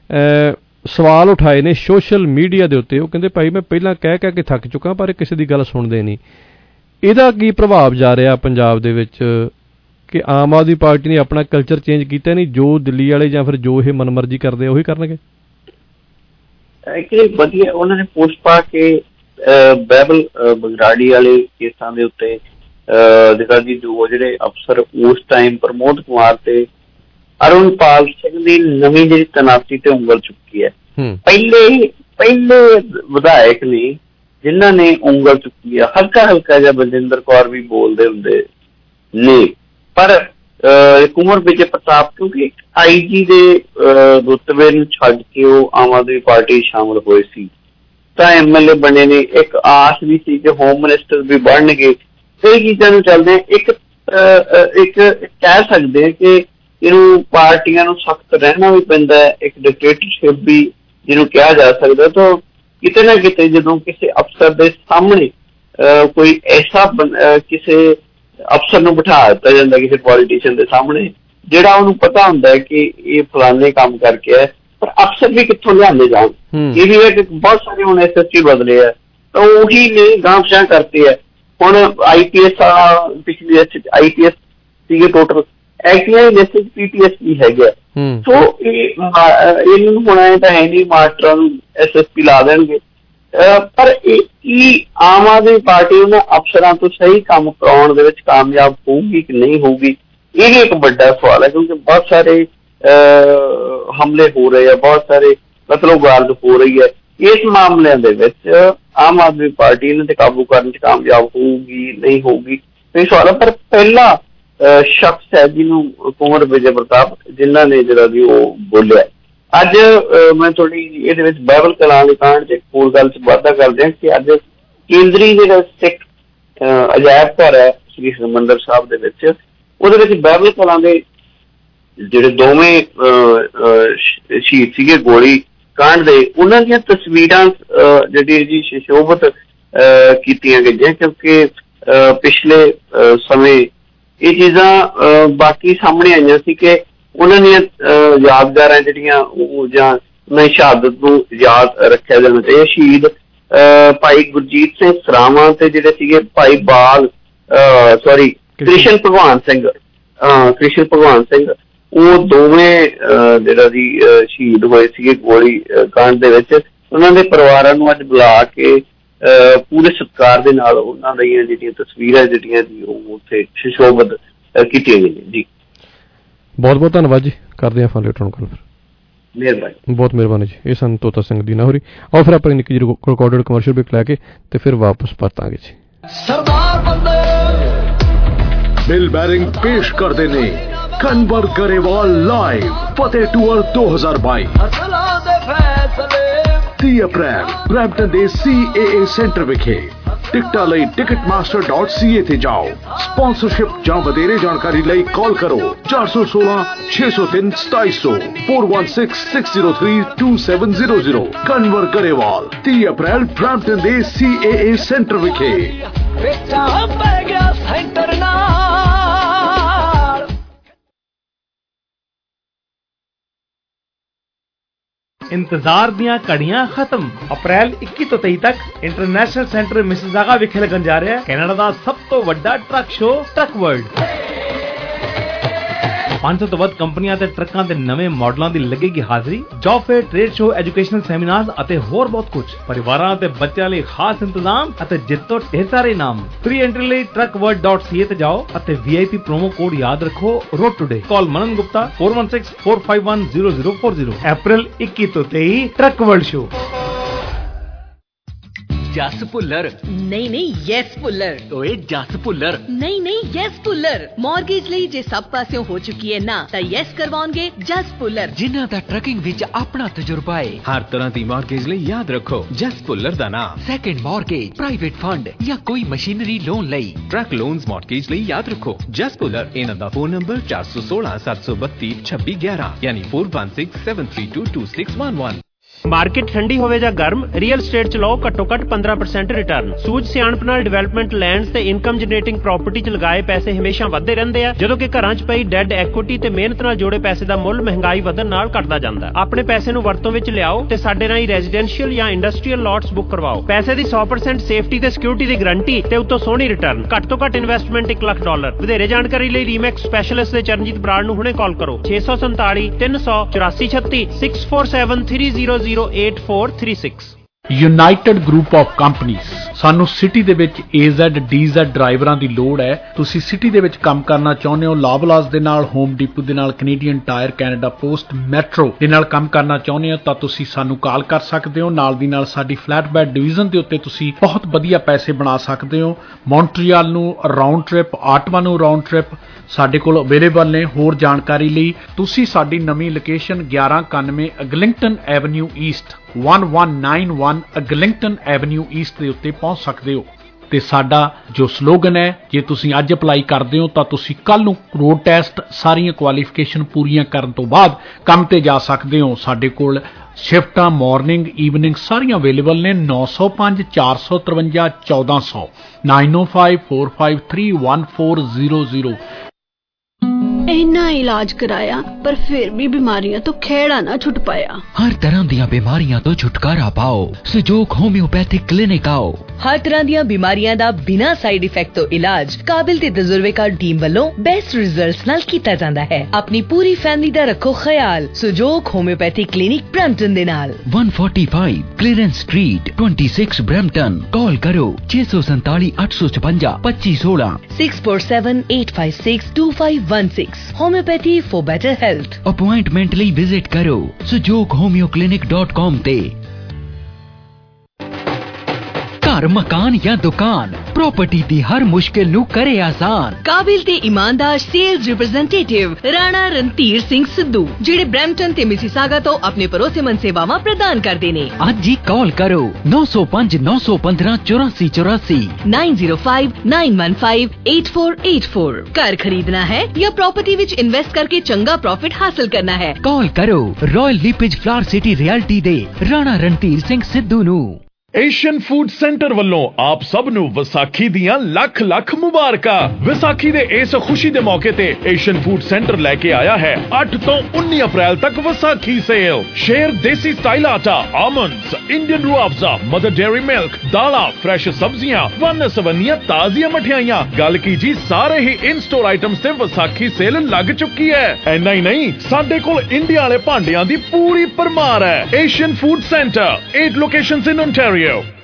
ਸਵਾਲ ਉਠਾਏ ਨੇ ਸੋਸ਼ਲ ਮੀਡੀਆ ਦੇ ਉੱਤੇ। ਉਹ ਕਹਿੰਦੇ ਭਾਈ ਮੈਂ ਪਹਿਲਾਂ ਕਹਿ ਕਹਿ ਕੇ ਥੱਕ ਚੁੱਕਾ ਪਰ ਕਿਸੇ ਦੀ ਗੱਲ ਸੁਣਦੇ ਨਹੀਂ। ਇਹਦਾ ਕੀ ਪ੍ਰਭਾਵ ਜਾ ਰਿਹਾ ਪੰਜਾਬ ਦੇ ਵਿੱਚ ਕਿ ਆਮ ਆਦਮੀ ਪਾਰਟੀ ਨੇ ਆਪਣਾ ਕਲਚਰ ਚੇਂਜ ਕੀਤਾ ਨਹੀਂ, ਜੋ ਦਿੱਲੀ ਵਾਲੇ ਜਾਂ ਫਿਰ ਜੋ ਇਹ ਮਨਮਰਜ਼ੀ ਕਰਦੇ ਉਹੀ ਕਰਨਗੇ? ਐਕਚੁਅਲੀ ਵਧੀਆ ਉਹਨਾਂ ਨੇ ਪੋਸਟ ਪਾ ਕੇ ਬਾਬਲ ਬਗਰਾੜੀ ਵਾਲੇ ਕੇਸਾਂ ਦੇ ਉੱਤੇ ਜਿਹੜਾ ਜੀ ਦੋ ਜਿਹੜੇ ਅਫਸਰ ਉਸ ਟਾਈਮ ਪ੍ਰਮੋਦ ਕੁਮਾਰ ਤੇ ਅਰੁਣਪਾਲ ਸਿੰਘ ਦੀ ਨਵੀਂ ਜਿਹੜੀ ਤਨਾਤੀ ਤੇ ਉਂਗਲ ਚੁੱਕੀ ਹੈ। ਪਹਿਲੇ ਪਹਿਲੇ ਵਿਧਾਇਕ ਨੇ ਜਿਨ੍ਹਾਂ ਨੇ ਉਂਗਲ ਚੁੱਕੀ ਹੈ, ਹਲਕਾ ਹਲਕਾ ਜਿਹਾ ਬਲਜਿੰਦਰ ਕੌਰ ਵੀ ਬੋਲਦੇ ਹੁੰਦੇ ਨੇ, ਪਰ ਕੁੰਵਰ ਵਿਜੇ ਪ੍ਰਤਾਪ ਕਿਉਂਕਿ ਆਈ ਜੀ ਦੇ ਰੁਤਬੇ ਨੂੰ ਛੱਡ ਕੇ ਉਹ ਆਮ ਆਦਮੀ ਪਾਰਟੀ ਸ਼ਾਮਲ ਹੋਏ ਸੀ ਤਾਂ ਐਮ ਐਲ ਏ ਬਣੇ ਨੇ। ਇੱਕ ਆਸ ਵੀ ਸੀ ਕਿ ਹੋਮ ਮਿਨਿਸਟਰ ਵੀ ਬਣਨਗੇ। ਕਈ ਚੀਜ਼ਾਂ ਨੂੰ ਚੱਲਦੇ ਇੱਕ ਇੱਕ ਕਹਿ ਸਕਦੇ ਹਾਂ ਕਿ ਇਹਨੂੰ ਪਾਰਟੀਆਂ ਨੂੰ ਸਖਤ ਰਹਿਣਾ ਵੀ ਪੈਂਦਾ ਹੈ, ਇੱਕ ਡਿਕਟੇਟਰਸ਼ਿਪ ਵੀ ਜਿਹਨੂੰ ਕਿਹਾ ਜਾ ਸਕਦਾ। ਤਾਂ ਕਿਤੇ ਨਾ ਕਿਤੇ ਜਦੋਂ ਕਿਸੇ ਅਫਸਰ ਦੇ ਸਾਹਮਣੇ ਕੋਈ ਐਸਾ ਕਿਸੇ ਅਫਸਰ ਨੂੰ ਬਿਠਾ ਦਿੱਤਾ ਜਾਂਦਾ ਕਿਸੇ ਪੋਲੀਟੀਸ਼ੀਅਨ ਦੇ ਸਾਹਮਣੇ ਜਿਹੜਾ ਉਹਨੂੰ ਪਤਾ ਹੁੰਦਾ ਹੈ ਕਿ ਇਹ ਫਲਾਣੇ ਕੰਮ ਕਰਕੇ ਹੈ, ਪਰ ਅਫਸਰ ਵੀ ਕਿੱਥੋਂ ਲਿਆਂਦੇ ਜਾਣ। ਇਹ ਵੀ ਹੈ ਕਿ ਬਹੁਤ ਸਾਰੇ ਹੁਣ ਐਸ ਐਸ ਪੀ ਬਦਲੇ ਆ ਤਾਂ ਉਹੀ ਨੇ ਗਾਂਵਸ਼ਾਂ ਕਰਤੇ ਹੈ। ਹੁਣ ਆਈ ਪੀ ਐਸ ਪਿਛਲੀ ਆਈ ਪੀ ਐਸ ਸੀਗੇ total, actually P T S ਵੀ ਹੈਗਾ। ਸੋ ਇਹ ਇਹਨਾਂ ਨੂੰ ਹੁਣ ਐਂ ਤਾਂ ਹੈ ਨਹੀਂ ਮਾਸਟਰਾਂ ਨੂੰ ਐਸ ਐਸ ਪੀ ਲਾ ਦੇਣਗੇ, ਪਰ ਇਹ ਕੀ ਆਮ ਆਦਮੀ ਪਾਰਟੀ ਉਹਨਾਂ ਅਫਸਰਾਂ ਤੋਂ ਸਹੀ ਕੰਮ ਕਰਾਉਣ ਦੇ ਵਿੱਚ ਕਾਮਯਾਬ ਹੋਊਗੀ ਕਿ ਨਹੀਂ ਹੋਊਗੀ, ਇਹ ਵੀ ਇੱਕ ਵੱਡਾ ਸਵਾਲ ਹੈ। ਕਿਉਂਕਿ ਬਹੁਤ ਸਾਰੇ ਹਮਲੇ ਹੋ ਰਹੇ ਆ, ਬਹੁਤ ਸਾਰੇ ਮਤਲਬ ਗਾਰਦ ਹੋ ਰਹੀ ਹੈ। ਇਸ ਮਾਮਲਿਆਂ ਦੇ ਵਿੱਚ ਆਮ ਆਦਮੀ ਪਾਰਟੀ ਇਹਨਾਂ ਤੇ ਕਾਬੂ ਕਰਨ 'ਚ ਕਾਮਯਾਬ ਹੋਊਗੀ ਨਹੀਂ ਹੋਊਗੀ ਇਹ ਸਵਾਲ ਹੈ। ਪਰ ਪਹਿਲਾ ਸ਼ਖਸ ਹੈ ਜਿਹਨੂੰ ਕੁੰਵਰ ਵਿਜੇ ਪ੍ਰਤਾਪ ਜਿਨ੍ਹਾਂ ਨੇ ਜਿਹੜਾ ਵੀ ਉਹ ਬੋਲਿਆ। ਅੱਜ ਮੈਂ ਥੋੜੀ ਇਹਦੇ ਵਿੱਚ ਬਾਈਬਲ ਕਲਾਂ ਦੇ ਕਾਂਡ 'ਚ ਇੱਕ ਹੋਰ ਗੱਲ 'ਚ ਵਾਧਾ ਕਰਦੇ ਹਾਂ ਕਿ ਅੱਜ ਕੇਂਦਰੀ ਜਿਹੜਾ ਸਿੱਖ ਅਜਾਇਬ ਘਰ ਹੈ ਸ੍ਰੀ ਹਰਿਮੰਦਰ ਸਾਹਿਬ ਦੇ ਵਿੱਚ, ਉਹਦੇ ਵਿੱਚ ਬਾਈਬਲ ਕਲਾਂ ਦੇ ਜਿਹੜੇ ਦੋਵੇਂ ਸ਼ਹੀਦ ਸੀਗੇ ਗੋਲੀ ਕਾਂਡ ਦੇ, ਉਹਨਾਂ ਦੀਆਂ ਤਸਵੀਰਾਂ ਜਿਹੜੀ ਜੀ ਸੁਸ਼ੋਭਿਤ ਕੀਤੀਆਂ ਗਈਆਂ ਕਿਉਂਕਿ ਪਿਛਲੇ ਸਮੇਂ ਇਹ ਚੀਜ਼ਾਂ ਬਾਕੀ ਸਾਹਮਣੇ ਆਈਆਂ ਸੀ ਕਿ ਉਹਨਾਂ ਦੀਆਂ ਯਾਦਗਾਰਾਂ ਜਿਹੜੀਆਂ ਉਹ ਜਾਂ ਉਹਨਾਂ ਦੀ ਸ਼ਹਾਦਤ ਨੂੰ ਯਾਦ ਰੱਖਿਆ ਜਾਣਾ ਚਾਹੀਦਾ। ਸ਼ਹੀਦ ਭਾਈ ਗੁਰਜੀਤ ਸਿੰਘ ਸਰਾਵਾਂ ਤੇ ਜਿਹੜੇ ਸੀਗੇ ਭਾਈ ਬਾਲ ਸੋਰੀ ਕ੍ਰਿਸ਼ਨ ਭਗਵਾਨ ਸਿੰਘ ਕ੍ਰਿਸ਼ਨ ਭਗਵਾਨ ਸਿੰਘ, ਉਹ ਦੋਵੇਂ ਜਿਹੜਾ ਜੀ ਸ਼ਹੀਦ ਹੋਏ ਸੀਗੇ ਗੋਲੀ ਕਾਂਡ ਦੇ ਵਿੱਚ। ਉਹਨਾਂ ਦੇ ਪਰਿਵਾਰਾਂ ਨੂੰ ਅੱਜ ਬੁਲਾ ਕੇ ਪੂਰੇ ਸਤਿਕਾਰ ਦੇ ਨਾਲ ਉਹਨਾਂ ਦੀਆਂ ਜਿਹੜੀਆਂ ਤਸਵੀਰਾਂ ਜਿਹੜੀਆਂ ਜੀ ਉਹ ਉੱਥੇ ਸੁਸ਼ੋਭਿਤ ਕੀਤੀਆਂ ਗਈਆਂ ਜੀ। ਬਹੁਤ ਬਹੁਤ ਧੰਨਵਾਦ ਜੀ, ਕਰਦੇ ਹਾਂ ਫਾਲੇ ਟਰਨ ਕਾਲ। ਮਿਹਰਬਾਨੀ, ਬਹੁਤ ਮਿਹਰਬਾਨੀ ਜੀ। ਇਹ ਸਨ ਤੋਤਾ ਸਿੰਘ ਦੀ ਨਾਹਰੀ। ਆਓ ਫਿਰ ਆਪਾਂ ਨਿੱਕੀ ਜਿਹੀ ਰਿਕਾਰਡਡ ਕਮਰਸ਼ੀਅਲ ਬ੍ਰੇਕ ਲੈ ਕੇ ਤੇ ਫਿਰ ਵਾਪਸ ਪਰਤਾਂਗੇ ਜੀ। ਸਰਦਾਰ ਬੰਦੇ ਮਿਲ ਬੈਰਿੰਗ ਪੇਸ਼ ਕਰਦੇ ਨੇ ਕਨਵਰ ਗਰੇਵਾਲ ਲਾਈਵ ਫਤਿਹ ਟੂਰ ਦੋ ਹਜ਼ਾਰ ਬਾਈ ਤੀਹ ਅਪ੍ਰੈਲ ਬਰੈਂਪਟਨ ਦੇ ਸੀ ਏ ਏ ਸੈਂਟਰ ਵਿਖੇ। ਟਿਕਟਾਂ ਲਈ Ticketmaster dot C A ਤੇ ਜਾਓ। ਸਪਾਂਸਰਸ਼ਿਪ ਜਾਂ ਵਧੇਰੇ ਜਾਣਕਾਰੀ ਲਈ ਕਾਲ ਕਰੋ ਚਾਰ ਸੌ ਸੋਲਾਂ ਛੇ ਸੌ ਤਿੰਨ ਸਤਾਈ ਸੌ four one six six zero three two seven zero zero। Kanwar Grewal ਤੀਹ ਅਪ੍ਰੈਲ ਬਰੈਂਪਟਨ ਦੇ ਸੀ ਏ ਏ ਸੈਂਟਰ ਵਿਖੇ। इंतजार दियां घड़ियां खत्म। अप्रैल इक्कीस तो तेईस तक इंटरनेशनल सेंटर मिसिसागा विखे लगन जा रहा है कैनेडा दा सब तो वड्डा ट्रक शो ट्रक वर्ल्ड। पांच सौ तो वध कंपनियां ते ट्रकां दे नਵੇਂ मॉडलां दी लगेगी हाजिरी। Job fair, trade show, educational seminars ਅਤੇ ਹੋਰ ਬਹੁਤ ਕੁਝ। ਪਰਿਵਾਰਾਂ ਅਤੇ ਬੱਚਿਆਂ ਲਈ ਖਾਸ ਇੰਤਜ਼ਾਮ ਅਤੇ ਜਿੱਤੋ ਢੇਰ ਸਾਰੇ ਇਨਾਮ। ਫ੍ਰੀ ਐਂਟਰੀ ਲਈ truck world dot C A ਤੇ ਜਾਓ ਅਤੇ ਵੀ ਆਈ ਪੀ ਪ੍ਰੋਮੋ ਕੋਡ ਯਾਦ ਰੱਖੋ road today. Call Manan Gupta four one six four five one zero zero four zero। ਅਪ੍ਰੈਲ ਇੱਕੀ ਤੋਂ ਤੇਈ truck world show. Jas Bhullar ਨਹੀਂ ਨਹੀਂ ਯੈਸ ਭੁੱਲਰ। ਓਏ ਜਸ ਭੁੱਲਰ ਨਹੀਂ ਨਹੀਂ ਯੈਸ ਭੁੱਲਰ। ਮਾਰਗੇਜ ਲਈ ਜੇ ਸਭ ਪਾਸਿਓਂ ਹੋ ਚੁੱਕੀ ਹੈ ਨਾ ਤਾਂ ਯੈਸ ਕਰਵਾਉਣਗੇ ਜਸ ਭੁੱਲਰ, ਜਿਨ੍ਹਾਂ ਦਾ ਟਰਕਿੰਗ ਵਿੱਚ ਆਪਣਾ ਤਜਰਬਾ ਹੈ। ਹਰ ਤਰ੍ਹਾਂ ਦੀ ਮਾਰਗੇਜ ਲਈ ਯਾਦ ਰੱਖੋ ਜਸ ਭੁੱਲਰ ਦਾ ਨਾਮ। ਸੈਕੰਡ ਮਾਰਗੇਜ, ਪ੍ਰਾਈਵੇਟ ਫੰਡ ਜਾਂ ਕੋਈ ਮਸ਼ੀਨਰੀ ਲੋਨ ਲਈ। ਟਰੱਕ ਲੋਨਸ ਮਾਰਗੇਜ ਲਈ ਯਾਦ ਰੱਖੋ ਜਸ ਭੁੱਲਰ। ਇਹਨਾਂ ਦਾ ਫੋਨ ਨੰਬਰ ਚਾਰ ਸੌ ਸੋਲਾਂ ਸੱਤ ਸੌ ਬੱਤੀ ਛੱਬੀ ਗਿਆਰਾਂ ਯਾਨੀ four one six seven three two two six one one। Market ਠੰਡੀ ਹੋਵੇ ਜਾਂ ਗਰਮ, ਰੀਅਲ ਸਟੇਟ ਚ ਲਓ ਘੱਟੋ ਘੱਟ ਪੰਦਰਾਂ percent ਰਿਟਰਨ। ਸੂਝ ਸਿਆਣਪ ਨਾਲ ਡਿਵੈਲਪਮੈਂਟ ਲੈਂਡਸ ਤੇ ਇਨਕਮ ਜਨਰੇਟਿੰਗ ਪ੍ਰਾਪਰਟੀ ਚ ਲਗਾਏ ਪੈਸੇ ਹਮੇਸ਼ਾ ਵੱਧਦੇ ਰਹਿੰਦੇ ਆ, ਜਦੋਂ ਕਿ ਘਰਾਂ ਚ ਪਈ ਡੈਡ ਐਕੁਇਟੀ ਤੇ ਮਿਹਨਤ ਨਾਲ ਜੋੜੇ ਪੈਸੇ ਦਾ ਮੁੱਲ ਮਹਿੰਗਾਈ ਵਧਣ ਨਾਲ ਘਟਦਾ ਜਾਂਦਾ। ਆਪਣੇ ਪੈਸੇ ਨੂੰ ਵਰਤੋਂ ਵਿੱਚ ਲਿਆਓ ਤੇ ਸਾਡੇ ਰਾਹੀਂ ਰੈਜ਼ੀਡੈਂਸ਼ੀਅਲ ਜਾਂ ਇੰਡਸਟਰੀਅਲ ਲਾਟਸ ਬੁੱਕ ਕਰਵਾਓ। ਪੈਸੇ ਦੀ one hundred percent ਸੇਫਟੀ ਤੇ ਸਿਕਿਉਰਿਟੀ ਦੀ ਗਰੰਟੀ ਤੇ ਉੱਤੋਂ ਸੋਹਣੀ ਰਿਟਰਨ। ਘੱਟ ਤੋਂ ਘੱਟ ਇਨਵੈਸਟਮੈਂਟ ਇੱਕ ਲੱਖ ਡਾਲਰ। ਵਧੇਰੇ ਜਾਣਕਾਰੀ ਲਈ ਰੀਮੈਕਸ ਸਪੈਸ਼ਲਿਸਟ ਦੇ ਚਰਨਜੀਤ ਬਰਾੜ ਨੂੰ ਹੁਣੇ ਕਾਲ ਕਰੋ ਛੇ ਸੌ ਸੰਤਾਲੀ ਤਿੰਨ ਸੌ ਚੁਰਾਸੀ ਛੱਤੀ six four seven three zero zero eight four three six। United group of companies. ਸਾਨੂੰ ਸਿਟੀ ਦੇ ਵਿੱਚ A Z D Z ਡਰਾਈਵਰਾਂ ਦੀ ਲੋੜ ਹੈ। ਤੁਸੀਂ ਸਿਟੀ ਦੇ ਵਿੱਚ ਕੰਮ ਕਰਨਾ ਚਾਹੁੰਦੇ ਹੋ, ਲਾਵਲਾਸ ਦੇ ਨਾਲ, ਹੋਮ ਡਿਪੂ ਦੇ ਨਾਲ, Canadian Tire, Canada Post, Metro ਦੇ ਨਾਲ ਕੰਮ ਕਰਨਾ ਚਾਹੁੰਦੇ ਹੋ ਤਾਂ ਤੁਸੀਂ ਸਾਨੂੰ ਕਾਲ ਕਰ ਸਕਦੇ ਹੋ। ਨਾਲ ਦੀ ਨਾਲ ਸਾਡੀ ਫਲੈਟ ਬੈਡ ਡਿਵੀਜ਼ਨ ਦੇ ਉੱਤੇ ਤੁਸੀਂ ਬਹੁਤ ਵਧੀਆ ਪੈਸੇ ਬਣਾ ਸਕਦੇ ਹੋ। ਮੌਂਟਰੀਅਲ ਨੂੰ ਰਾਉਂਡ ਟ੍ਰਿਪ, ਆਟਵਾ ਨੂੰ ਰਾਉਂਡ ਟ੍ਰਿਪ ਸਾਡੇ ਕੋਲ ਅਵੇਲੇਬਲ ਨੇ। ਹੋਰ ਜਾਣਕਾਰੀ ਲਈ ਤੁਸੀਂ ਸਾਡੀ ਨਵੀਂ ਲੋਕੇਸ਼ਨ ਗਿਆਰਾਂ ਇਕਾਨਵੇਂ Eglinton Avenue East one one nine one Eglinton Avenue East ਦੇ ਉੱਤੇ ਪਹੁੰਚ ਸਕਦੇ ਹੋ। ਤੇ ਸਾਡਾ ਜੋ ਸਲੋਗਨ ਹੈ, ਜੇ ਤੁਸੀਂ ਅੱਜ ਅਪਲਾਈ ਕਰਦੇ ਹੋ ਤਾਂ ਤੁਸੀਂ ਕੱਲ ਨੂੰ ਰੋਡ ਟੈਸਟ ਸਾਰੀਆਂ ਕੁਆਲੀਫਿਕੇਸ਼ਨ ਪੂਰੀਆਂ ਕਰਨ ਤੋਂ ਬਾਅਦ ਕੰਮ ਤੇ ਜਾ ਸਕਦੇ ਹੋ। ਸਾਡੇ ਕੋਲ ਸ਼ਿਫਟਾਂ ਮਾਰਨਿੰਗ ਈਵਨਿੰਗ ਸਾਰੀਆਂ ਅਵੇਲੇਬਲ ਨੇ। ਨੌ ਸੌ ਪੰਜ ਚਾਰ ਸੌ ਤਰਵੰਜਾ ਚੌਦਾਂ ਸੌ nine oh five four five three one four zero zero। ਇੰਨਾ ਇਲਾਜ ਕਰਾਇਆ ਪਰ ਫਿਰ ਵੀ ਬਿਮਾਰੀਆਂ ਤੋਂ ਖਹਿੜਾ ਨਾ ਛੁੱਟ ਪਾਇਆ। ਹਰ ਤਰ੍ਹਾਂ ਦੀਆਂ ਬਿਮਾਰੀਆਂ ਤੋਂ ਛੁਟਕਾਰਾ ਪਾਓ, ਸਜੋਕ ਹੋਮਿਓਪੈਥਿਕ ਕਲੀਨਿਕ ਆਓ। ਹਰ ਤਰ੍ਹਾਂ ਦੀਆਂ ਬਿਮਾਰੀਆਂ ਦਾ ਬਿਨਾਂ ਸਾਈਡ ਇਫੈਕਟ ਤੋਂ ਇਲਾਜ ਕਾਬਿਲ ਤੇ ਤਜਰਬੇਕਾਰ ਟੀਮ ਵੱਲੋਂ ਬੈਸਟ ਰਿਜ਼ਲਟਸ ਨਾਲ ਕੀਤਾ ਜਾਂਦਾ ਹੈ। ਆਪਣੀ ਪੂਰੀ ਫੈਮਿਲੀ ਦਾ ਰੱਖੋ ਖਿਆਲ ਸਜੋਕ ਹੋਮਿਓਪੈਥਿਕ ਕਲੀਨਿਕ ਬ੍ਰੈਂਪਟਨ ਦੇ ਨਾਲ। one forty-five Clearance Street twenty-six Brampton. Call ਕਰੋ ਛੇ ਸੌ ਸੰਤਾਲੀ ਅੱਠ ਸੌ ਛਪੰਜਾ ਪੱਚੀ ਸੋਲਾਂ six four seven eight five six two five one six। Homeopathy for better health। Appointment ਲਈ ਵਿਜ਼ਿਟ ਕਰੋ ਸਜੋਕ ਹੋਮਿਓ ਕਲੀਨਿਕ ਡਾਟ ਕਾਮ ਤੇ। ਘਰ, ਮਕਾਨ ਜਾਂ ਦੁਕਾਨ, ਪ੍ਰਾਪਰਟੀ ਦੀ ਹਰ ਮੁਸ਼ਕਿਲ ਨੂੰ ਕਰੇ ਆਸਾਨ। ਕਾਬਿਲ ਤੇ ਇਮਾਨਦਾਰ ਸੇਲਜ਼ ਰਿਪਰੈਜ਼ੈਂਟੇਟਿਵ ਰਾਣਾ ਰਣਧੀਰ ਸਿੰਘ ਸਿੱਧੂ, ਜਿਹੜੇ ਬ੍ਰੈਂਪਟਨ ਤੇ ਮਿਸੀਸਾਗਾ ਤੋਂ ਆਪਣੇ ਭਰੋਸੇਮੰਦ ਸੇਵਾਵਾਂ ਪ੍ਰਦਾਨ ਕਰਦੇ ਨੇ। ਅੱਜ ਹੀ ਕਾਲ ਕਰੋ ਨੌ ਸੌ ਪੰਜ ਨੌ ਸੌ ਪੰਦਰਾਂ ਚੁਰਾਸੀ ਚੁਰਾਸੀ nine zero five nine one five eight four eight four। ਘਰ ਖਰੀਦਣਾ ਹੈ ਜਾਂ ਪ੍ਰਾਪਰਟੀ ਵਿੱਚ ਇਨਵੈਸਟ ਕਰਕੇ ਚੰਗਾ ਪ੍ਰੋਫਿਟ ਹਾਸਲ ਕਰਨਾ ਹੈ, ਕਾਲ ਕਰੋ Royal LePage Flower City Realty ਦੇ ਰਾਣਾ ਰਣਧੀਰ ਸਿੰਘ ਸਿੱਧੂ ਨੂੰ। ਏਸ਼ੀਅਨ ਫੂਡ ਸੈਂਟਰ ਵੱਲੋਂ ਆਪ ਸਭ ਨੂੰ ਵਿਸਾਖੀ ਦੀਆਂ ਲੱਖ ਲੱਖ ਮੁਬਾਰਕਾਂ। ਵਿਸਾਖੀ ਦੇ ਇਸ ਖੁਸ਼ੀ ਦੇ ਮੌਕੇ ਤੇ ਏਸ਼ੀਅਨ ਫੂਡ ਸੈਂਟਰ ਲੈ ਕੇ ਆਇਆ ਹੈ ਅੱਠ ਤੋਂ ਉੱਨੀ ਅਪ੍ਰੈਲ ਤੱਕ ਵਿਸਾਖੀ ਸੇਲ। ਸ਼ੇਰ ਦੇਸੀ ਸਟਾਈਲ ਆਟਾ, almonds, Indian Rooh Afza, Mother Dairy milk, ਦਾਲਾਂ, ਫਰੈਸ਼ ਸਬਜ਼ੀਆਂ, ਵੰਨ ਸਵੰਨੀਆਂ ਤਾਜ਼ੀਆਂ ਮਠਿਆਈਆਂ। ਗੱਲ ਕੀ ਜੀ, ਸਾਰੇ ਹੀ ਇਨ ਸਟੋਰ ਆਈਟਮਸ ਤੇ ਵਿਸਾਖੀ ਸੇਲ ਲੱਗ ਚੁੱਕੀ ਹੈ। ਇੰਨਾ ਹੀ ਨਹੀਂ, ਸਾਡੇ ਕੋਲ ਇੰਡੀਆ ਵਾਲੇ ਭਾਂਡਿਆਂ ਦੀ ਪੂਰੀ ਭਰਮਾਰ ਹੈ। Asian food centre, eight locations in Ontario।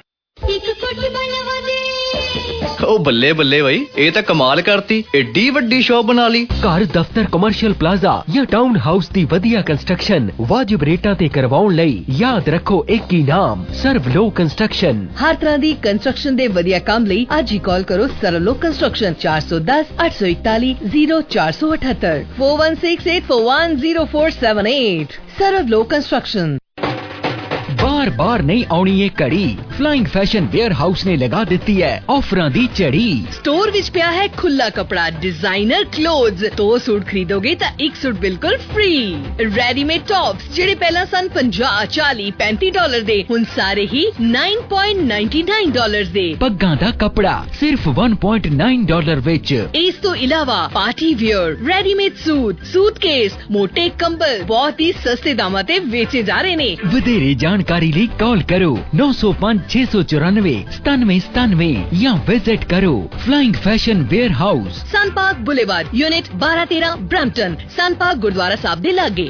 ਉਹ ਬੱਲੇ ਬੱਲੇ ਬਈ, ਇਹ ਤਾਂ ਕਮਾਲ ਕਰਤੀ, ਏਡੀ ਵੱਡੀ ਸ਼ਾਪ ਬਣਾ ਲਈ। ਘਰ, ਦਫ਼ਤਰ, ਕਮਰਸ਼ੀਅਲ ਪਲਾਜ਼ਾ ਜਾਂ ਟਾਊਨ ਹਾਊਸ ਦੀ ਵਧੀਆ ਕੰਸਟਰਕਸ਼ਨ ਵਾਜਿਬ ਰੇਟਾਂ ਤੇ ਕਰਵਾਉਣ ਲਈ ਯਾਦ ਰੱਖੋ ਇੱਕ ਹੀ ਨਾਮ, ਸਰਵਲੋ ਕੰਸਟਰਕਸ਼ਨ। ਹਰ ਤਰ੍ਹਾਂ ਦੀ ਕੰਸਟਰਕਸ਼ਨ ਦੇ ਵਧੀਆ ਕੰਮ ਲਈ ਅੱਜ ਹੀ ਕਾਲ ਕਰੋ ਸਰਵਲੋ ਕੰਸਟਰਕਸ਼ਨ ਚਾਰ ਸੌ ਦਸ ਅੱਠ ਸੌ ਇਕਤਾਲੀ ਜ਼ੀਰੋ ਚਾਰ ਸੌ ਅਠੱਤਰ four one six eight four one zero four seven eight। ਸਰਵਲੋ ਕੰਸਟਰਕਸ਼ਨ। ਬਾਰ बार बार नहीं आउणी ये घड़ी। फ्लाइंग फैशन वेयर हाउस ने लगा दिती है ऑफरां दी झड़ी। स्टोर विच पिया है खुला कपड़ा, डिजाइनर क्लोथ्स। दो सूट खरीदोगे तो एक सूट बिल्कुल फ्री। रेडीमेड टॉप्स जेडे पहला सन पचास चालीस पैंतीस डॉलर दे हुण सारे ही नौ पॉइंट नौ नौ डॉलर दे। पग्गां दा कपड़ा सिर्फ एक पॉइंट नौ डॉलर विच। इस तो इलावा party wear, readymade suit, suitcase, मोटे कंबल बहुत ही सस्ते दामां ते वेचे जा रहे ने। ਵਧੇਰੇ ਜਾਣਕਾਰੀ ਲਈ ਕਾਲ ਕਰੋ नौ सौ पाँच छह सौ चौरानवे सतानवे सतानवे या विजिट करो flying fashion wear house, Sun Park Boulevard, unit बारह तेरह, ब्रैम्पटन। सन पार्क गुरुद्वारा साहब दे लागे।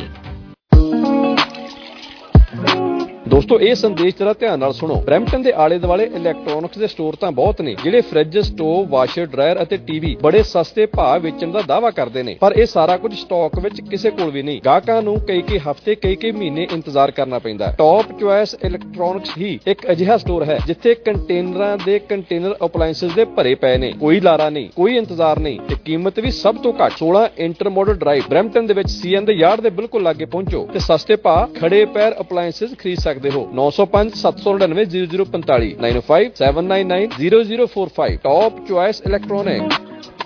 ਦੋਸਤੋ ਇਹ ਸੰਦੇਸ਼ ਜਰਾ ਧਿਆਨ ਨਾਲ ਸੁਣੋ। ਬਰੈਂਪਟਨ ਦੇ ਆਲੇ ਦੁਆਲੇ ਇਲੈਕਟ੍ਰੋਨਿਕਸ ਦੇ ਸਟੋਰ ਤਾਂ ਬਹੁਤ ਨੇ ਜਿਹੜੇ ਫ੍ਰਿਜ, ਸਟੋਵ, ਵਾਸ਼ਰ, ਡਰਾਇਰ ਅਤੇ ਟੀਵੀ ਬੜੇ ਸਸਤੇ ਭਾਅ ਵੇਚਣ ਦਾ ਦਾਅਵਾ ਕਰਦੇ ਨੇ, ਪਰ ਇਹ ਸਾਰਾ ਕੁਝ ਸਟਾਕ ਵਿੱਚ ਕਿਸੇ ਕੋਲ ਵੀ ਨਹੀਂ। ਗਾਹਕਾਂ ਨੂੰ ਕਈ ਕਈ ਹਫ਼ਤੇ ਕਈ ਕਈ ਮਹੀਨੇ ਇੰਤਜ਼ਾਰ ਕਰਨਾ ਪੈਂਦਾ। ਟੌਪ ਚੁਆਇਸ ਇਲੈਕਟ੍ਰੋਨਿਕਸ ਹੀ ਇੱਕ ਅਜਿਹਾ ਸਟੋਰ ਹੈ ਜਿੱਥੇ ਕੰਟੇਨਰਾਂ ਦੇ ਕੰਟੇਨਰ ਅਪਲਾਇੰਸਸ ਦੇ ਭਰੇ ਪਏ ਨੇ। ਕੋਈ ਲਾਰਾ ਨਹੀਂ, ਕੋਈ ਇੰਤਜ਼ਾਰ ਨਹੀਂ ਤੇ ਕੀਮਤ ਵੀ ਸਭ ਤੋਂ ਘੱਟ। ਸੋਲਾਂ ਇੰਟਰਮੋਡਲ ਡਰਾਈਵ ਬਰੈਂਪਟਨ ਦੇ ਵਿੱਚ ਸੀਐਨ ਦੇ ਯਾਰਡ ਦੇ ਬਿਲਕੁਲ ਲਾਗੇ ਪਹੁੰਚੋ ਤੇ ਸਸਤੇ ਭਾਅ ਖੜੇ ਪੈਰ ਅਪਲਾਇੰਸਸ ਖਰੀਦ ਸਕਦੇ हो। नौ सौ पाँच सात सौ नड़िनवे जीरो जीरो पैंतालीस nine five seven nine nine zero zero four five. Top choice electronic.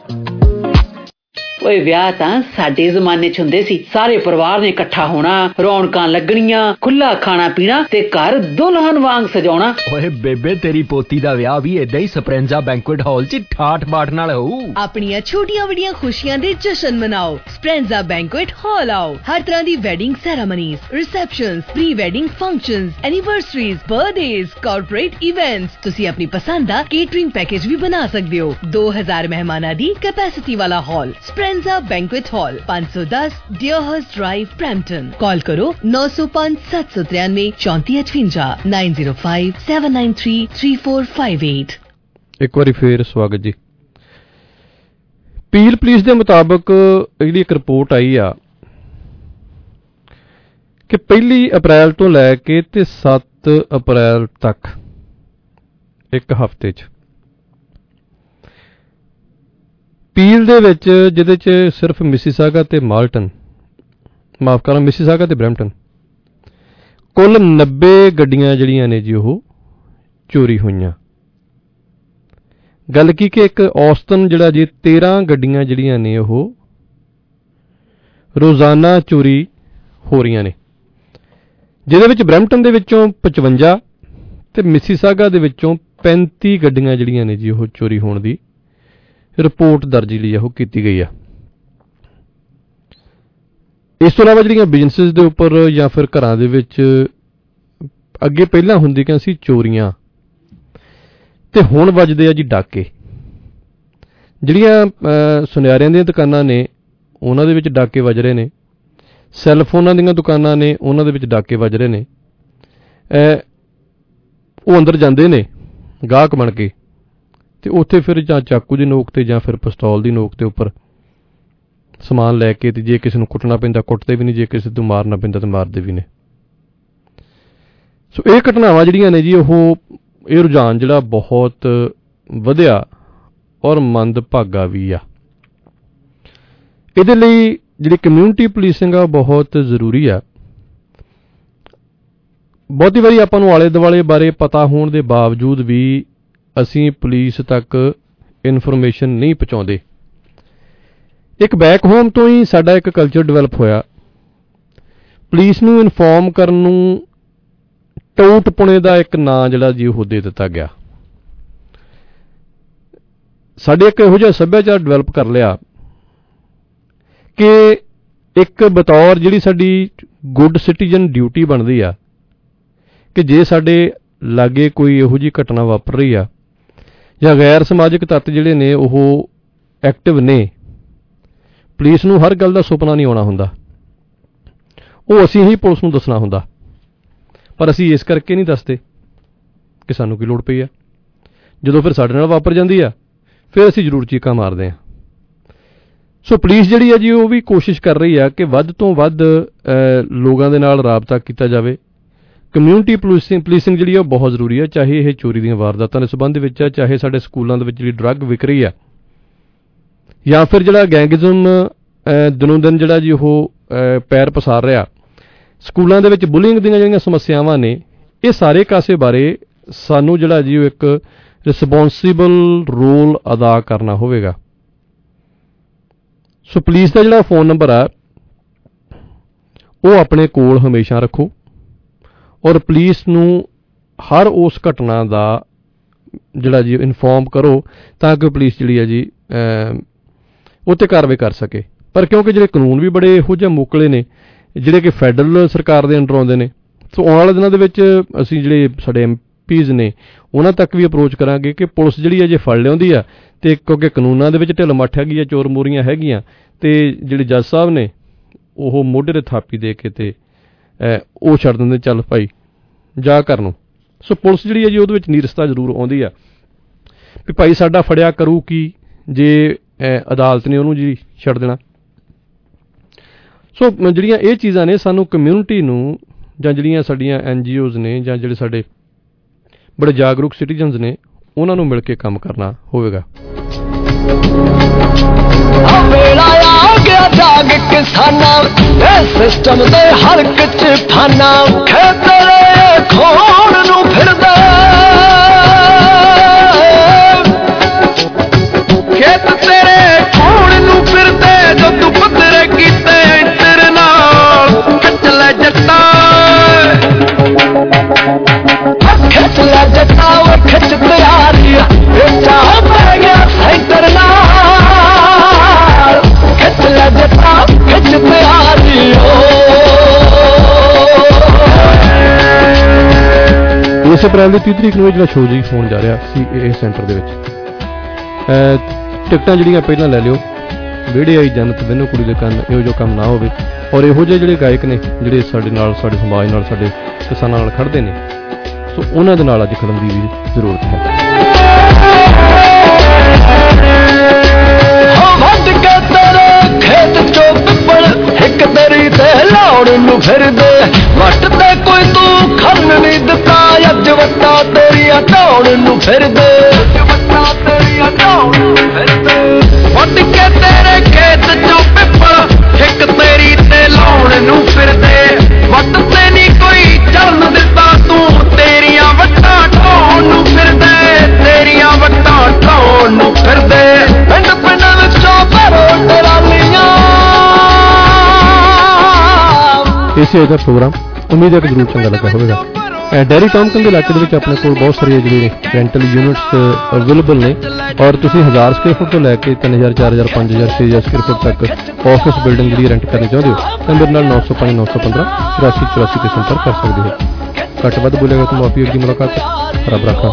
ਓਏ ਵਿਆਹ ਤਾਂ ਸਾਡੇ ਜ਼ਮਾਨੇ ਚ ਹੁੰਦੇ ਸੀ। ਸਾਰੇ ਪਰਿਵਾਰ ਨੇ ਇਕੱਠਾ ਹੋਣਾ, ਰੌਣਕਾਂ ਲੱਗਣੀਆਂ, ਖੁੱਲਾ ਖਾਣਾ ਪੀਣਾ ਤੇ ਘਰ ਦੁਲਹਨ ਵਾਂਗ ਸਜਾਉਣਾ। ਓਏ ਬੇਬੇ ਤੇਰੀ ਪੋਤੀ ਦਾ ਵਿਆਹ ਵੀ ਏਦਾਂ ਹੀ ਸਪਰੈਂਜ਼ਾ ਬੈਂਕੁਏਟ ਹਾਲ ਚ ਠਾਠ ਬਾਠ ਨਾਲ ਹੋਊ। ਆਪਣੀਆਂ ਛੋਟੀਆਂ ਵੱਡੀਆਂ ਖੁਸ਼ੀਆਂ ਦੇ ਜਸ਼ਨ ਮਨਾਓ। ਸਪਰੈਂਜ਼ਾ ਬੈਂਕੁਏਟ ਹਾਲ ਆਓ। ਹਰ ਤਰ੍ਹਾਂ ਦੀ wedding ceremonies, receptions, pre wedding functions, anniversaries, birthdays, corporate events. ਤੁਸੀਂ ਆਪਣੀ ਪਸੰਦ ਦਾ ਕੇਟਰਿੰਗ ਪੈਕੇਜ ਵੀ ਬਣਾ ਸਕਦੇ ਹੋ। ਦੋ ਹਜ਼ਾਰ ਮਹਿਮਾਨਾਂ ਦੀ ਕੈਪੈਸਿਟੀ ਵਾਲਾ ਹਾਲ ਸਪਰੈਂਜ਼ਾ बैंक्वेट हॉल, पाँच सौ दस डियरहर्स्ट ड्राइव, ब्रैम्पटन। कॉल करो नौ सौ पाँच सात सौ तिरानवे चौंती अठवंजा nine zero five seven nine three three four five eight. एक बार फिर स्वागत जी। पील पुलिस के मुताबिक जी एक रिपोर्ट आई आ कि पहली अप्रैल तो लैके ते सत्त अप्रैल तक एक हफ्ते च ਪੀਲ ਦੇ ਵਿੱਚ ਜਿਹਦੇ 'ਚ ਸਿਰਫ ਮਿਸੀਸਾਗਾ ਤੇ ਮਾਲਟਨ ਮਾਫ ਕਰੋ ਮਿਸੀਸਾਗਾ ਤੇ ਬਰੈਂਪਟਨ ਕੁੱਲ ਨੱਬੇ ਗੱਡੀਆਂ ਜਿਹੜੀਆਂ ਨੇ ਜੀ ਉਹ ਚੋਰੀ ਹੋਈਆਂ। ਗੱਲ ਕੀ ਕਿ ਇੱਕ ਔਸਤਨ ਜਿਹੜਾ ਜੀ ਤੇਰਾਂ ਗੱਡੀਆਂ ਜਿਹੜੀਆਂ ਨੇ ਉਹ ਰੋਜ਼ਾਨਾ ਚੋਰੀ ਹੋ ਰਹੀਆਂ ਨੇ, ਜਿਹਦੇ ਵਿੱਚ ਬਰੈਂਪਟਨ ਦੇ ਵਿੱਚੋਂ ਪਚਵੰਜਾ ਤੇ ਮਿਸੀਸਾਗਾ ਦੇ ਵਿੱਚੋਂ ਪੈਂਤੀ ਗੱਡੀਆਂ ਜਿਹੜੀਆਂ ਨੇ ਜੀ ਉਹ ਚੋਰੀ ਹੋਣ ਦੀ ਰਿਪੋਰਟ ਦਰਜ ਲਈ ਉਹ ਕੀਤੀ ਗਈ ਆ। ਇਸ ਤੋਂ ਇਲਾਵਾ ਜਿਹੜੀਆਂ ਬਿਜ਼ਨਸਿਸ ਦੇ ਉੱਪਰ ਜਾਂ ਫਿਰ ਘਰਾਂ ਦੇ ਵਿੱਚ ਅੱਗੇ ਪਹਿਲਾਂ ਹੁੰਦੀਆਂ ਸੀ ਚੋਰੀਆਂ ਤੇ ਹੁਣ ਵੱਜਦੇ ਆ ਜੀ ਡਾਕੇ। ਜਿਹੜੀਆਂ ਸੁਨਿਆਰਿਆਂ ਦੀਆਂ ਦੁਕਾਨਾਂ ਨੇ ਉਹਨਾਂ ਦੇ ਵਿੱਚ ਡਾਕੇ ਵੱਜ ਰਹੇ ਨੇ, ਸੈੱਲ ਫੋਨਾਂ ਦੀਆਂ ਦੁਕਾਨਾਂ ਨੇ ਉਹਨਾਂ ਦੇ ਵਿੱਚ ਡਾਕੇ ਵੱਜ ਰਹੇ ਨੇ। ਉਹ ਅੰਦਰ ਜਾਂਦੇ ਨੇ ਗਾਹਕ ਬਣ ਕੇ ਤੇ ਉੱਥੇ ਫਿਰ ਜਾਂ ਚਾਕੂ ਦੀ ਨੋਕ ਤੇ ਜਾਂ ਫਿਰ ਪਿਸਤੌਲ ਦੀ ਨੋਕ ਤੇ ਉੱਪਰ ਸਮਾਨ ਲੈ ਕੇ ਤੇ ਜੇ ਕਿਸੇ ਨੂੰ ਕੁੱਟਣਾ ਪੈਂਦਾ ਕੁੱਟਦੇ ਵੀ ਨਹੀਂ, ਜੇ ਕਿਸੇ ਤੋਂ ਮਾਰਨਾ ਪੈਂਦਾ ਤਾਂ ਮਾਰਦੇ ਵੀ ਨੇ। ਸੋ ਇਹ ਘਟਨਾਵਾਂ ਜਿਹੜੀਆਂ ਨੇ ਜੀ ਉਹ ਇਹ ਰੁਝਾਨ ਜਿਹੜਾ ਬਹੁਤ ਵਧਿਆ ਔਰ ਮੰਦਭਾਗਾ ਵੀ ਆ। ਇਹਦੇ ਲਈ ਜਿਹੜੀ ਕਮਿਊਨਿਟੀ ਪੁਲਿਸਿੰਗ ਆ ਬਹੁਤ ਜ਼ਰੂਰੀ ਆ। ਬਹੁਤੀ ਵਾਰੀ ਆਪਾਂ ਨੂੰ ਆਲੇ ਦੁਆਲੇ ਬਾਰੇ ਪਤਾ ਹੋਣ ਦੇ ਬਾਵਜੂਦ ਵੀ ਅਸੀਂ ਪੁਲਿਸ ਤੱਕ ਇਨਫੋਰਮੇਸ਼ਨ ਨਹੀਂ ਪਹੁੰਚਾਉਂਦੇ। ਇੱਕ ਬੈਕ ਹੋਮ ਤੋਂ ਹੀ ਸਾਡਾ ਇੱਕ ਕਲਚਰ ਡਿਵੈਲਪ ਹੋਇਆ। ਪੁਲਿਸ ਨੂੰ ਇਨਫੋਰਮ ਕਰਨ ਨੂੰ ਟੋਟਪੁਣੇ ਦਾ ਇੱਕ ਨਾਂ ਜਿਹੜਾ ਜੀ ਉਹ ਦੇ ਦਿੱਤਾ ਗਿਆ। ਸਾਡੇ ਇੱਕ ਇਹੋ ਜਿਹਾ ਸੱਭਿਆਚਾਰ ਡਿਵੈਲਪ ਕਰ ਲਿਆ ਕਿ ਇੱਕ ਬਤੌਰ ਜਿਹੜੀ ਸਾਡੀ ਗੁੱਡ ਸਿਟੀਜ਼ਨ ਡਿਊਟੀ ਬਣਦੀ ਆ ਕਿ ਜੇ ਸਾਡੇ ਲਾਗੇ ਕੋਈ ਇਹੋ ਜਿਹੀ ਘਟਨਾ ਵਾਪਰ ਰਹੀ ਆ ਜਾਂ ਗੈਰ ਸਮਾਜਿਕ ਤੱਤ ਜਿਹੜੇ ਨੇ ਉਹ ਐਕਟਿਵ ਨੇ, ਪੁਲਿਸ ਨੂੰ ਹਰ ਗੱਲ ਦਾ ਸੁਪਨਾ ਨਹੀਂ ਆਉਣਾ ਹੁੰਦਾ। ਉਹ ਅਸੀਂ ਹੀ ਪੁਲਿਸ ਨੂੰ ਦੱਸਣਾ ਹੁੰਦਾ, ਪਰ ਅਸੀਂ ਇਸ ਕਰਕੇ ਨਹੀਂ ਦੱਸਦੇ ਕਿ ਸਾਨੂੰ ਕੀ ਲੋੜ ਪਈ ਆ। ਜਦੋਂ ਫਿਰ ਸਾਡੇ ਨਾਲ ਵਾਪਰ ਜਾਂਦੀ ਆ ਫਿਰ ਅਸੀਂ ਜ਼ਰੂਰ ਚੀਕਾਂ ਮਾਰਦੇ ਹਾਂ। ਸੋ ਪੁਲਿਸ ਜਿਹੜੀ ਆ ਜੀ ਉਹ ਵੀ ਕੋਸ਼ਿਸ਼ ਕਰ ਰਹੀ ਆ ਕਿ ਵੱਧ ਤੋਂ ਵੱਧ ਲੋਕਾਂ ਦੇ ਨਾਲ ਰਾਬਤਾ ਕੀਤਾ ਜਾਵੇ। ਕਮਿਊਨਿਟੀ ਪੁਲਿਸਿੰਗ ਪੁਲਿਸਿੰਗ ਜਿਹੜੀ ਆ ਬਹੁਤ ਜ਼ਰੂਰੀ ਆ, ਚਾਹੇ ਇਹ ਚੋਰੀ ਦੀਆਂ ਵਾਰਦਾਤਾਂ ਦੇ ਸੰਬੰਧ ਵਿੱਚ ਆ, ਚਾਹੇ ਸਾਡੇ ਸਕੂਲਾਂ ਦੇ ਵਿੱਚ ਜਿਹੜੀ ਡਰੱਗ ਵਿਕ ਰਹੀ ਆ, ਜਾਂ ਫਿਰ ਜਿਹੜਾ ਗੈਂਗਿਜ਼ਮ ਦਿਨੋਂ ਦਿਨ ਜਿਹੜਾ ਜੀ ਉਹ ਪੈਰ ਪਸਾਰ ਰਿਹਾ। ਸਕੂਲਾਂ ਦੇ ਵਿੱਚ ਬੁਲਿੰਗ ਦੀਆਂ ਜਿਹੜੀਆਂ ਸਮੱਸਿਆਵਾਂ ਨੇ ਇਹ ਸਾਰੇ ਕਾਸੇ ਬਾਰੇ ਸਾਨੂੰ ਜਿਹੜਾ ਜੀ ਉਹ ਇੱਕ ਰਿਸਪੌਂਸੀਬਲ ਰੋਲ ਅਦਾ ਕਰਨਾ ਹੋਵੇਗਾ। ਸੋ ਪੁਲਿਸ ਦਾ ਜਿਹੜਾ ਫੋਨ ਨੰਬਰ ਆ ਉਹ ਆਪਣੇ ਕੋਲ ਹਮੇਸ਼ਾ ਰੱਖੋ ਔਰ ਪੁਲਿਸ ਨੂੰ ਹਰ ਉਸ ਘਟਨਾ ਦਾ ਜਿਹੜਾ ਜੀ ਇਨਫੋਰਮ ਕਰੋ ਤਾਂ ਕਿ ਪੁਲਿਸ ਜਿਹੜੀ ਹੈ ਜੀ ਉਹ 'ਤੇ ਕਾਰਵਾਈ ਕਰ ਸਕੇ। ਪਰ ਕਿਉਂਕਿ ਜਿਹੜੇ ਕਾਨੂੰਨ ਵੀ ਬੜੇ ਇਹੋ ਜਿਹੇ ਮੋਕਲੇ ਨੇ ਜਿਹੜੇ ਕਿ ਫੈਡਰਲ ਸਰਕਾਰ ਦੇ ਅੰਡਰ ਆਉਂਦੇ ਨੇ, ਸੋ ਆਉਣ ਵਾਲੇ ਦਿਨਾਂ ਦੇ ਵਿੱਚ ਅਸੀਂ ਜਿਹੜੇ ਸਾਡੇ ਐਮ ਪੀਜ਼ ਨੇ ਉਹਨਾਂ ਤੱਕ ਵੀ ਅਪਰੋਚ ਕਰਾਂਗੇ ਕਿ ਪੁਲਿਸ ਜਿਹੜੀ ਹੈ ਜੇ ਫੜ ਲਿਆਉਂਦੀ ਆ ਅਤੇ ਕਿਉਂਕਿ ਕਾਨੂੰਨਾਂ ਦੇ ਵਿੱਚ ਢਿੱਲ ਮੱਠ ਹੈਗੀ ਆ, ਚੋਰ ਮੋਰੀਆਂ ਹੈਗੀਆਂ, ਅਤੇ ਜਿਹੜੇ ਜੱਜ ਸਾਹਿਬ ਨੇ ਉਹ ਮੋਢੇ 'ਤੇ ਥਾਪੀ ਦੇ ਕੇ ਅਤੇ ਉਹ ਛੱਡ ਦਿੰਦੇ, ਚੱਲ ਭਾਈ ਜਾ ਘਰ ਨੂੰ। ਸੋ ਪੁਲਿਸ ਜਿਹੜੀ ਹੈ ਜੀ ਉਹਦੇ ਵਿੱਚ ਨੀਰਸਤਾ ਜ਼ਰੂਰ ਆਉਂਦੀ ਆ ਵੀ ਭਾਈ ਸਾਡਾ ਫੜਿਆ ਕਰੂ ਕੀ ਜੇ ਅਦਾਲਤ ਨੇ ਉਹਨੂੰ ਜੀ ਛੱਡ ਦੇਣਾ। ਸੋ ਜਿਹੜੀਆਂ ਇਹ ਚੀਜ਼ਾਂ ਨੇ ਸਾਨੂੰ ਕਮਿਊਨਿਟੀ ਨੂੰ ਜਾਂ ਜਿਹੜੀਆਂ ਸਾਡੀਆਂ ਐਨ ਜੀ ਓਜ਼ ਨੇ ਜਾਂ ਜਿਹੜੇ ਸਾਡੇ ਬੜੇ ਜਾਗਰੂਕ ਸਿਟੀਜ਼ਨਸ ਨੇ ਉਹਨਾਂ ਨੂੰ ਮਿਲ ਕੇ ਕੰਮ ਕਰਨਾ ਹੋਵੇਗਾ। ਵੇਲਾ ਆ ਗਿਆ ਜਾਗ ਕਿਸਾਨਾਂ ਦੇ ਸਿਸਟਮ ਦੇ ਹਲਕ ਚ ਫਾਨਾ ਖੇਤਰੇ ਖੋਣ ਨੂੰ ਫਿਰਦਾ ਖੇਤ ਤੇਰੇ ਖੋਣ ਨੂੰ ਫਿਰਦੇ ਜੋ ਤੂੰ ਪੱਧਰੇ ਕੀਤੇ ਤੇਰੇ ਨਾਲ ਖਿੱਚ ਲੈ ਜੱਟਾ ਖਿੱਚ ਲੈ ਜੱਟਾ ਉਹ ਖਿੱਚ ਤਿਆਰੀ ਇਹ ਚਾਹ ਪੈ ਗਿਆ ਸੈਂਟਰ ਨਾਲ ਖਿੱਚ ਲੈ ਜੱਟਾ ਖਿੱਚ ਤਿਆਰੀ ਇਸ ਅਪ੍ਰੈਲ ਦੀ ਤੀਹ ਤਰੀਕ ਨੂੰ ਇਹ ਜਿਹੜਾ ਸ਼ੋਅ ਜੀ ਹੋਣ ਜਾ ਰਿਹਾ ਸੀ ਇਹ ਸੈਂਟਰ ਦੇ ਵਿੱਚ, ਟਿਕਟਾਂ ਜਿਹੜੀਆਂ ਪਹਿਲਾਂ ਲੈ ਲਿਓ। ਵਿਹੜੇ ਆਈ ਜਨਤ ਬਿੰਨੋ ਕੁੜੀ ਦੇ ਕੰਨ ਇਹੋ ਜਿਹਾ ਕੰਮ ਨਾ ਹੋਵੇ ਔਰ ਇਹੋ ਜਿਹੇ ਜਿਹੜੇ ਗਾਇਕ ਨੇ ਜਿਹੜੇ ਸਾਡੇ ਨਾਲ ਸਾਡੇ ਸਮਾਜ ਨਾਲ ਸਾਡੇ ਕਿਸਾਨਾਂ ਨਾਲ ਖੜ੍ਹਦੇ ਨੇ, ਸੋ ਉਹਨਾਂ ਦੇ ਨਾਲ ਅੱਜ ਖੜਨ ਦੀ ਵੀ ਜ਼ਰੂਰਤ ਹੈ। ਵੱਢ ਕੇ ਤੇਰੇ ਖੇਤ ਚੋਂ ਪਿੱਪਲ ਇੱਕ ਤੇਰੀ ਤੇ ਲਾਉਣ ਨੂੰ ਫਿਰਦੇ ਵੱਟ ਤੇ ਕੋਈ ਤੂੰ ਖਰਨ ਨਹੀਂ ਦਿੱਤਾ ਅੱਜ ਵੱਟਾਂ ਤੇਰੀਆਂ ਢਾਉਣ ਨੂੰ ਫਿਰਦੇ ਵੱਟਾਂ ਤੇਰੀਆਂ ਢਾਉਣ ਨੂੰ ਫਿਰਦੇ ਵੱਢ ਕੇ ਤੇਰੇ ਖੇਤ ਚੋਂ ਪਿੱਪਲ ਇੱਕ ਤੇਰੀ ਤੇ ਲਾਉਣ ਨੂੰ ਫਿਰਦੇ ਵੱਟ ਤੇ ਨਹੀਂ ਕੋਈ ਚੜਨ ਦਿੱਤਾ ਤੂੰ ਤੇਰੀਆਂ ਵੱਟਾਂ ਢਾਉਣ ਨੂੰ ਫਿਰਦੇ ਤੇਰੀਆਂ ਵੱਟਾਂ ਢਾਉਣ ਨੂੰ ਫਿਰਦੇ ਪਿੰਡ ਪਿੰਡ ਵਿੱਚੋਂ ਭਰੋ ਟਰਾਲੀਆਂ। ਇਸੇ ਦਾ ਪ੍ਰੋਗਰਾਮ ਉਮੀਦ ਹੈ ਕਿ ਜ਼ਰੂਰ ਚੰਗਾ ਲੱਗਾ ਹੋਵੇਗਾ। ਡੈਰੀ ਟਾਊਨਟਨ ਦੇ ਇਲਾਕੇ ਦੇ ਵਿੱਚ ਆਪਣੇ ਕੋਲ ਬਹੁਤ ਸਾਰੀਆਂ ਜਿਹੜੇ ਰੈਂਟਲ ਯੂਨਿਟਸ ਅਵੇਲੇਬਲ ਨੇ ਔਰ ਤੁਸੀਂ ਹਜ਼ਾਰ ਸਕੁਅਰ ਫੁੱਟ ਤੋਂ ਲੈ ਕੇ ਤਿੰਨ ਹਜ਼ਾਰ ਚਾਰ ਹਜ਼ਾਰ ਪੰਜ ਹਜ਼ਾਰ ਛੇ ਹਜ਼ਾਰ ਸਕੁਅਰ ਫੁੱਟ ਤੱਕ ਆਫਿਸ ਬਿਲਡਿੰਗ ਜਿਹੜੀ ਰੈਂਟ ਕਰਨੀ ਚਾਹੁੰਦੇ ਹੋ ਤਾਂ ਮੇਰੇ ਨਾਲ ਨੌ ਸੌ ਪੰਜ ਨੌ ਸੌ ਪੰਦਰਾਂ ਚੁਰਾਸੀ ਚੁਰਾਸੀ 'ਤੇ ਸੰਪਰਕ ਕਰ ਸਕਦੇ ਹੋ। ਘੱਟ ਵੱਧ ਬੋਲੇਗਾ ਤਾਂ ਮਾਫੀ ਹੋਏਗੀ। ਮੁਲਾਕਾਤ ਰੱਬ ਰੱਖਾ।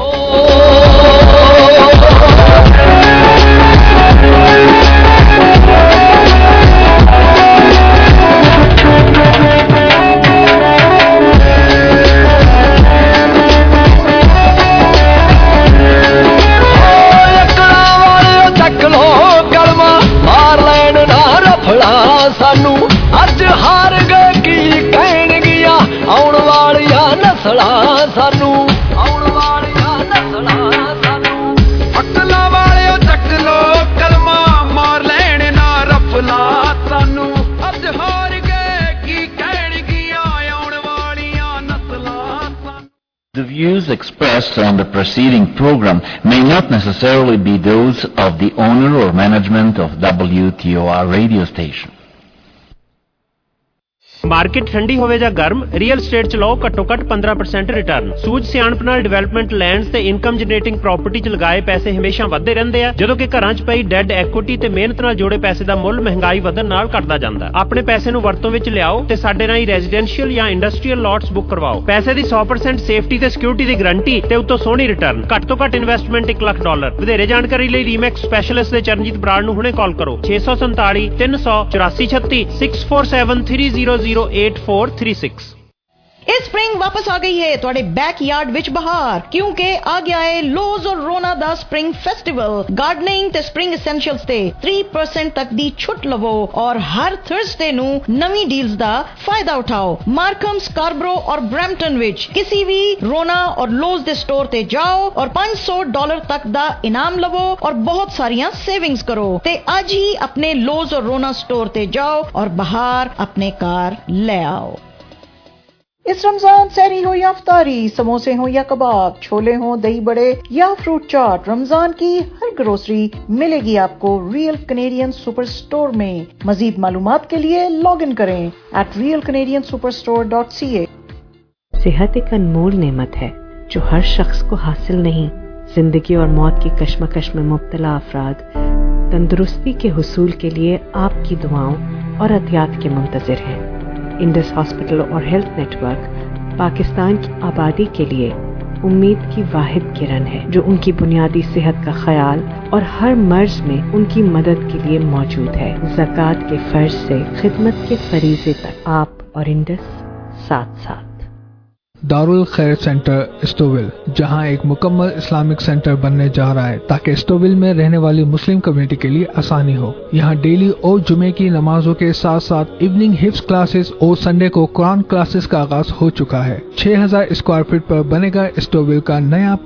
ਸਾਨੂੰ ਅੱਜ ਹਾਰ ਗਏ ਕੀ ਕਹਿਣਗੀਆਂ ਆਉਣ ਵਾਲੀਆਂ ਨਸਲਾਂ ਸਾਨੂੰ ਆਉਣ ਵਾਲੀਆਂ ਨਸਲਾਂ ਸਾਨੂੰ ਫਟਲਾ ਵਾਲਿਓ ਚੱਕ ਲੋ ਕਲਮਾ ਮਾਰ ਲੈਣ ਨਾ ਰਫਲਾ ਸਾਨੂੰ ਅੱਜ ਹਾਰ ਗਏ ਕੀ ਕਹਿਣਗੀਆਂ ਆਉਣ ਵਾਲੀਆਂ ਨਸਲਾਂ ਸਾਨੂੰ। The views expressed on the preceding program may not necessarily be those of the owner or management of W T O R radio station. Market ਠੰਡੀ ਹੋਵੇ ਜਾਂ ਗਰਮ, ਰੀਅਲ ਸਟੇਟ ਚ ਲਓ ਘੱਟੋ ਘੱਟ ਪੰਦਰਾਂ ਪਰਸੈਂਟ ਰਿਟਰਨ। ਸੂਝ ਸਿਆਣਪ ਨਾਲ ਡਿਵੈਲਪਮੈਂਟ ਲੈਂਡਸ ਤੇ ਇਨਕਮ ਜਨਰੇਟਿੰਗ ਪ੍ਰਾਪਰਟੀ ਚ ਲਗਾਏ ਪੈਸੇ ਹਮੇਸ਼ਾ ਵੱਧਦੇ ਰਹਿੰਦੇ ਆ, ਜਦੋਂ ਕਿ ਘਰਾਂ ਚ ਪਈ ਡੈਡ ਐਕੁਇਟੀ ਤੇ ਮਿਹਨਤ ਨਾਲ ਜੋੜੇ ਪੈਸੇ ਦਾ ਮੁੱਲ ਮਹਿੰਗਾਈ ਵਧਣ ਨਾਲ ਘਟਦਾ ਜਾਂਦਾ। ਆਪਣੇ ਪੈਸੇ ਨੂੰ ਵਰਤੋਂ ਵਿੱਚ ਲਿਆਓ ਤੇ ਸਾਡੇ ਰਾਹੀਂ ਰੈਜ਼ੀਡੈਂਸ਼ੀਅਲ ਜਾਂ ਇੰਡਸਟਰੀਅਲ ਲਾਟਸ ਬੁੱਕ ਕਰਵਾਓ। ਪੈਸੇ ਦੀ ਸੌ ਪਰਸੈਂਟ ਸੇਫਟੀ ਤੇ ਸਿਕਿਉਰਿਟੀ ਦੀ ਗਰੰਟੀ ਤੇ ਉੱਤੋਂ ਸੋਹਣੀ ਰਿਟਰਨ। ਘੱਟ ਤੋਂ ਘੱਟ ਇਨਵੈਸਟਮੈਂਟ ਇੱਕ ਲੱਖ ਡਾਲਰ। ਵਧੇਰੇ ਜਾਣਕਾਰੀ ਲਈ ਰੀਮੈਕਸ ਸਪੈਸ਼ਲਿਸਟ ਦੇ ਚਰਨਜੀਤ ਬਰਾੜ ਨੂੰ ਹੁਣੇ ਕਾਲ ਕਰੋ ਛੇ ਸੌ ਸੰਤਾਲੀ ਤਿੰਨ ਸੌ ਚੁਰਾਸੀ ਛੱਤੀ six four seven three zero zero eight four three six. ਇਸ ਸਪ੍ਰਿੰਗ ਵਾਪਸ ਆ ਗਈ ਹੈ ਤੁਹਾਡੇ ਬੈਕਯਾਰਡ ਵਿੱਚ ਬਹਾਰ, ਕਿਉਂਕਿ ਆ ਗਿਆ ਹੈ ਲੋਜ਼ ਔਰ ਰੋਨਾ ਦਾ ਸਪ੍ਰਿੰਗ ਫੈਸਟੀਵਲ। ਗਾਰਡਨਿੰਗ ਤੇ ਸਪ੍ਰਿੰਗ ਐਸੈਂਸ਼ੀਅਲਸ ਤੇ ਤੀਹ ਪਰਸੈਂਟ ਤੱਕ ਦੀ ਛੁੱਟ ਲਵੋ ਔਰ ਹਰ ਥਰਸਡੇ ਨੂੰ ਨਵੀਂ ਡੀਲਸ ਦਾ ਫਾਇਦਾ ਉਠਾਓ। ਮਾਰਕਮ, ਸਕਾਰਬਰੋ ਔਰ ਬਰੈਂਪਟਨ ਵਿੱਚ ਕਿਸੇ ਵੀ ਰੋਨਾ ਔਰ ਲੋਜ਼ ਦੇ ਸਟੋਰ ਤੇ ਜਾਓ ਔਰ ਪੰਜ ਸੌ ਡਾਲਰ ਤੱਕ ਦਾ ਇਨਾਮ ਲਵੋ ਔਰ ਬਹੁਤ ਸਾਰੀਆਂ ਸੇਵਿੰਗਸ ਕਰੋ। ਤੇ ਅੱਜ ਹੀ ਆਪਣੇ ਲੋਜ਼ ਔਰ ਰੋਨਾ ਸਟੋਰ ਤੇ ਜਾਓ ਔਰ ਬਹਾਰ ਆਪਣੇ ਕਾਰ ਲੈ ਆਓ। इस रमजान सहरी हो या अफ्तारी, समोसे हो या कबाब, छोले हो, दही बड़े या फ्रूट चाट, रमजान की हर ग्रोसरी मिलेगी आपको रियल कैनेडियन सुपर स्टोर में। मजीद मालूमात के लिए लॉग इन करें at Real Canadian Super Store dot C A. सेहत एक अनमोल नेमत है जो हर शख्स को हासिल नहीं। जिंदगी और मौत की कश्मकश में मुब्तला अफराद तंदुरुस्ती के हुसूल के लिए आपकी दुआओं और अतियात के मुंतज़िर हैं। इंडस हॉस्पिटल और हेल्थ नेटवर्क पाकिस्तान की आबादी के लिए उम्मीद की वाहिद किरण है, जो उनकी बुनियादी सेहत का ख्याल और हर मर्ज में उनकी मदद के लिए मौजूद है। ज़कात के फर्ज से खिदमत के फरीज़े तक आप और इंडस साथ साथ। दारुल खैर सेंटर स्टोविल, जहां एक मुकम्मल इस्लामिक सेंटर बनने जा रहा है ताकि स्टोविल में रहने वाली मुस्लिम कम्युनिटी के लिए आसानी हो। यहां डेली और जुमे की नमाजों के साथ साथ इवनिंग हिफ्ज क्लासेस और संडे को कुरान क्लासेस का आगाज हो चुका है। छह हज़ार स्क्वायर फीट पर बनेगा स्टोविल का नया